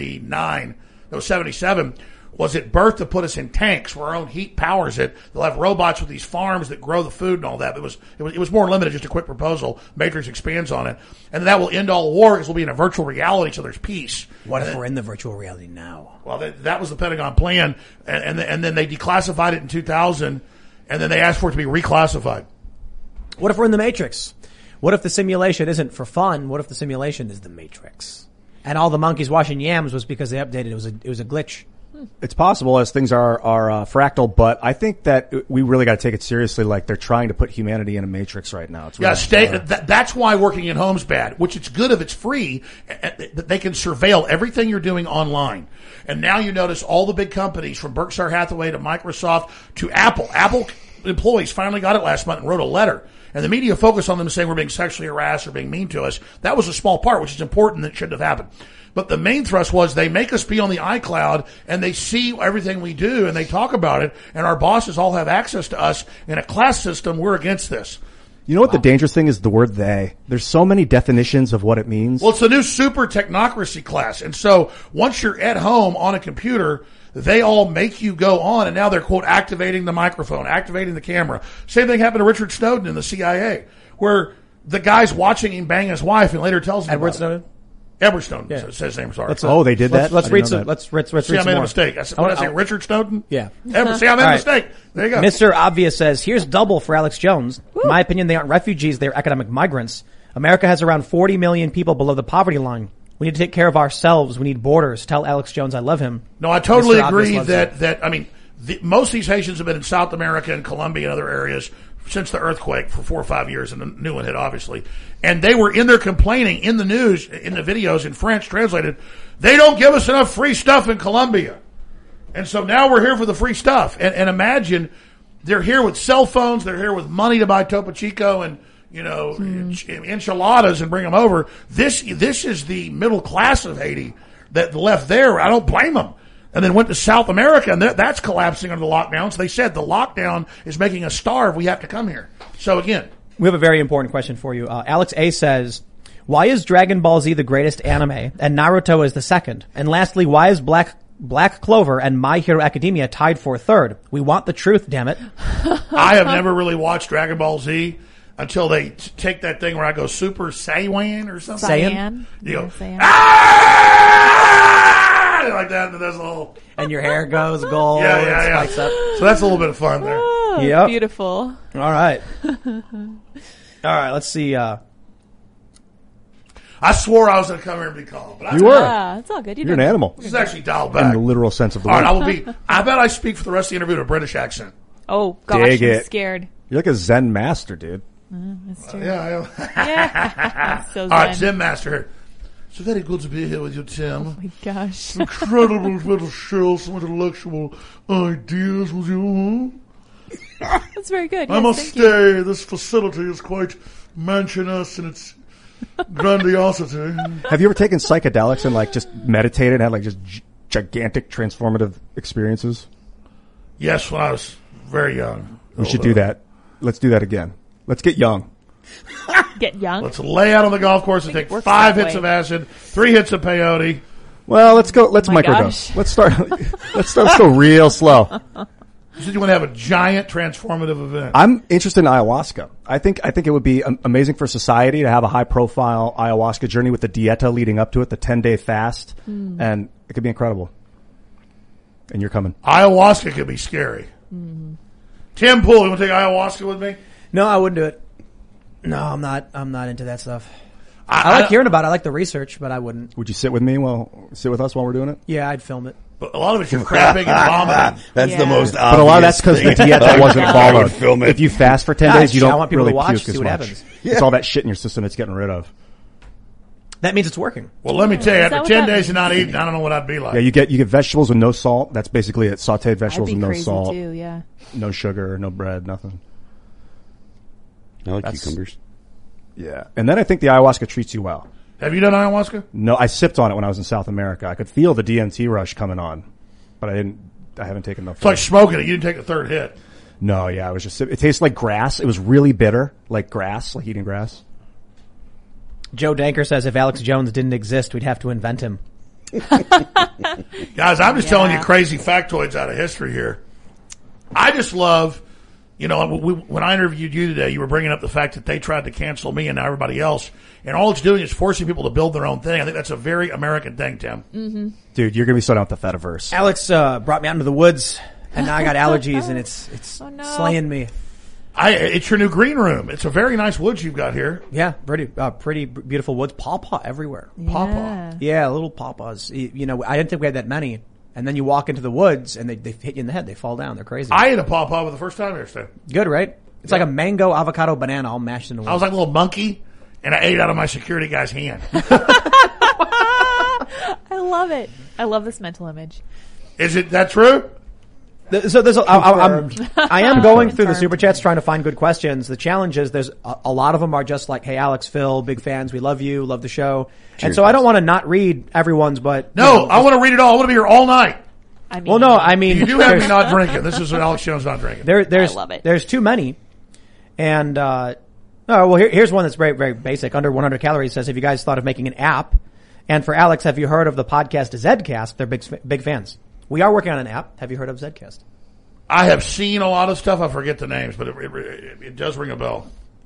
79, no, 77, was at birth to put us in tanks where our own heat powers it. They'll have robots with these farms that grow the food and all that. It was more limited, just a quick proposal. Matrix expands on it. And that will end all war because we'll be in a virtual reality, so there's peace. What if we're in the virtual reality now? Well, that was the Pentagon plan. And then they declassified it in 2000, and then they asked for it to be reclassified. What if we're in the Matrix? What if the simulation isn't for fun? What if the simulation is the Matrix? And all the monkeys washing yams was because they updated it was a glitch. It's possible as things are fractal, but I think that we really got to take it seriously. Like they're trying to put humanity in a matrix right now. It's really that's why working at home's bad. Which it's good if it's free. They can surveil everything you're doing online. And now you notice all the big companies, from Berkshire Hathaway to Microsoft to Apple. Apple employees finally got it last month and wrote a letter. And the media focused on them saying we're being sexually harassed or being mean to us. That was a small part, which is important, that shouldn't have happened. But the main thrust was they make us be on the iCloud, and they see everything we do, and they talk about it, and our bosses all have access to us. In a class system, we're against this. You know what the dangerous thing is? The word they. There's so many definitions of what it means. Well, it's the new super technocracy class. And so once you're at home on a computer, they all make you go on, and now they're, quote, activating the microphone, activating the camera. Same thing happened to Richard Snowden in the CIA, where the guy's watching him bang his wife and later tells him Edward Snowden? Edward Snowden says his name. Sorry. They did that. Let's read some. Let's read See, I made more. a mistake. What did I say? Richard Snowden? Yeah. See, I made a mistake. There you go. Mr. Obvious says, here's double for Alex Jones. In my opinion, they aren't refugees. They're economic migrants. America has around 40 million people below the poverty line. We need to take care of ourselves. We need borders. Tell Alex Jones I love him. No, I totally Mr. Obvious agree loves that I mean, most of these Haitians have been in South America and Colombia and other areas since the earthquake for 4 or 5 years, and the new one hit, obviously. And they were in there complaining in the news, in the videos, in French translated, they don't give us enough free stuff in Colombia. And so now we're here for the free stuff. And imagine they're here with cell phones, they're here with money to buy Topo Chico and, enchiladas and bring them over. This is the middle class of Haiti that left there. I don't blame them. And then went to South America, and that's collapsing under the lockdown. So they said the lockdown is making us starve. We have to come here. So again, we have a very important question for you. Alex A says, why is Dragon Ball Z the greatest anime and Naruto is the second? And lastly, why is Black Clover and My Hero Academia tied for third? We want the truth, damn it. I have never really watched Dragon Ball Z until they take that thing where I go Super Saiyan or something. Saiyan? You go, Saiyan. like that, and there's a little... And your hair goes gold. Yeah. Spikes up. So that's a little bit of fun there. Oh, Yep. beautiful. All right. Let's see. I swore I was going to come here and be calm. But You were. Yeah, it's all good. You're an animal. This is actually dialed In back. the literal sense of the All word. right, I bet I speak for the rest of the interview in a British accent. Oh, gosh, Dig I'm it. scared. You're like a Zen master, dude. That's true. Yeah, I am. Yeah. So All right, zen. Zen Master here. It's very good to be here with you, Tim. Oh, my gosh. Incredible to share some intellectual ideas with you. That's very good. I Yes, must thank you. say, this facility is quite mansionous in its grandiosity. Have you ever taken psychedelics and like just meditated and had like just gigantic transformative experiences? Yes, when I was very young. We should do that. Let's do that again. Let's get young. Get young. Let's lay out on the golf course and take works 5 that hits way. of acid, 3 hits of peyote. Well, let's go. Let's Oh my microdose. gosh. Let's start. Let's go real slow. You said you want to have a giant transformative event. I'm interested in ayahuasca. I think it would be amazing for society to have a high profile ayahuasca journey with the dieta leading up to it, the 10-day fast, and it could be incredible. And you're coming. Ayahuasca could be scary. Tim Pool, you want to take ayahuasca with me? No, I wouldn't do it. No, I'm not into that stuff. I like hearing about it. I like the research, but I wouldn't. Would you sit with us while we're doing it? Yeah, I'd film it. But a lot of it's your crapping and vomiting. That's the most obvious But a lot of that's because the thing. dieta wasn't I would followed. film it. If you fast for 10 Yeah, days, you I don't want people to really watch, puke as see what much. happens. It's all that shit in your system it's getting rid of. That means it's working. Well, let me tell you, Is that after what 10 that days of not eating, I don't know what I'd be like. Yeah, you get vegetables with no salt. That's basically it. Sauteed I'd vegetables be with no crazy salt, too, yeah. no sugar, no bread, nothing. I like That's- cucumbers. Yeah, and then I think the ayahuasca treats you well. Have you done ayahuasca? No, I sipped on it when I was in South America. I could feel the DMT rush coming on, but I haven't taken enough. It's like smoking it. You didn't take the third hit. No, yeah, I was just. It tastes like grass. It was really bitter, like grass, like eating grass. Joe Danker says if Alex Jones didn't exist, we'd have to invent him. Guys, I'm just telling you crazy factoids out of history here. I just love, when I interviewed you today, you were bringing up the fact that they tried to cancel me and now everybody else. And all it's doing is forcing people to build their own thing. I think that's a very American thing, Tim. Mm-hmm. Dude, you're going to be so down with the Fediverse. Alex brought me out into the woods, and now I got allergies, and it's Oh, no. slaying me. It's your new green room. It's a very nice woods you've got here. Yeah, pretty beautiful woods. Pawpaw everywhere. Pawpaw. Yeah, little pawpaws. I didn't think we had that many. And then you walk into the woods, and they hit you in the head. They fall down. They're crazy. I ate a pawpaw for the first time here today. Good, right? It's like a mango, avocado, banana all mashed into one. I was like a little monkey, and I ate out of my security guy's hand. I love it. I love this mental image. Is it that true? So there's I am going through the super chats trying to find good questions. The challenge is there's a lot of them are just like, hey, Alex, Phil, big fans. We love you. Love the show. And so I don't want to not read everyone's, but. No, I want to read it all. I want to be here all night. I mean, Well, no, I mean. You do have me not drinking. This is what Alex Jones not drinking. There's, I love it. There's too many. And, here's one that's very, very basic. Under 100 calories says, have you guys thought of making an app? And for Alex, have you heard of the podcast Zedcast? They're big fans. We are working on an app. Have you heard of Zedcast? I have seen a lot of stuff. I forget the names, but it does ring a bell.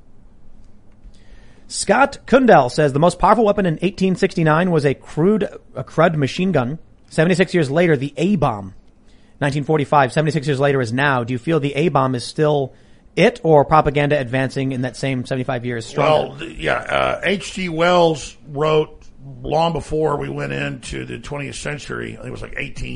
Scott Kundell says the most powerful weapon in 1869 was a Krud machine gun. 76 years later, the A-bomb. 1945, 76 years later is now. Do you feel the A-bomb is still it or propaganda advancing in that same 75 years stronger? Well, yeah, H.G. Wells wrote long before we went into the 20th century. I think it was like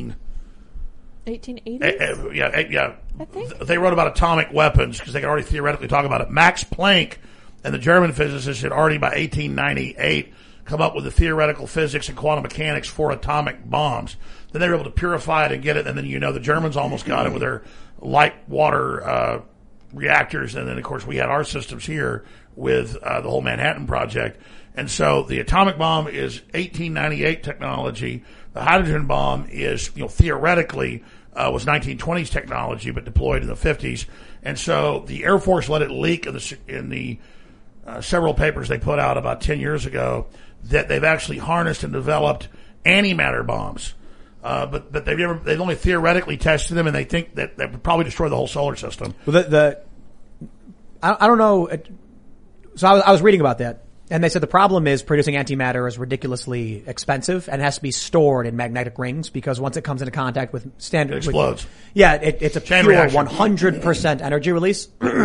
1880s? Yeah. I think. They wrote about atomic weapons because they could already theoretically talk about it. Max Planck and the German physicists had already by 1898 come up with the theoretical physics and quantum mechanics for atomic bombs. Then they were able to purify it and get it, and then the Germans almost got it with their light water reactors, and then of course we had our systems here with the whole Manhattan Project. And so the atomic bomb is 1898 technology. The hydrogen bomb is, theoretically was 1920s technology, but deployed in the 50s. And so the Air Force let it leak in the several papers they put out about 10 years ago that they've actually harnessed and developed antimatter bombs. But they've only theoretically tested them, and they think that would probably destroy the whole solar system. Well, I don't know. So I was reading about that, and they said the problem is producing antimatter is ridiculously expensive and has to be stored in magnetic rings because once it comes into contact with standard, it explodes. It's a Chain pure reaction. 100% energy release.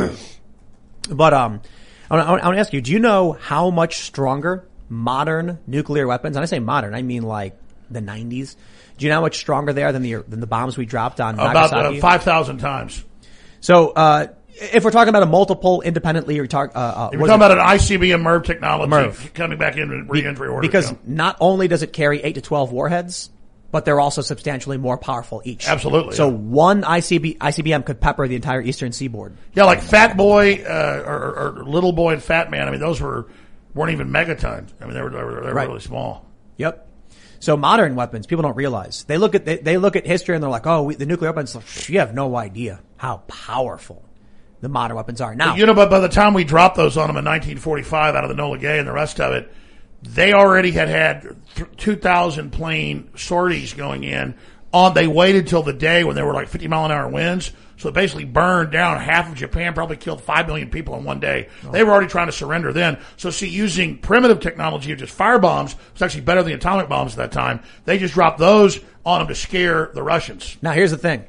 But I want to ask you: do you know how much stronger modern nuclear weapons? And I say modern, I mean like the 90s. Do you know how much stronger they are than the bombs we dropped on Nagasaki? About 5,000 times. So, if we're talking about a multiple independently, if you're talking about an ICBM MIRV technology coming back in re-entry order. Because not only does it carry 8 to 12 warheads, but they're also substantially more powerful each. Absolutely. So one ICBM could pepper the entire eastern seaboard. Yeah, like Fat Boy or Little Boy and Fat Man. I mean, those weren't even megatons. I mean, they were Right. really small. Yep. So modern weapons, people don't realize. They look at history and they're like, the nuclear weapons. You have no idea how powerful the modern weapons are now. But by the time we dropped those on them in 1945 out of the Enola Gay and the rest of it, they already had 2,000 plane sorties going in. They waited till the day when there were like 50-mile-an-hour winds. So it basically burned down half of Japan, probably killed 5 million people in one day. Oh. They were already trying to surrender then. So using primitive technology of just fire bombs was actually better than atomic bombs at that time. They just dropped those on them to scare the Russians. Now here's the thing.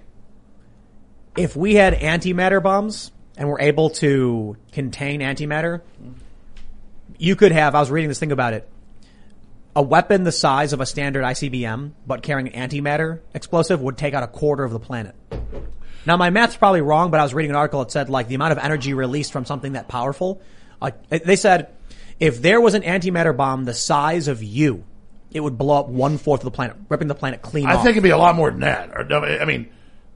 If we had antimatter bombs and were able to contain antimatter, you could have, I was reading this thing about it, a weapon the size of a standard ICBM, but carrying an antimatter explosive would take out a quarter of the planet. Now, my math's probably wrong, but I was reading an article that said, like, the amount of energy released from something that powerful. They said, if there was an antimatter bomb the size of you, it would blow up 1/4 of the planet, ripping the planet clean off. I think it'd be a lot more than that. I mean,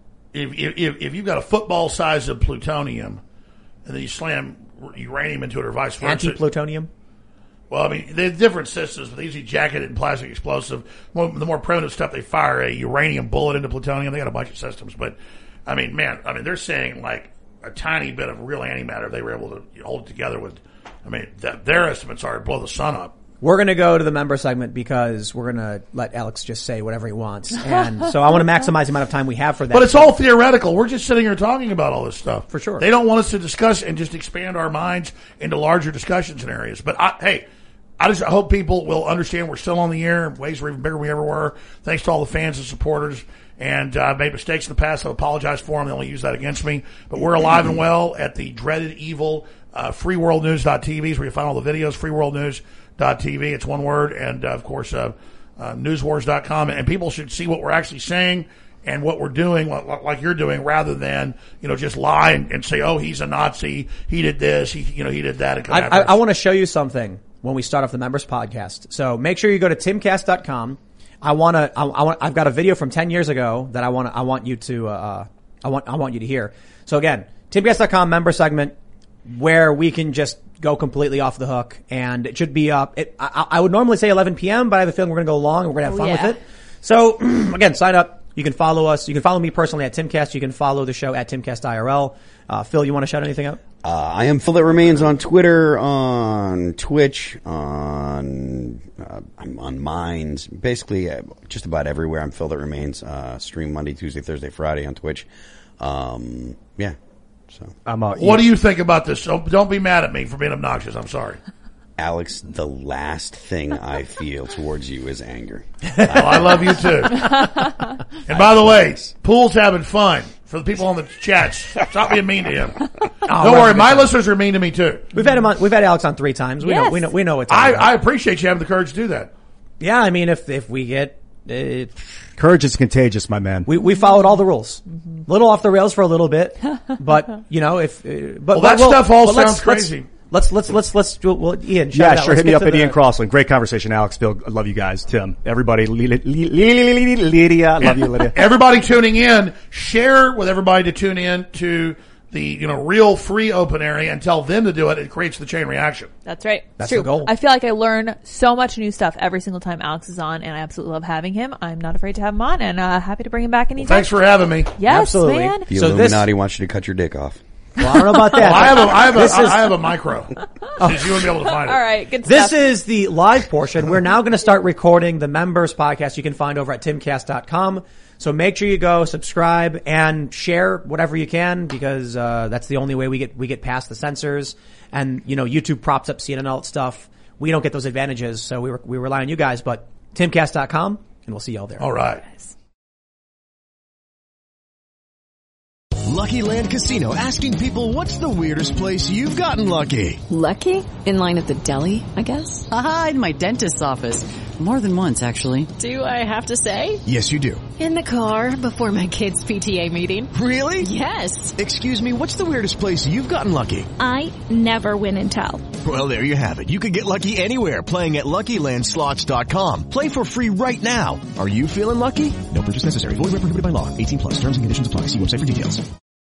if you've got a football size of plutonium, and then you slam uranium into it or vice versa. Anti-plutonium? Well, I mean, there's different systems, but they usually jacket it in plastic explosive. The more primitive stuff, they fire a uranium bullet into plutonium. They got a bunch of systems, but I mean, they're saying like a tiny bit of real antimatter they were able to hold it together with. I mean, their estimates are to blow the sun up. We're going to go to the member segment because we're going to let Alex just say whatever he wants. And so I want to maximize the amount of time we have for that. But it's all theoretical. We're just sitting here talking about all this stuff. For sure. They don't want us to discuss and just expand our minds into larger discussions and areas. But I just hope people will understand we're still on the air. Ways we're even bigger than we ever were. Thanks to all the fans and supporters. And I've made mistakes in the past. I apologize for them. They only use that against me. But we're alive and well at the dreaded evil freeworldnews.tv is where you find all the videos. Freeworldnews.tv. It's one word. And, of course, newswars.com. And people should see what we're actually saying and what we're doing, like you're doing, rather than, just lie and say, oh, he's a Nazi. He did this. He did that. I want to show you something when we start off the members podcast. So make sure you go to timcast.com. I've got a video from 10 years ago that I want you to hear. So again, timcast.com member segment where we can just go completely off the hook, and it should be up. I would normally say 11 p.m., but I have a feeling we're going to go long and we're going to have fun with it. So again, sign up. You can follow us. You can follow me personally at Timcast. You can follow the show at TimcastIRL. Phil, you want to shout anything out? I am Phil That Remains on Twitter, on Twitch, I'm on Minds, basically just about everywhere. I'm Phil That Remains. Stream Monday, Tuesday, Thursday, Friday on Twitch. Yeah. So what do you think about this? So don't be mad at me for being obnoxious. I'm sorry. Alex, the last thing I feel towards you is anger. Well, I love you too. And by the way, Pool's having fun. For the people on the chats, stop being mean to him. Don't worry, my listeners are mean to me too. We've had Alex on 3 times. We know it's. I appreciate you having the courage to do that. Yeah, I mean, if we get, Courage is contagious, my man. we followed all the rules. A little off the rails for a little bit, but you know, stuff all sounds crazy. Let's do it. Well, Ian, Yeah, sure. Hit me up at Ian Crossland. Great conversation, Alex. Bill, I love you guys. Tim, everybody, Lydia, love you, Lydia. Everybody tuning in, share with everybody to tune in to the, real free open area and tell them to do it. It creates the chain reaction. That's right. That's true. the goal. I feel like I learn so much new stuff every single time Alex is on, and I absolutely love having him. I'm not afraid to have him on, and happy to bring him back anytime. Thanks for having me. Yes, Absolutely. man. The Illuminati wants you to cut your dick off. Well, I don't know about that. I have a micro. You wouldn't be able to find it. All right, good This stuff. is the live portion. We're now going to start recording the members podcast you can find over at timcast.com. So make sure you go subscribe and share whatever you can, because that's the only way we get past the censors. And YouTube props up CNN and all that stuff. We don't get those advantages, so we rely on you guys. But timcast.com, and we'll see y'all there. All right. Lucky Land Casino, asking people, what's the weirdest place you've gotten lucky? Lucky? In line at the deli, I guess? Aha, in my dentist's office. More than once, actually. Do I have to say? Yes, you do. In the car before my kids' PTA meeting. Really? Yes. Excuse me, what's the weirdest place you've gotten lucky? I never win and tell. Well, there you have it. You can get lucky anywhere, playing at LuckyLandSlots.com. Play for free right now. Are you feeling lucky? No purchase necessary. Void where prohibited by law. 18+. Terms and conditions apply. See website for details.